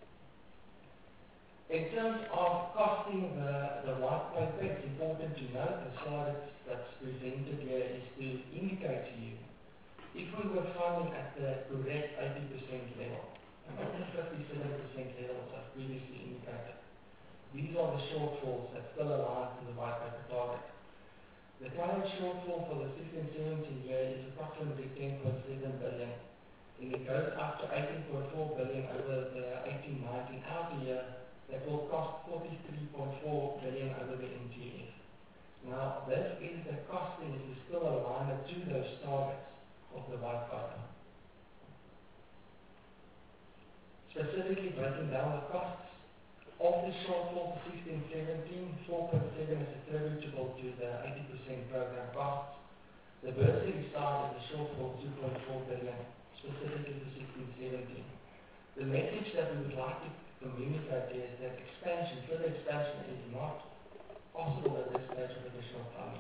In terms of costing the, the white paper, it's important to note the slide that's presented here is to indicate to you if we were funding at the correct eighty percent level, and not the fifty-seven percent level as previously indicated. These are the shortfalls that still align to the white paper target. The current shortfall for the sixteen seventeen year is approximately ten point seven billion, and it goes up to eighteen point four billion over the eighteen nineteen outer year that will cost forty-three point four billion over the N G F. Now, this is the costing if we still align it to those targets of the white paper. Specifically breaking down the costs. Of the shortfall for sixteen seventeen, four point seven is attributable to the eighty percent program costs. The bursary side is a shortfall of two point four billion, specifically for sixteen seventeen. The message that we would like to communicate is that expansion, further expansion is not possible at this stage of additional funding.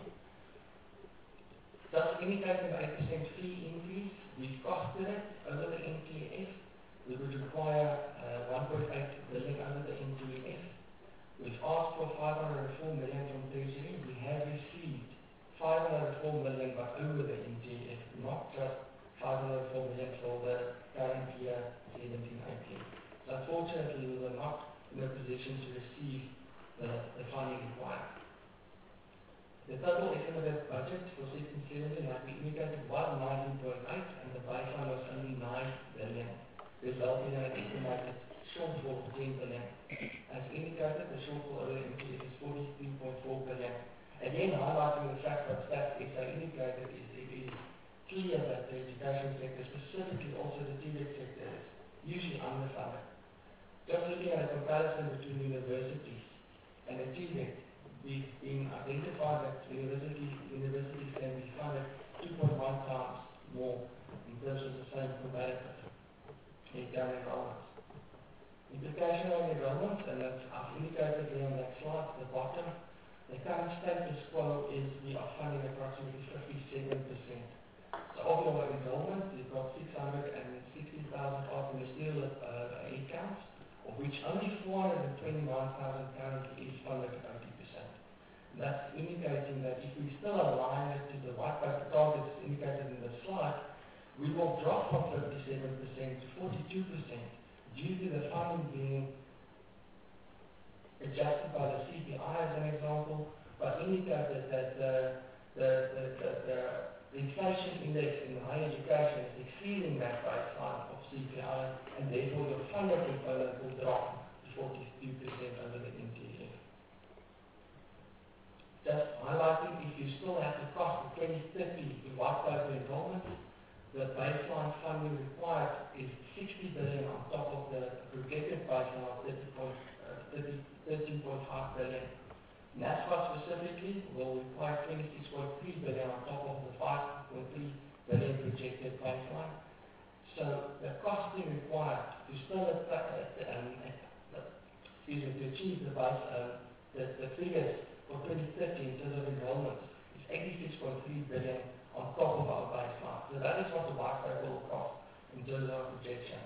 Thus, indicating the eight percent fee increase, we've costed it over the N T F. We would require uh, one point eight billion under the N T F. We've asked for five hundred four million from Treasury. We have received five hundred four million but over the N T F, not just five hundred four million for the current year seventeen eighteen. So unfortunately, we were not in a position to receive the, the funding required. The total estimated budget for sixteen seventeen, like we indicated, was nineteen point eight and the baseline was only nine billion. Resulting in an estimated shortfall of ten billion. As indicated, the shortfall over the N T F is forty-three point four billion. Again, highlighting the fact that Stats S A indicated is it is clear that the education sector, specifically also the T V sector, is usually underfunded. Just looking at a comparison between universities and the T V, we've been identified that university, universities can be funded two point one times more in terms of the same comparative. Income enrollments. Implication on enrollments, and that's I've indicated here on that slide at the bottom. The current status quo is we are funding approximately fifty-seven percent. So of your enrollment, you've got six nine thousand currently is funded at eighty percent. That's indicating that if we still align it to the white paper targets indicated in the slide, we will drop from fifty-seven percent to forty-two percent due to the funding being adjusted by the C P I as an example, but indicated that the, the, the, the, the inflation index in higher education is exceeding that baseline of C P I, and therefore the funded component will drop to forty-two percent under the N T F. Just highlighting, if you still have to cost the twenty thirty to white paper enrollment, the baseline funding required is sixty billion on top of the projected baseline of thirteen point five billion. NASFA specifically will require twenty-six point three billion on top of the five point three billion projected baseline. So the costing required to still uh, um, uh, excuse me, to achieve the base uh, the, the figures for twenty thirty in terms of enrollment is eighty-six point three billion on top of our baseline. So that is what the white paper will cost in terms of our projections.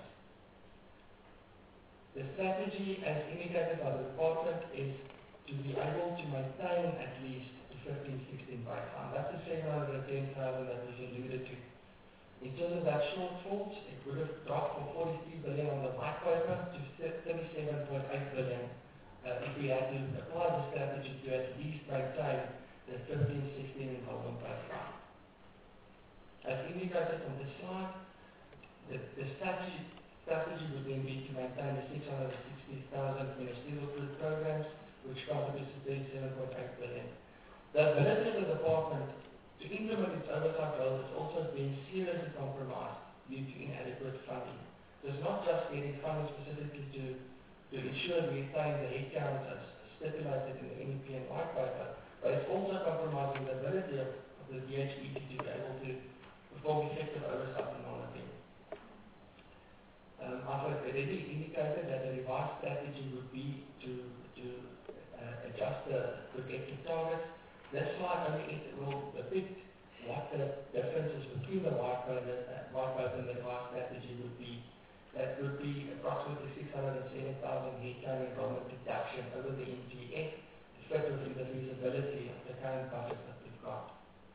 The strategy, as indicated by the department, is to be able to maintain at least the fifteen sixteen baseline. That's the seven hundred ten thousand that we've alluded to. In terms of that shortfalls, it would have dropped from forty-three billion on the white paper to thirty-seven point eight billion uh, if we had to apply the strategy to at least maintain the fifteen sixteen enrollment baseline. As indicated on this slide, the, the strategy, strategy would then be to maintain the six hundred sixty thousand ministerial programs, which contributes to thirty-seven point eight billion. The ability of the department to implement its oversight role is also being seriously compromised due to inadequate funding. So it's not just getting funding specifically to, to ensure we attain the headcount as stipulated in the N E P and white paper, but it's also compromising the ability of, of the D H E to be able to perform effective oversight and monitoring. Um, I've already indicated that the revised strategy would be to, to uh, adjust the projected targets. This slide only will depict what the differences between the white paper, uh, white paper and the revised strategy would be. That would be approximately six hundred seven thousand headcount enrollment reduction over the N T F to fit within the feasibility of the current budget that we've got.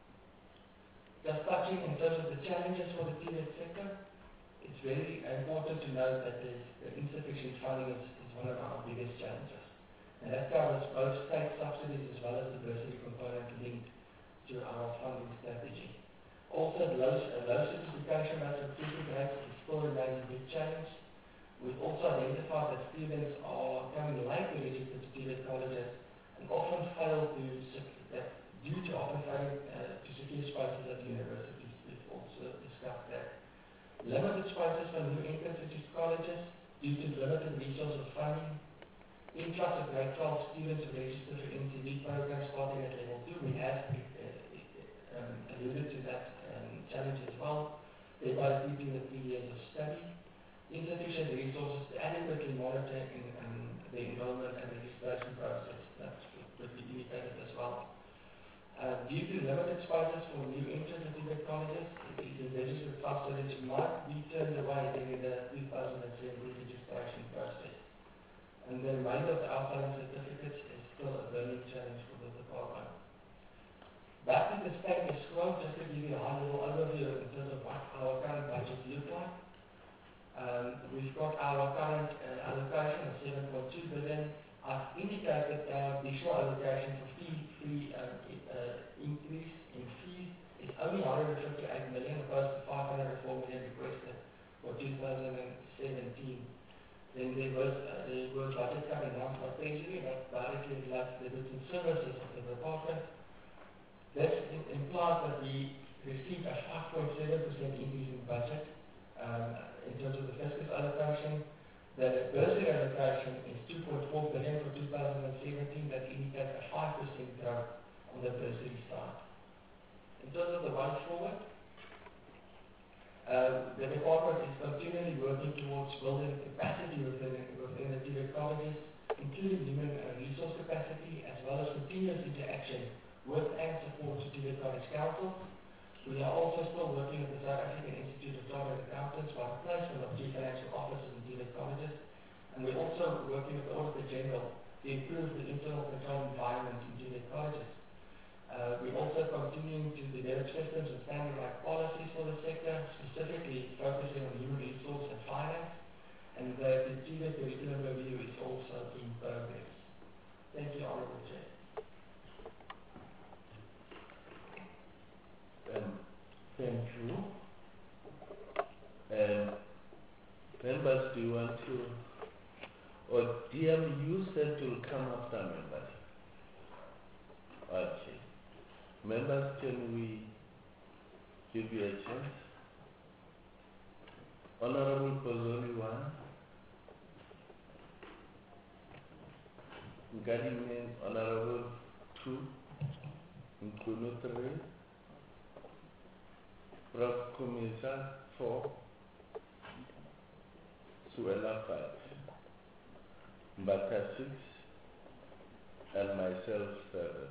Just touching in terms of the challenges for the T V E T sector, it's very important to note that the insufficient funding is, is one of our biggest challenges. And that covers both state subsidies as well as the bursary component linked to our funding strategy. Also, low, uh, low certification rates of recruitment rates still remains a big challenge. We've also identified that students are coming late to register to T V E T colleges and often fail to, that due to often failing uh, to secure spaces at universities. We've also discussed that. Limited spaces for new entrants into colleges due to limited resources of funding. Influx of grade twelve students who register for N T V programs starting at level two. We have uh, um, alluded to that um, challenge as well, thereby keeping the three years of study. Insufficient resources to adequately monitor in, um, the enrollment and registration process. That's what we indicated as well. Uh, due to limited spaces for new entrants into the colleges, it is registered subsidies might be turned away during the two thousand seventeen registration process. And the remainder of the outstanding certificates is still a burning challenge for the department. Back to the status quo, just to give you a high-level overview in terms of what our current budget looks like. Um, we've got our current uh, allocation of seven point two billion. I've indicated our additional allocation for fee free uh, uh, increase in fees is only one hundred fifty-eight million opposed to five hundred four million requested for two thousand seventeen. Then there was uh, there was budget cut announced by Treasury that directly relates to the goods and services of the department. This implies that we received a five point seven percent increase in budget um, in terms of the fiscal allocation. The bursary allocation is two point four billion for two thousand seventeen. That indicates a five percent growth on the bursary side. In terms of the way forward, Uh, the department is continually working towards building capacity within, within the T V E T colleges, including human uh, resource capacity, as well as continuous interaction with and support to T V E T College Council. We are also still working with the South African Institute of Chartered Accountants for replacement of chief financial officers in T V E T colleges, and we're also working with the Auditor General to improve the internal control environment in junior colleges. Uh, we're also continuing to develop systems and standardized policies for the sector, specifically focusing on human resource and finance, and the, the T V E T curriculum review is also in progress. Thank you, Honourable Chair. Um, thank you. Um, members, do you want to, or D M, you said you'll come after members. Okay. Members, can we give you a chance? Honorable Kozoli one. Ngadi means Honorable two. Nkunu three. Prof Kumisa four. Suela five. Mbata six. And myself seven.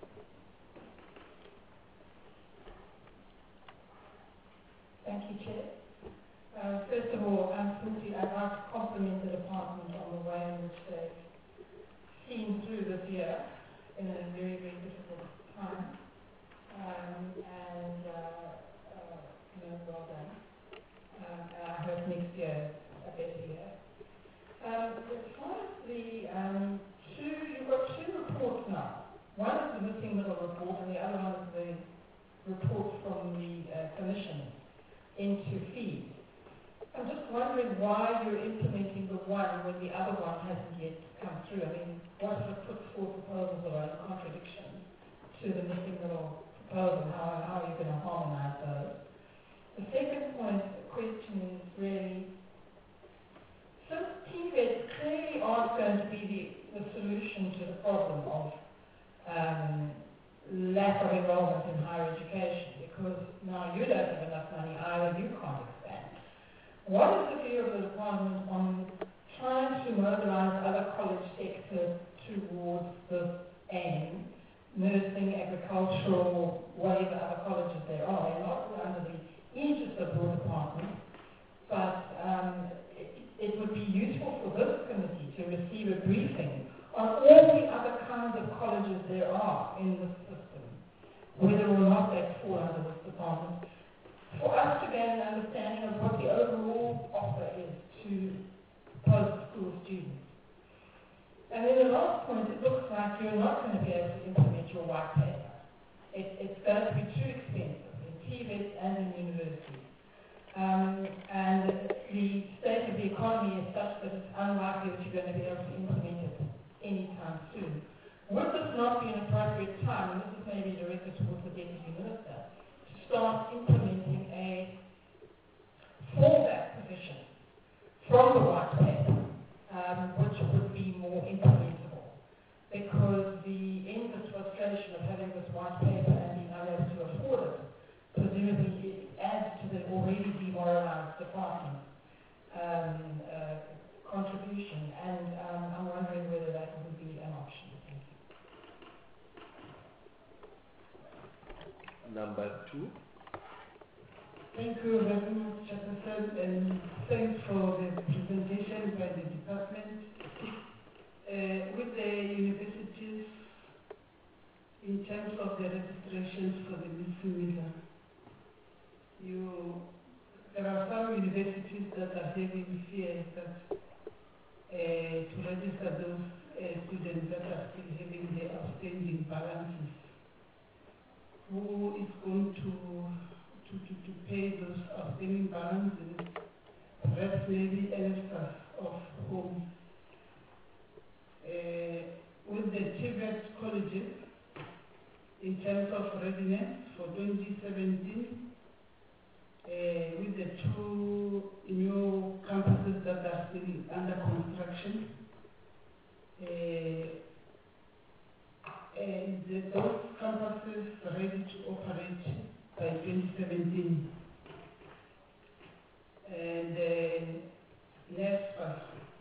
Thank you, Chair. Uh, first of all, unfortunately, I'd like to compliment the department on the way in which they've seen through this year in a very, very difficult time. Um, and, uh, uh, you know, well done. Um, and I hope next year is a better year. Um, as far as the um, two, you've got two reports now. One is the missing middle report, and the other one is the report from the uh, Commission into fees. I'm just wondering why you're implementing the one when the other one hasn't yet come through. I mean, what if it puts forth proposals that are in contradiction to the missing middle proposal? How, how are you going to harmonize those? The second point, the question is really, since T V E T clearly aren't going to be the, the solution to the problem of um, lack of enrollment in higher education, because now you don't have enough money either, you can't expand. What is the view of the department on trying to mobilize other college sectors towards this aim, nursing, agricultural, whatever other colleges there are? They're not under the aegis of your department, but um, it, it would be useful for this committee to receive a briefing on all the other kinds of colleges there are in the system, whether or not they fall under this department, for us to gain an understanding of what the overall offer is to post-school students. And then the last point, it looks like you're not going to be able to implement your white paper. It, it's going to be too expensive in T V E T and in universities. Um, and the state of the economy is such that it's unlikely that you're going to be able to implement it anytime soon. Would this not be an appropriate time, and this is maybe directed towards the Deputy Minister, to start implementing a fallback position from the white paper, um, which would be more implementable? Because the endless frustration of having this white paper and being unable to afford it, presumably it adds to the already demoralized department um, uh, contribution, and um, I'm wondering whether that would be an option. Thank you. Number two. Thank you very much, Chairperson, and thanks for the presentation by the department. Uh, with the universities, in terms of the registrations for the missing middle, you, there are some universities that are having fears that uh, to register those uh, students that are still having the outstanding balances. Who is going to, to, to, to pay those outstanding balances? Perhaps maybe elsewhere of home. Uh, with the T V E T colleges, in terms of readiness for twenty seventeen, uh, with the two new campuses that are still under construction, uh, and the, those campuses are ready to operate by twenty seventeen. And uh, NESPA,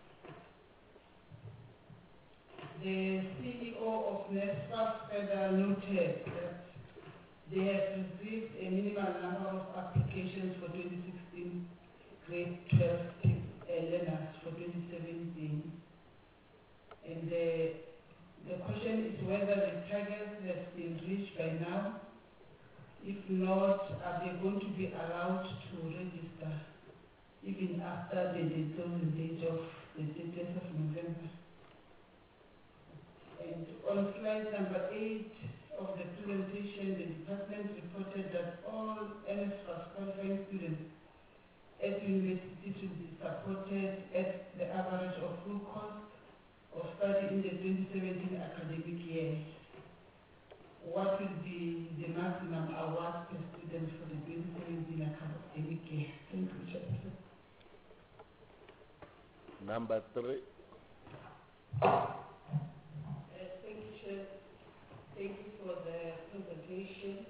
the C E O of NESPA further noted that they have received a minimal number of applications for twenty sixteen grade twelve learners for twenty seventeen. And the If not, are they going to be allowed to register even after the closing date of the thirtieth of November? And on slide number eight of the presentation, the department reported that all N S F A S qualifying students at university should be supported at the average of full cost of study in the twenty seventeen academic year. What will be the maximum award per student for the twenty seventeen academic year? Thank you, Chairperson. Number three. Thank you for the presentation.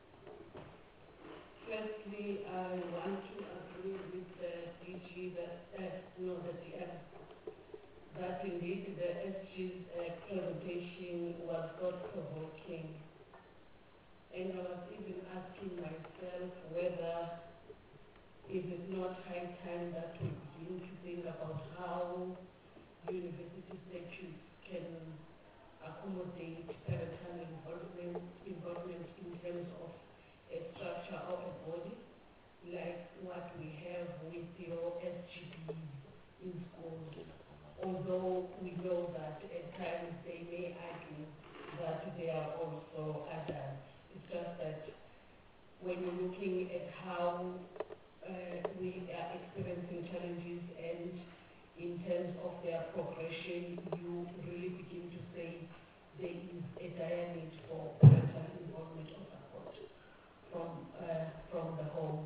Firstly, I want to agree with the D G that, uh, no, the D M, that indeed the S G's uh, presentation was thought-provoking. And I was even asking myself whether is it not high time that we begin to think about how university statutes can accommodate parental involvement, involvement in terms of a structure of a body, like what we have with your S G B in schools. Although we know that at times they may argue that they are also adults. It's just that when you're looking at how uh, we are experiencing challenges and in terms of their progression, you really begin to say there is a dire need for parental involvement or support from, uh, from the homes.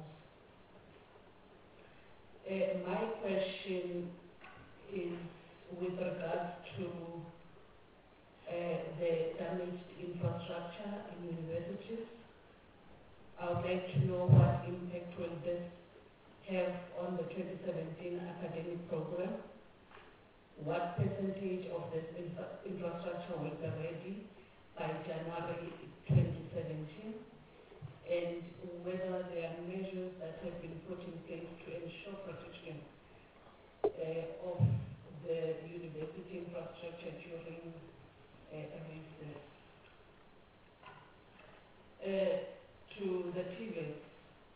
Uh, my question is with regards to uh, the damaged infrastructure in universities. I would like to know what impact will this have on the twenty seventeen academic program. What percentage of this infra infrastructure will be ready by January twenty seventeen, and whether there are measures that have been put in place to ensure protection uh, of the university infrastructure during uh, recess. Uh, to the T V S,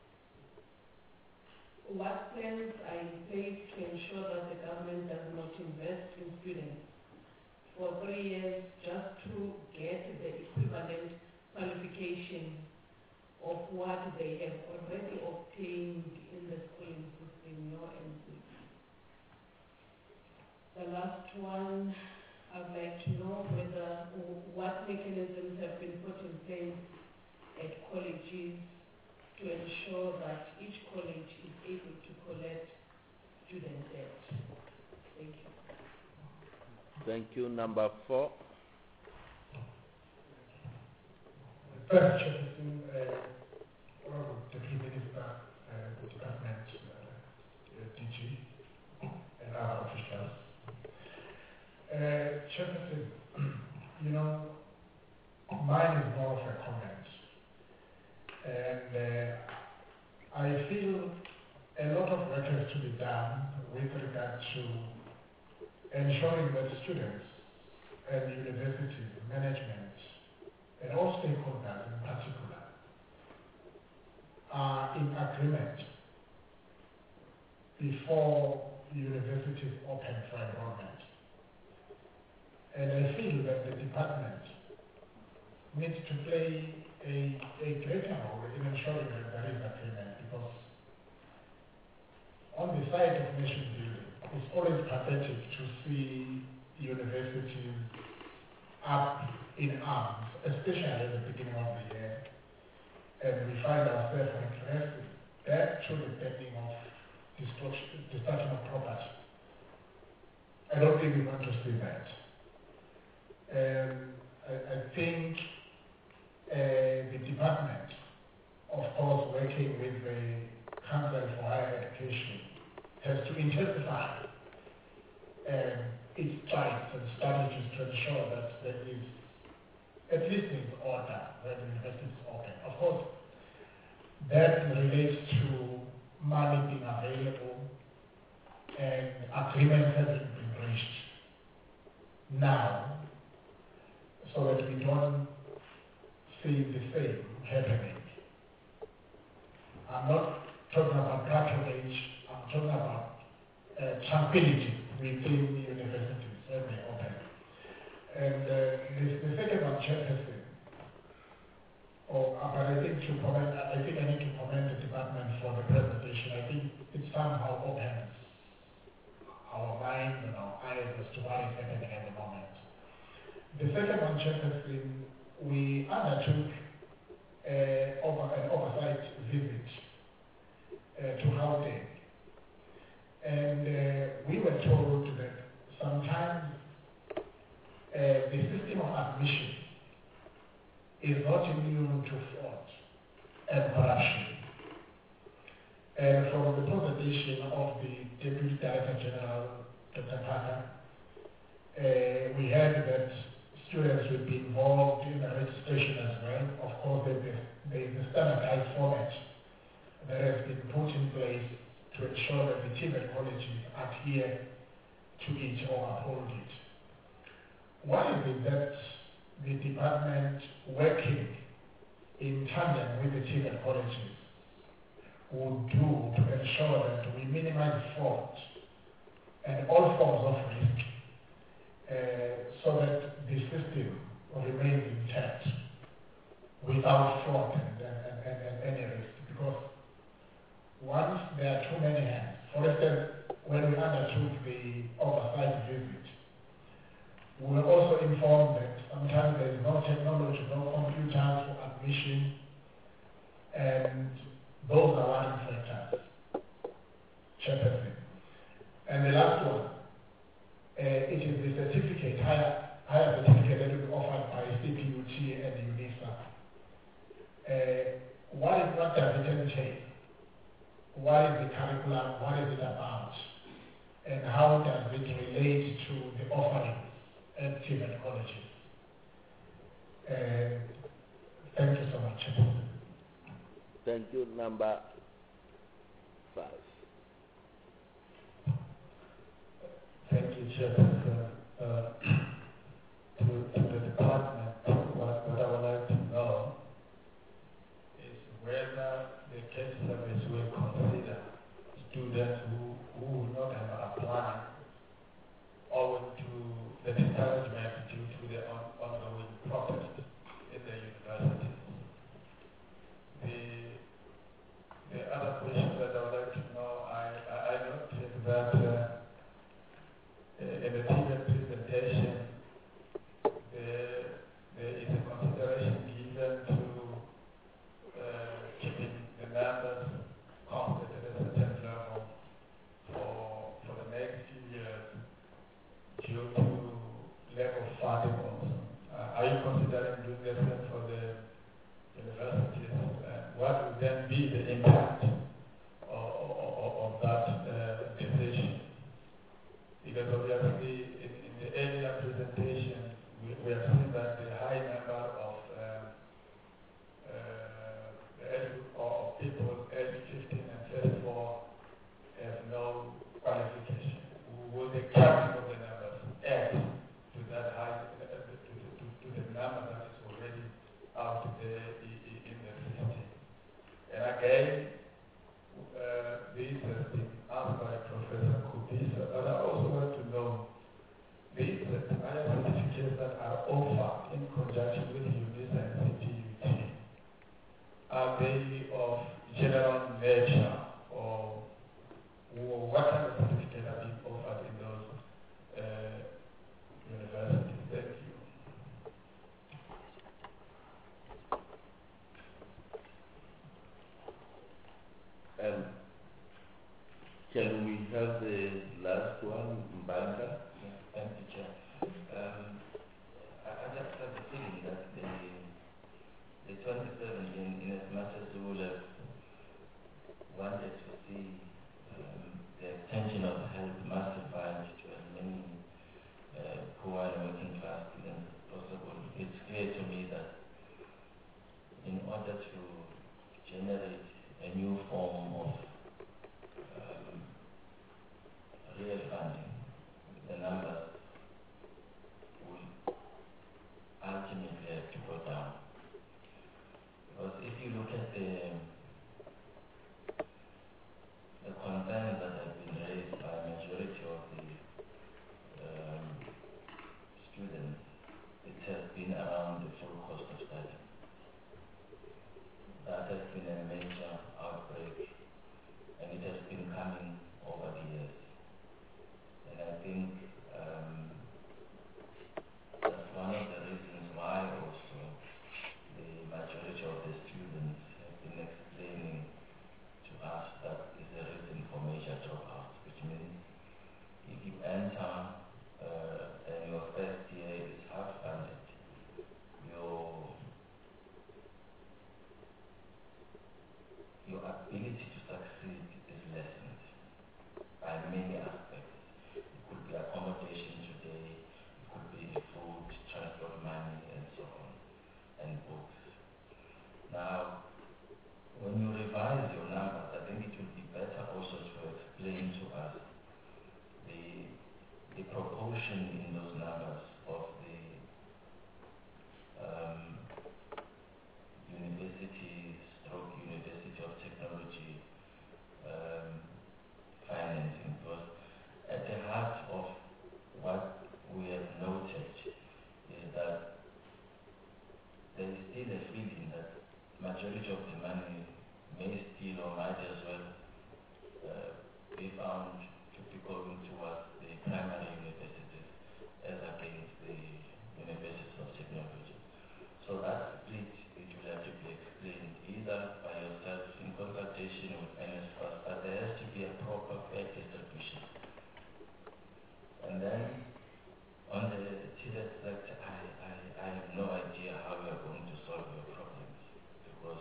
what plans are in place to ensure that the government does not invest in students for three years just to get the equivalent qualification of what they have already obtained in the schooling system, your N C P? The last one, I'd like to know whether what mechanisms have been put in place at colleges to ensure that each college is able to collect student debt. Thank you. Thank you. Number four. First, Chairperson, uh, Honorable Deputy Minister, uh, the Department, uh, D G, and other officials. Uh, Chairperson, you know, mine is more of a comment. And uh, I feel a lot of work has to be done with regard to ensuring that students and university management and all stakeholders in particular are in agreement before universities open for enrollment. And I feel that the department needs to play a, a greater role in ensuring that there is agreement, because on the side of nation building, it's always pathetic to see universities up in arms, especially at the beginning of the year, and we find ourselves regressing back to the beginning of destruction, destruction of property. I don't think we want to see that. Um, I, I think Uh, the department, of course, working with the Council for Higher Education, has to intensify um, its strides and strategies to ensure that there is at least in order where the university is open. Of course, that relates to money being available and agreements having been reached now, so that we don't see the same happening I'm not talking about patronage, I'm talking about uh, tranquility within universities when they open. And uh, the, the second one, Chairperson, oh, uh, but I think to comment, I think I need to commend the department for the presentation. I think it somehow opens our minds and our eyes as to what is happening at the moment. The second one, Chairperson, we undertook uh, over, an oversight visit uh, to Gauteng. And uh, we were told that sometimes uh, the system of admission is not immune to fraud and corruption. And from the presentation of the Deputy Director General, Doctor Parker, uh, we heard that students will be involved in the registration as well. Of course, there is a standardized format that has been put in place to ensure that the T V E T colleges adhere to it or uphold it. What is it that the department, working in tandem with the T V E T colleges, would do to ensure that we minimize fraud and all forms of risk uh, so that the system remains intact without fraud and, and, and, and any risk? Because once there are too many hands, for instance, when we undertook the oversight visit, we were also informed that sometimes there is no technology, no computers for admission, and those are worrying factors. Chairperson. And the last one, uh, it is the certificate, higher, higher certificate that will be offered by C P U T and UNISA. Uh, what, is, what does it entail? What is the curriculum? What is it about? And how does it relate to the offerings at T V E T colleges? Uh, thank you so much. Thank you. Number five. Thank you, Chairperson. Uh, to, to the department, what, what I would like to know is whether the case service will consider students who, who will not have applied owing to the discouragement due to the on, ongoing protest in the universities. The, the other question that I would like to know, I, I, I noticed that uh, in the previous presentation, there, there is a consideration given to uh, keeping the numbers constant at a certain level for, for the next few years due to lack of funding also. Uh, are you considering doing the same for the universities? Uh, what would then be the impact of, of, of that uh, decision? Because obviously in, in the earlier presentation, we, we have seen that the high number of um, uh, of people aged fifteen and thirty-four have no qualification. Will the counting of the numbers add to that high, uh, to, to, to the number that is already out there in the system? And again, uh, this has been asked by Professor Kubisa, but I also want to know these higher certificates that are offered in conjunction with UNISA and C P U T, are they of general nature, or, or what kind of certificates are being offered in those uh, universities? Thank you. Um, can we have the last one, Mbanga? Yeah, thank you, Chair. Um, I, I just have the feeling that the, the twenty seventeen, in as much as we would have wanted to see um, the extension of health massified to as many uh, poor and working class students as possible, it's clear to me that in order to generate a new form of um, real funding, the numbers will ultimately have to go down. Because if you look at the erosion in those numbers of the um, university stroke University of Technology um, financing, because at the heart of what we have noted is that there is still a feeling that majority of the money may still or might as well uh, be found to be going towards the primary universities as against the universities of technology. So that split, it will have to be explained either by yourself in consultation with N S F A S, but there has to be a proper fair distribution. And then on the T V E T sector, I, I, I have no idea how you are going to solve your problems, because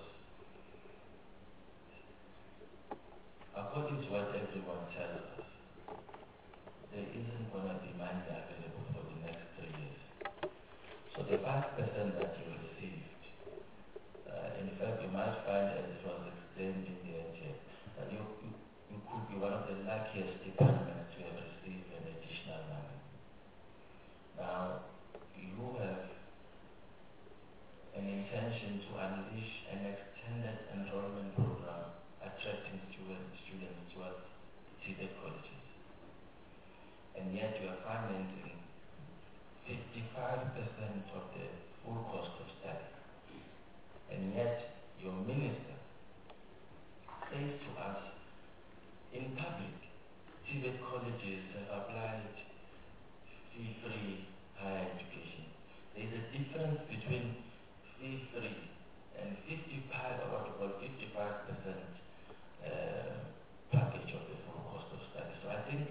according to what everyone tells us, there isn't going to be money available for the next three years. So the five percent that you received, uh, in fact, you might find, as it was explained in the N G A, that you, you, you could be one of the luckiest departments to have received an additional money. Now, you have an intention to unleash an extended enrollment program attracting students, students towards T V E T colleges. And yet you are financing fifty-five percent of the full cost of study. And yet your minister says to us, in public, T V E T colleges have applied fee-free higher education. There is a difference between fee-free and fifty-five, or what we call fifty-five percent uh, package of the full cost of study. So I think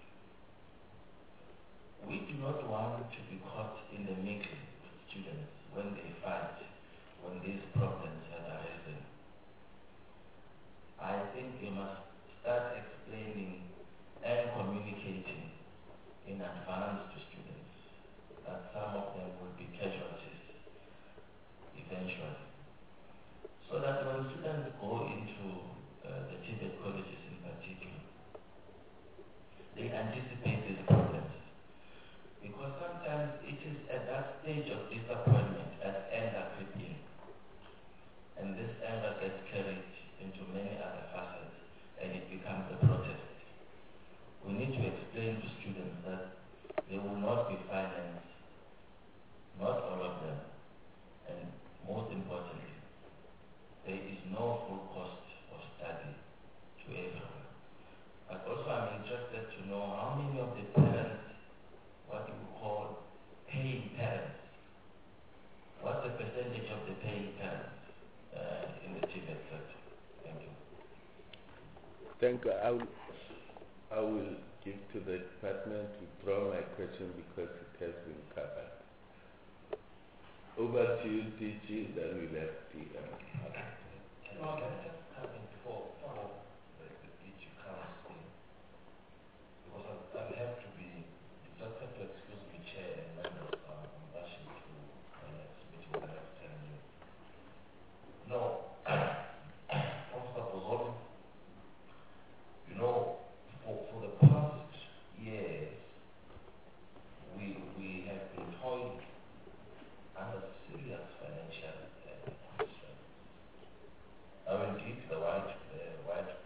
we do not want to be caught in the middle with students when they fight, when these problems have arisen. I think you must start explaining and communicating in advance to students that some of them will be casualties eventually. So that when students go into uh, the T V E T colleges in particular, they anticipate these problems. Because sometimes it is at that stage of disappointment that anger creeps in. And this anger gets carried into many other facets and it becomes a protest. We need to explain to students that they will not be financed, not all of them, and most importantly, there is no full cost of study to everyone. But also I'm interested to know how many of the parents, what you call paying parents, what's the percentage of the paying parents uh, in the T V E T sector? Thank you. Thank you. I will, I will give to the department to draw my question because it has been covered. Over to you, D G, then we'll have the... Um, no, can I just come in before, before the, the D G comes in? Because I'll, I'll have to be, you just have to excuse me, Chair and members, um, I'm rushing to my next meeting in the next ten minutes. No, Professor Bozoli, you know, for, for the past years, we, we have been toiling under serious financial uh, constraints. Now, indeed, the white, uh, white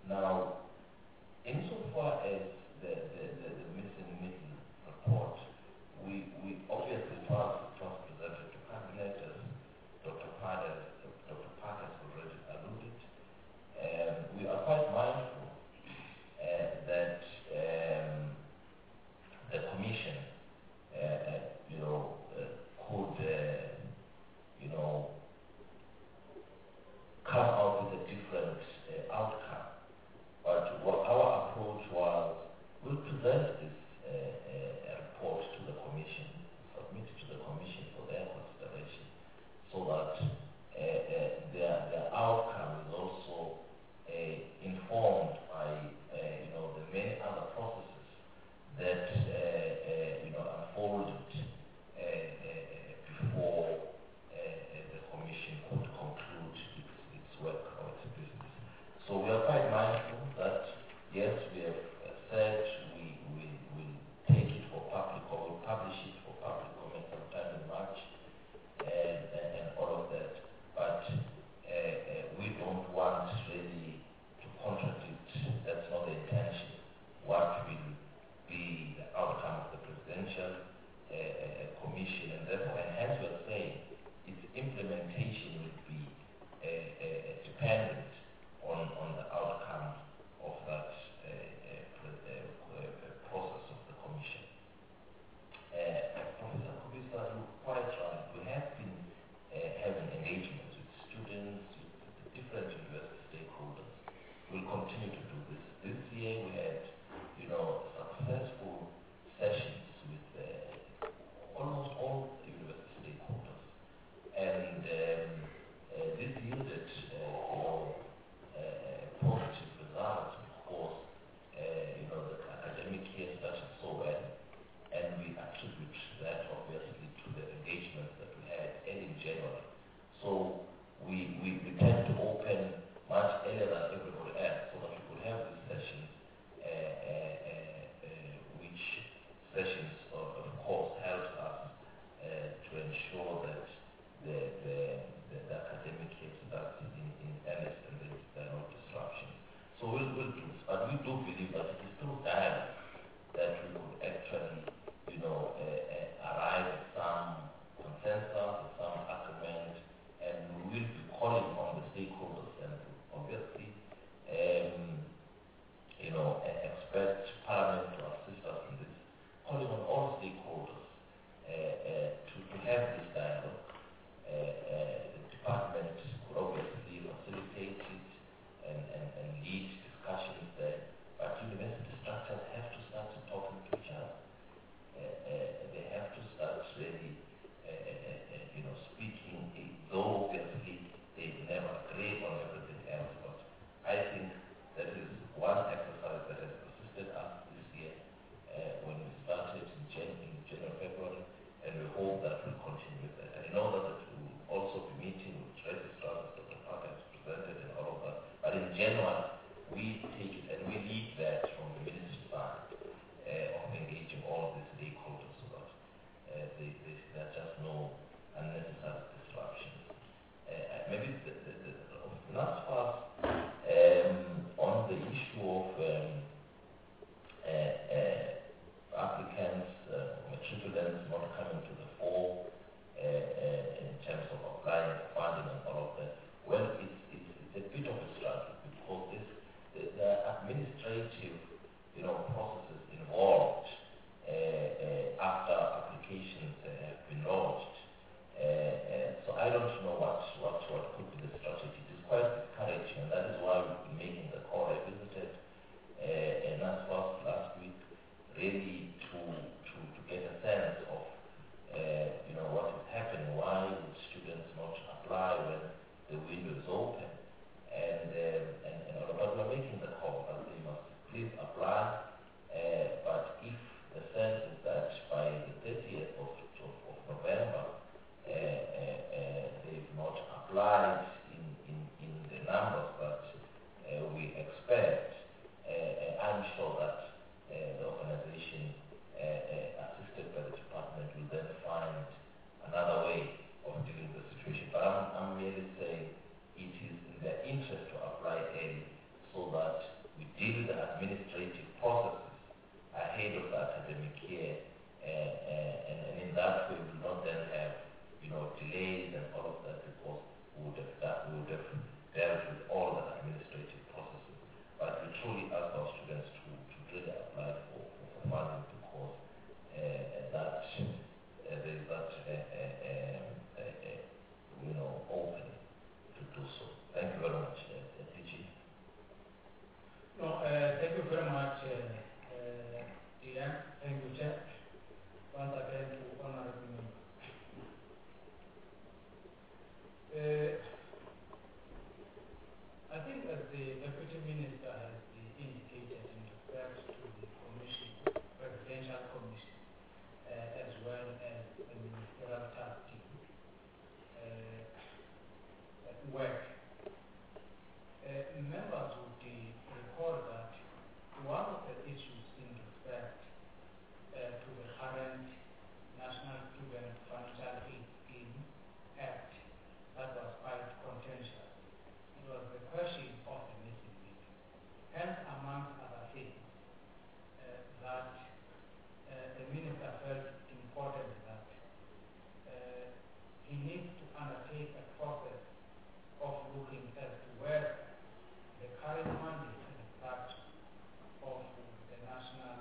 Now, insofar as the, the, the, the missing middle report, we, we obviously thought it was presented to Cabinet, as Doctor Parker, Doctor Parker has already alluded. Um, we are quite mindful uh, that um, the Commission, uh, uh, you know, uh, could, uh, you know, come out with a different uh, outcome. But what our approach was, we'll present this uh, uh, report to the Commission, submit it to the Commission for their consideration, so that uh, uh, their, their outcome is also uh, informed by uh, you know, the many other processes that uh, uh, you know, unfolded uh, uh, before uh, uh, the Commission could conclude its, its work or its business. So we are quite mindful that, yes, we have uh, said we will we take it for public, or we'll publish it for public comment sometime in March, and, and, and all of that. But uh, uh, we don't want really to contradict. That's not the intention. What will be the outcome of the presidential uh, uh, commission, and therefore, and hence we're saying its implementation will be uh, uh, dependent on, on the outcome of that uh, uh, uh, uh, process of the commission. Uh, Professor Kubisa, you're quite right. We have been uh, having engagements with students, with the different university stakeholders. We'll continue to do this. This year we had, you know, successful sessions with uh, almost all the university stakeholders. And um, uh, this yielded, uh, you know, uh, positive results because, uh, you know, the academic year started so well, and we attribute that obviously to the engagement that we had early in January. So we, we, we tend to open much earlier than everybody else so that we could have these sessions, uh, uh, uh, uh, which sessions of, of course helps us uh, to ensure that the, the, the, the academic year starts in, in earnest and there are no disruptions. So we'll, we'll do this, but we do believe that it is through dialogue that we could actually, you know, uh, uh, arrive at some consensus, at some agreement, and we will be calling on the stakeholders and obviously, um, you know, uh, expect Parliament to assist us in this, calling on all stakeholders uh, uh, to, to have this dialogue. Uh, uh, the department could obviously facilitate it and, and, and lead discussions there, but university structures have to start talking to each other. Uh, uh, they have to start really, uh, uh, uh, you know, speaking, though obviously they never agree on everything else. But I think that is one exercise that has assisted us this year uh, when we started in January, in January, February, and we hope that we'll continue with that. I know that it will also be meeting with registrars, Doctor Parker has presented and all of that. But in January, we take it and we lead that from the ministry side uh, of engaging all these stakeholders so that uh, they, they, there are just no unnecessary disruptions. Uh, maybe the, the, the, the last part um, on the issue of um, uh, uh, applicants, uh, matriculants not coming to the fore uh, uh, in terms of applying for funding and all of that. Well, it's, it's, it's a bit of a struggle because this, the, the administrative, you know, processes involved uh, uh, after applications uh, have been launched. Uh, uh, so I don't know what, what, what could be the strategy. It is quite discouraging, and that is why we've been making the call. I visited uh, and that's last, last week, really to, to, to get a sense of uh, you know, what is happening, why would students not apply when the window is open, and, um, and, and all, but we're making the call that they must please apply, uh, but if the sense is that by the thirtieth of, of, of November uh, uh, uh, they've not applied in, in, in the numbers that uh, we expect, uh, I'm sure that uh, the organization uh, uh, assisted by the department will then find another way of dealing with the situation. But I'm, I'm merely saying it is in their interest to apply early so that course, we would have, done, we would have dealt with all the administrative processes. But we truly ask our students to, to really apply for, for, for funding because uh, that uh, there is that uh, uh, um, uh, uh, you know, open to do so. Thank you very much, uh, P G. No, uh, thank you very much, uh, uh, D M. Thank you, Chair. Once again to honorable members. Uh, I think as the Deputy Minister has indicated in respect to the Commission, Presidential Commission, uh, as well as the Ministerial Task Team uh, work, uh, members would uh, recall that one of the issues in respect uh, to the current National Student Financial Aid Scheme Act that was quite contentious. It was the question of the missing link. Hence, amongst other things, uh, that uh, the minister felt it important that uh, he needs to undertake a process of looking as to where the current mandate and structure of the National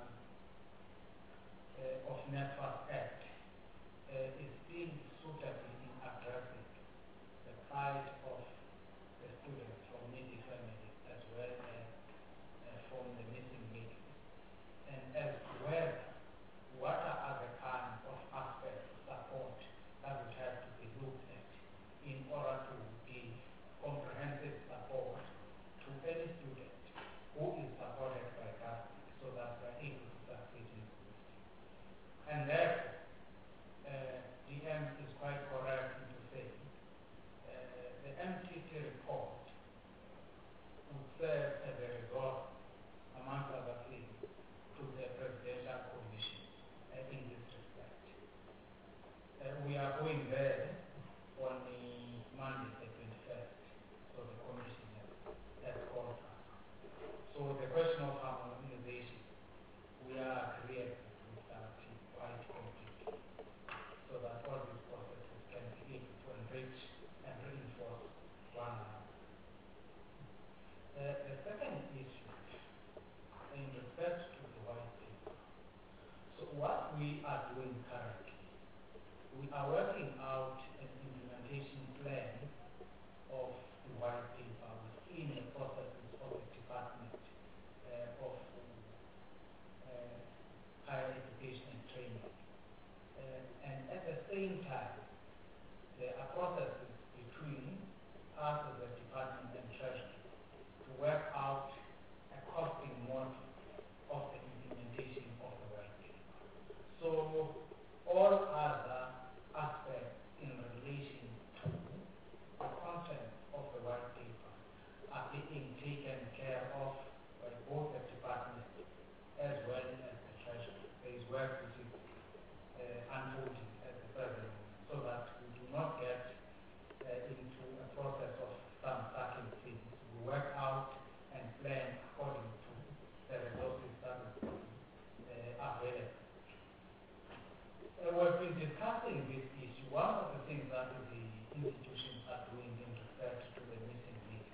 uh, of Network Act uh, is still suitably in addressing the plight of the students from needy families as well as uh, from the missing link, and as well what are the kinds of aspects of support that would have to be looked at in order to give comprehensive support to any student who is supported by government so that they are able to succeed in school. And therefore, uh, D M is quite correct in to say uh, the M T T report would serve as a result, amongst other things, to the Presidential Commission uh, in this respect. Uh, we are going there on the Monday, the twenty-first, so the Commission has, has called us. So the question of harmonization, we are agreeing with that quite completely, so that all these processes can be able to enrich and reinforce one another. Uh, the second issue, in respect to the white paper. So what we are doing currently, we are working out an implementation plan of the white paper within the processes of the Department uh, of uh, Higher Education and Training. Uh, and at the same time, there are processes between us as the Department and Treasury to work out a costing model of the implementation of the white paper. So all other aspects in relation to the content of the white paper are being taken care of by both the department as well as the treasury. There is work which is uh, unfolding at the present moment, so that we do not get uh, into a process of some sucking things. We work out and plan according to the resources that will be uh, available. Uh, we've been discussing this issue. One of the things that the institutions are doing in respect to the missing link,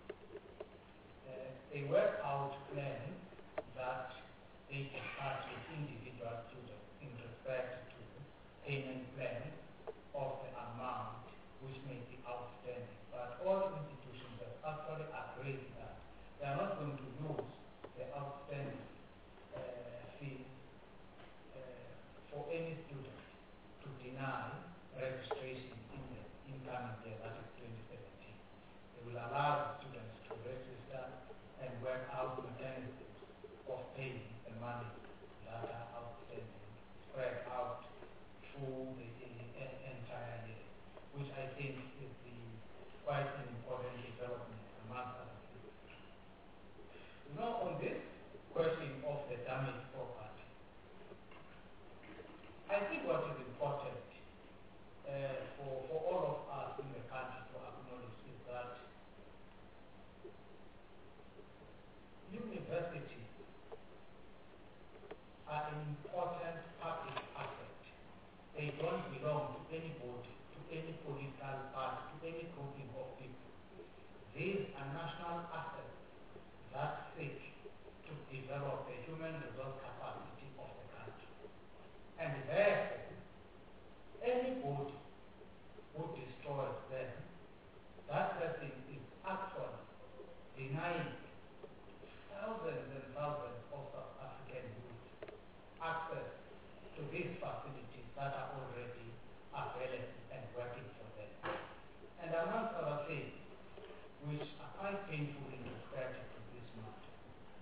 uh, they work out plans that they can start with individual students in respect to payment plans of the amount which may be outstanding. But all institutions have actually agreed that they are not going to use the outstanding uh, fees uh, for any student to deny registration in the incoming year, that is twenty seventeen. They will allow the students to register and work out mechanisms of paying the money that are outstanding, spread out through the uh, entire year, which I think is the, quite an important development among other things. Now on this question of the damaged property, I think what is important uh, for, for all of us in the country to acknowledge is that universities are an important public asset. They don't belong to anybody, to any political party, to any grouping of people. These are national assets that seek to develop the human resource capacity of the country. And therefore, anybody who destroys them, that person is actually denying thousands and thousands of South African youth access to these facilities that are already available and working for them. And amongst other things, which are quite painful in respect to this matter,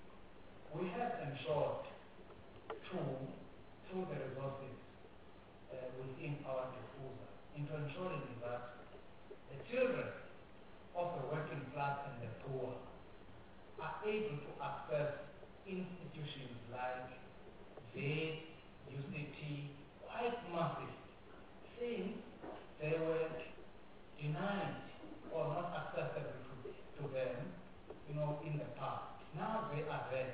we have ensured through, through the resources uh, within our disposal into ensuring that the children of the working class and the poor are able to access institutions like the U C T quite massive, since they were denied or not accessible to, to them, you know, in the past. Now they are there.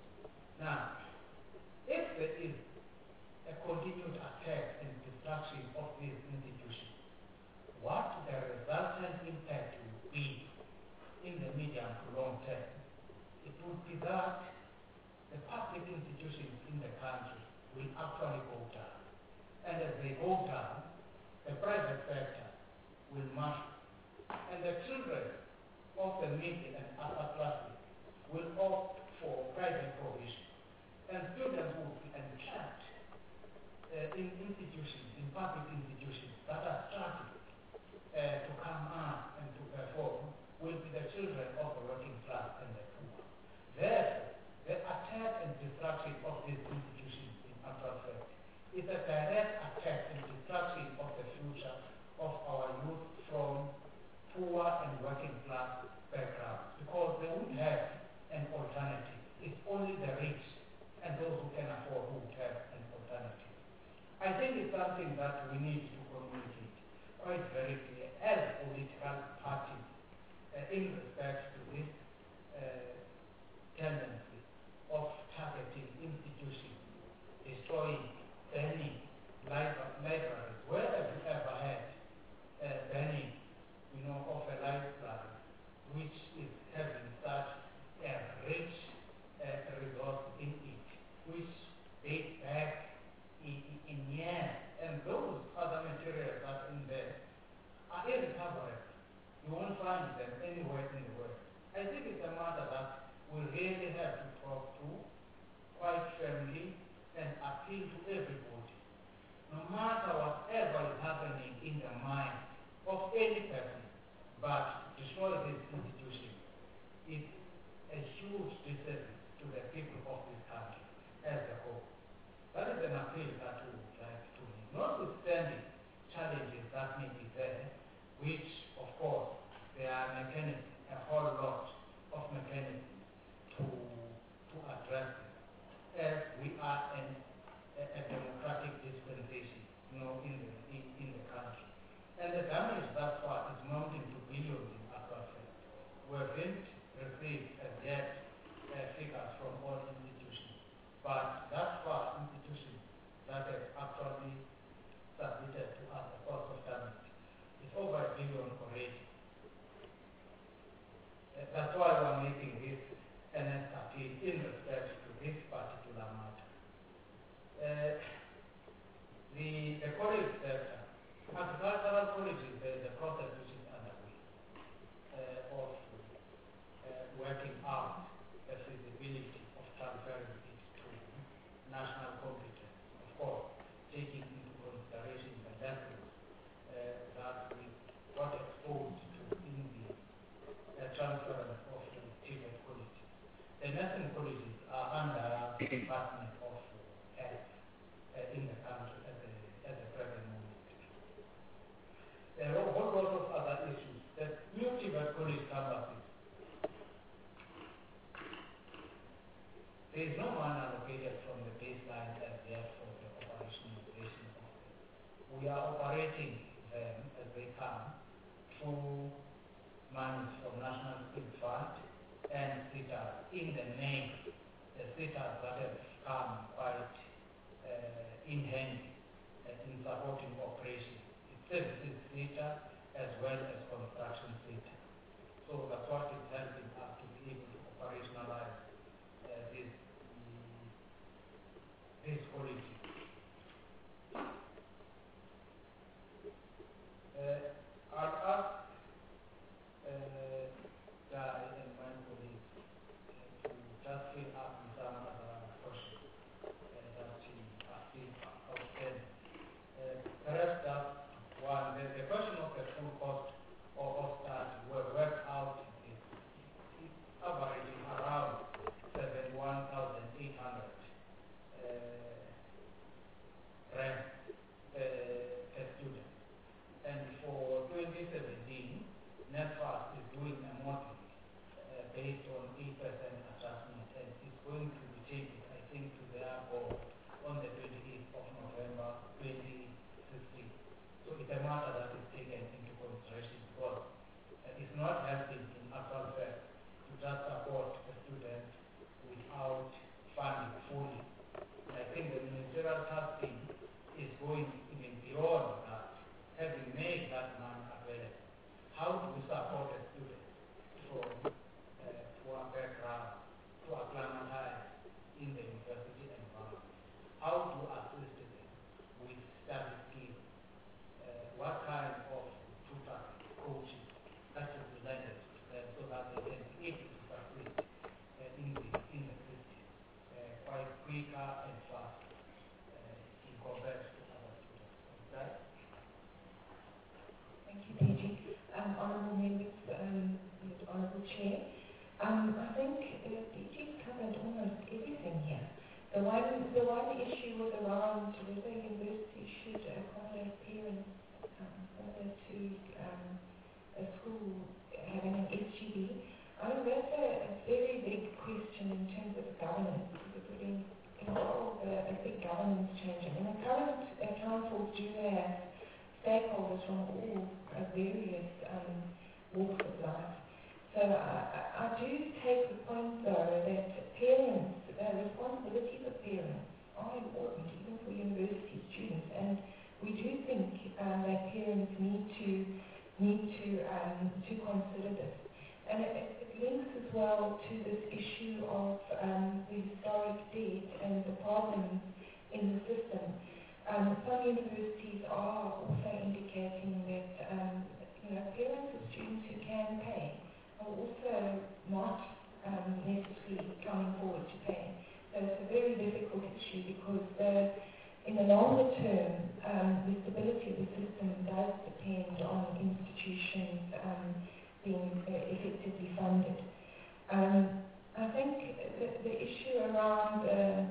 Now, if there is a continued attack and destruction of these institutions, what the resultant impact will be in the medium to long term, it would be that the public institutions in the country will actually go down. And as they go down, the private sector will march. And the children of the middle and upper classes will opt for private provision. And students will be entrapped uh, in institutions, in public institutions that are starting uh, to come out and to perform will be the children of the working class and the poor. Therefore, the attack and destruction of these institutions in actual fact is a direct attack and destruction of the future of our youth from poor and working class backgrounds, because they won't have an alternative. It's only the rich and those who can afford who would have an alternative. I think it's something that we need to communicate quite very clear as political parties uh, in respect to this uh, tendency of targeting institutions, destroying, burning libraries. Where have you ever had uh, burning, you know, of a library which is having such a rich uh, resource in it, which dates back in, in years, and those other materials that are in there are irrecoverable. You won't find them anywhere in the world. I think it's a matter that we really have to talk to quite firmly and appeal to everybody. No matter whatever is happening in the mind of any person, but destroy this institution is a huge disservice to the people of this country as a whole. That is an appeal that we would like to make, notwithstanding challenges that may be there, which, of course, there are mechanisms, a whole lot of mechanisms to, to address it, as we are in a, a democratic dispensation, you know, in the, in, in the country. And the damage thus far is mounting to billions in actual fact. We haven't received as yet uh, figures from all institutions, but thus far institutions that have actually submitted to us the cost of damage is over a billion already. Uh, that's why we're making this N S appeal in respect to this particular matter. Uh, the, the college sector, agricultural colleges, there is a process which is underway uh, of uh, working out the feasibility of transferring it to national competence. Of course, taking into consideration the lessons uh, that we got exposed to in the uh, transference of the Tibet colleges. The nursing colleges are under the Department of Health uh, in the country at the, at the present moment. There are a whole lot of other issues. The new Tibet college campuses, there is no money allocated from the baseline as yet for the operationalization of them. We are operating them as they come through monies from National Skills Fund and S I T A in the name, the S I T As that have come quite uh, in handy uh, in supporting operations. It services sector as well as construction sector. So that's what is helping us to be able to operationalize uh, this, um, this policy. Uh, I'll ask uh, Guy and my colleagues uh, to just fill up with some other questions uh, that she has been outstanding. Uh, perhaps just one, the, the question of the full cost of, of that were worked out is, is averaging around seventy-one thousand eight hundred uh, rand uh, per student. And for twenty seventeen, NSFAS is doing a modeling uh, based on eight percent adjustment, and it's going to be taken, I think, to their board on the twenty-eighth of November twenty fifteen. So it's a matter that is taken into consideration because uh, it's not helping in actual fact to just support the student without funding fully. And I think the ministerial tasking is going even beyond that, having made that money available. How do we support a student from uh, poor background to acclimatize in the university environment? How do we assist them with study skills? Uh, what kind of tutor coaching that is presented to them so that they can be able to succeed uh, in the in the system uh, quite quicker and faster uh, in comparison to other students? Right? Thank you, P G. Um, Honourable Members, um, Honourable Chair, um, I think uh, P G's covered almost everything here. The one, the one issue was around whether universities should accommodate parents um, similar to um, a school having an S G B. I mean, that's a, a very big question in terms of governance, because it would involve a, a big governance change. I mean, the current uh, councils do have stakeholders from all uh, various um, walks of life. So I, I, I do take the point, though, that parents, the responsibilities of parents are important, even for university students, and we do think um, that parents need to need to um, to consider this. And it, it links as well to this issue of um, the historic debt and the problems in the system. Um, some universities are also indicating that um, you know, parents of students who can pay are also not um, necessarily coming forward to pay. So it's a very difficult issue because the, in the longer term, um, the stability of the system does depend on institutions um, being uh, effectively funded. Um, I think the, the issue around uh,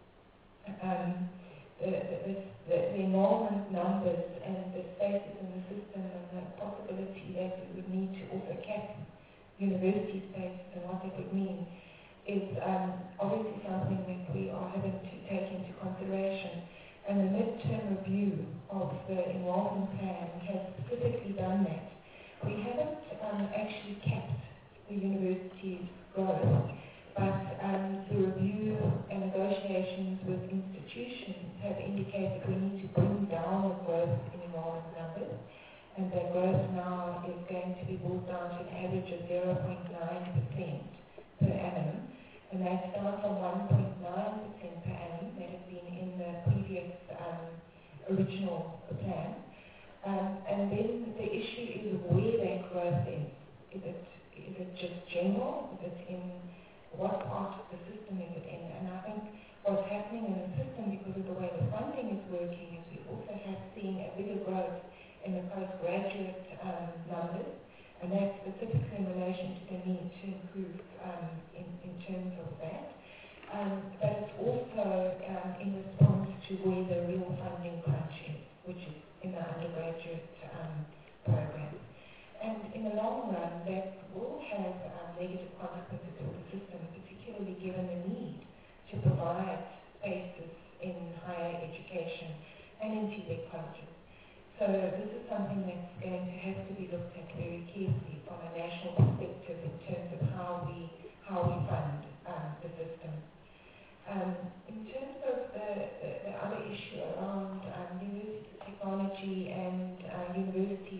um, The, the, the, the enrollment numbers and the spaces in the system and the possibility that we would need to also cap university spaces and what that would mean is um, obviously something that we are having to take into consideration. And the midterm review of the enrollment plan has specifically done that. We haven't um, actually capped the university's growth, but um, the review and negotiations with institutions have indicated we need to bring down the growth in enrollment numbers, and that growth now is going to be brought down to an average of zero point nine percent per annum, and that's down from one point nine percent per annum that had been in the previous um, original plan. Um, and then the issue is where that growth is. Is it, is it just general? Is it in what part of the system is it in? And I think what's happening in the system, because of the way the funding is working, is we also have seen a bigger growth in the postgraduate um, numbers, and that's specifically in relation to the need to improve um, in, in terms of that. Um, but it's also um, in response to where the real funding crunch is, which is in the undergraduate um, program. And in the long run, that will have um, negative consequences for the system, particularly given the need to provide spaces in higher education and in T V E C colleges. So this is something that's going to have to be looked at very carefully from a national perspective in terms of how we how we fund um, the system. Um, in terms of the, the, the other issue around um, university technology and uh, university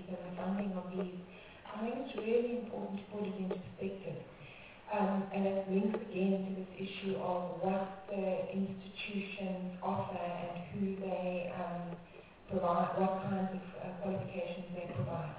committees, I think it's really important to put it into perspective. Um, and it links again to this issue of what the institutions offer and who they um, provide, what kinds of uh, qualifications they provide.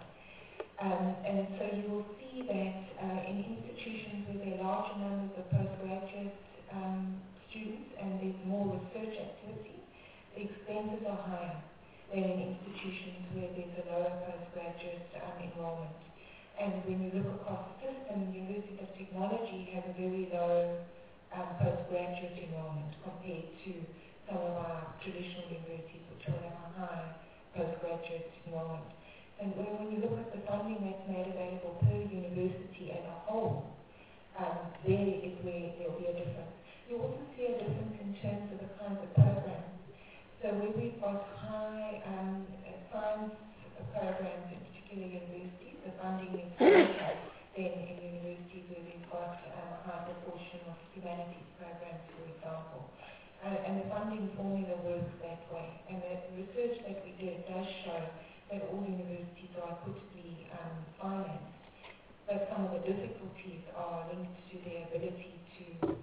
Um, and so you will see that uh, in institutions where there are larger numbers of postgraduate um, students and there's more research activity, the expenses are higher than in institutions where there's a lower postgraduate um, enrollment. And when you look across the system, University of Technology has a very low um, postgraduate enrollment compared to some of our traditional universities which will have a high postgraduate enrollment. And when, when you look at the funding that's made available per university as a whole, um, there is where there will be a difference. You also see a difference in terms of the kinds of programs. So where we've got high um, uh, science programs in particular universities, the funding is higher than in universities where we've got um, a high proportion of humanities programs, for example. Uh, and the funding formula works that way. And the research that we did does show that all universities are equitably um, financed. But some of the difficulties are linked to their ability to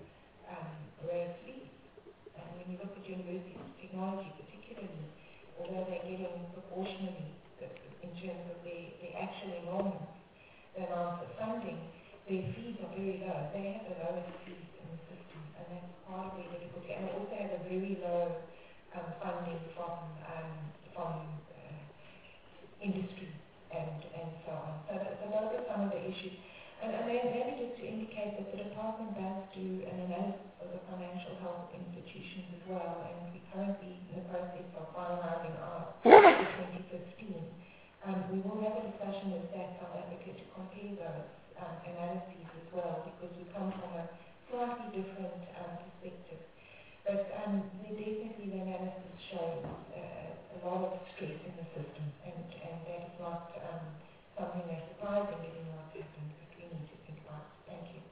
um, raise fees. And when you look at universities of technology particularly, although they're getting proportionally in terms of their, their actual enrollments, the amount of funding, their fees are very low. They have the lowest fees in the system, and that's part of their difficulty. And they also have a very low um, funding from um, from uh, industry and, and so on. So, that, so those are some of the issues. And, and then maybe just to indicate that the department does do an analysis of the financial health institutions as well, and we're currently in the process of finalizing our twenty fifteen. Um, we will have a discussion with Stats South Africa to compare those um, analyses as well, because we come from a slightly different um, perspective. But um, there definitely the analysis shows uh, a lot of stress in the system, and, and that is not um, something that's surprising given what's happened, but we need to think about it. Thank you.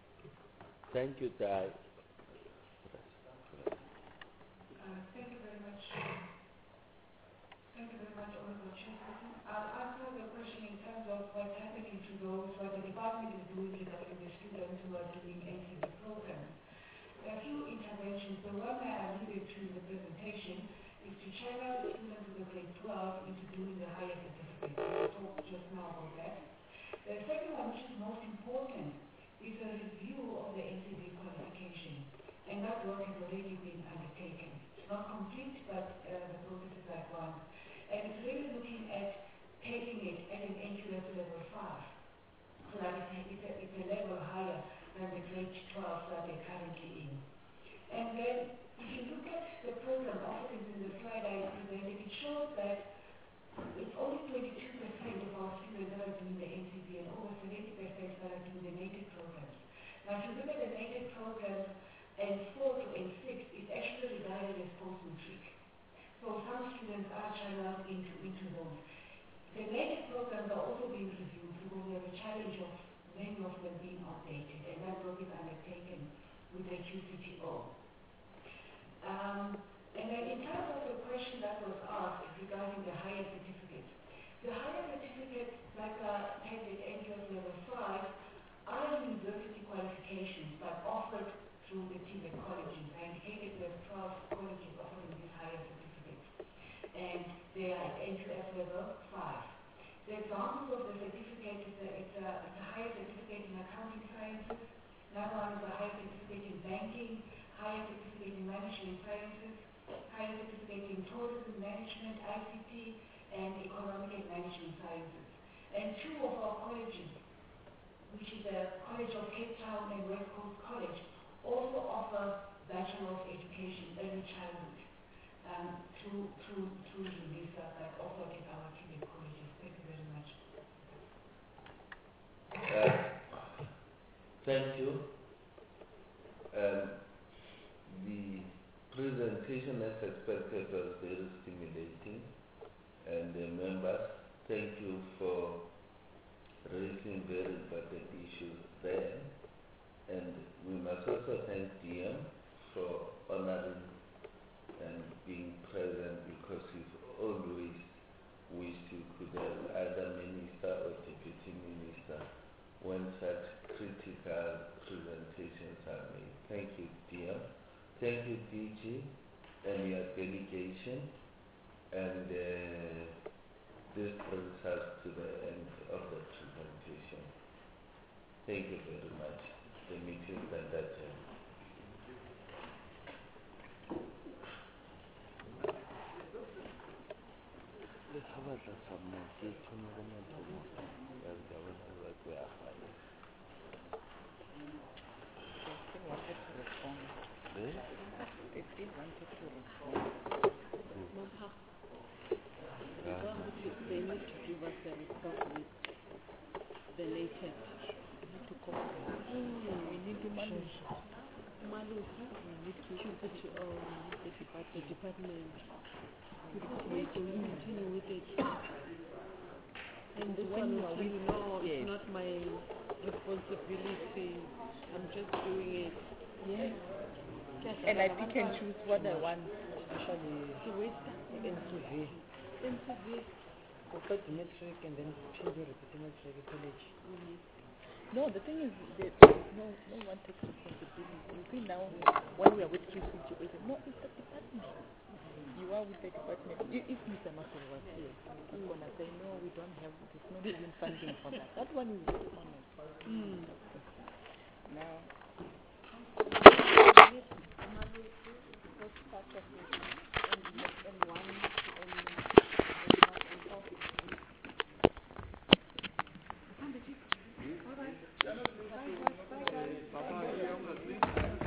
Thank you, Dai. Uh, thank you very much. Thank you very much, Honorable Chairperson. I'll answer the question in terms of what's happening to those, what the department is doing regarding the students who are doing N C D programs. There are a few interventions. The one I alluded to in the presentation is to channel the students of the grade twelve into doing the higher certificate. I talked just now about that. The second one, which is most important, is a review of the N C D qualification. And that work has already been undertaken. It's not complete, but uh, the process is advanced. And it's really looking at taking it at an N Q S level five. So that it's a, it's, a, it's a level higher than the grade twelve that they're currently in. And then, if you look at the program offerings in the slide I presented, it shows that it's only twenty-two percent of our students that are doing the N C D and over seventy percent that are doing the native programs. Now, if you look at the native programs, N four to N six, it's actually regarded as post-matric. So some students are channeled into, into those. The native programs are also being reviewed because we have a challenge of many of them being outdated, and that work is undertaken with the Q C T O. Um, and then in terms of the question that was asked regarding the higher certificates, the higher certificates that are held at N Q S level five are university qualifications but offered through the T V E T colleges. I indicated there are twelve colleges offering these higher certificates, and they are at N Q S level five. The examples of the certificate is a, it's a, it's a higher certificate in accounting sciences, another one is a higher certificate in banking, higher certificate in management sciences, higher certificate in tourism management, I C T, and economic and management sciences. And two of our colleges, which is the College of Cape Town and West Coast College, also offer Bachelor of Education, early childhood, um, through, through, through UNISA that offered at our T V E T colleges. Thank you very much. Uh, thank you. Um, the presentation as expected was very stimulating, and the members, thank you for raising very important issues there. And we must also thank D M for honoring and being present, because you've always wished you could have either minister or questions are made. Thank you, dear. Thank you, D G, and your delegation. And uh, this brings us to the end of the presentation. Thank you very much. The meeting is adjourned. They need to give us the report with the latest to copy. Mm. We need to manage. Manage. We need to shoot it to um, the department. The department. Because we continue with it. And this one, you know, yes. It's not my responsibility. I'm just doing it. Yes. And I pick and choose what I want. Especially N C V. N C V. First metric and then change your metric college. Mm-hmm. No, the thing is that no, no one takes responsibility. You see now, when we are with Q C G, we say, no, it's the department. You are with the department. If Mister Mason was here, he's going to say, no, we don't have, there's not even funding for that.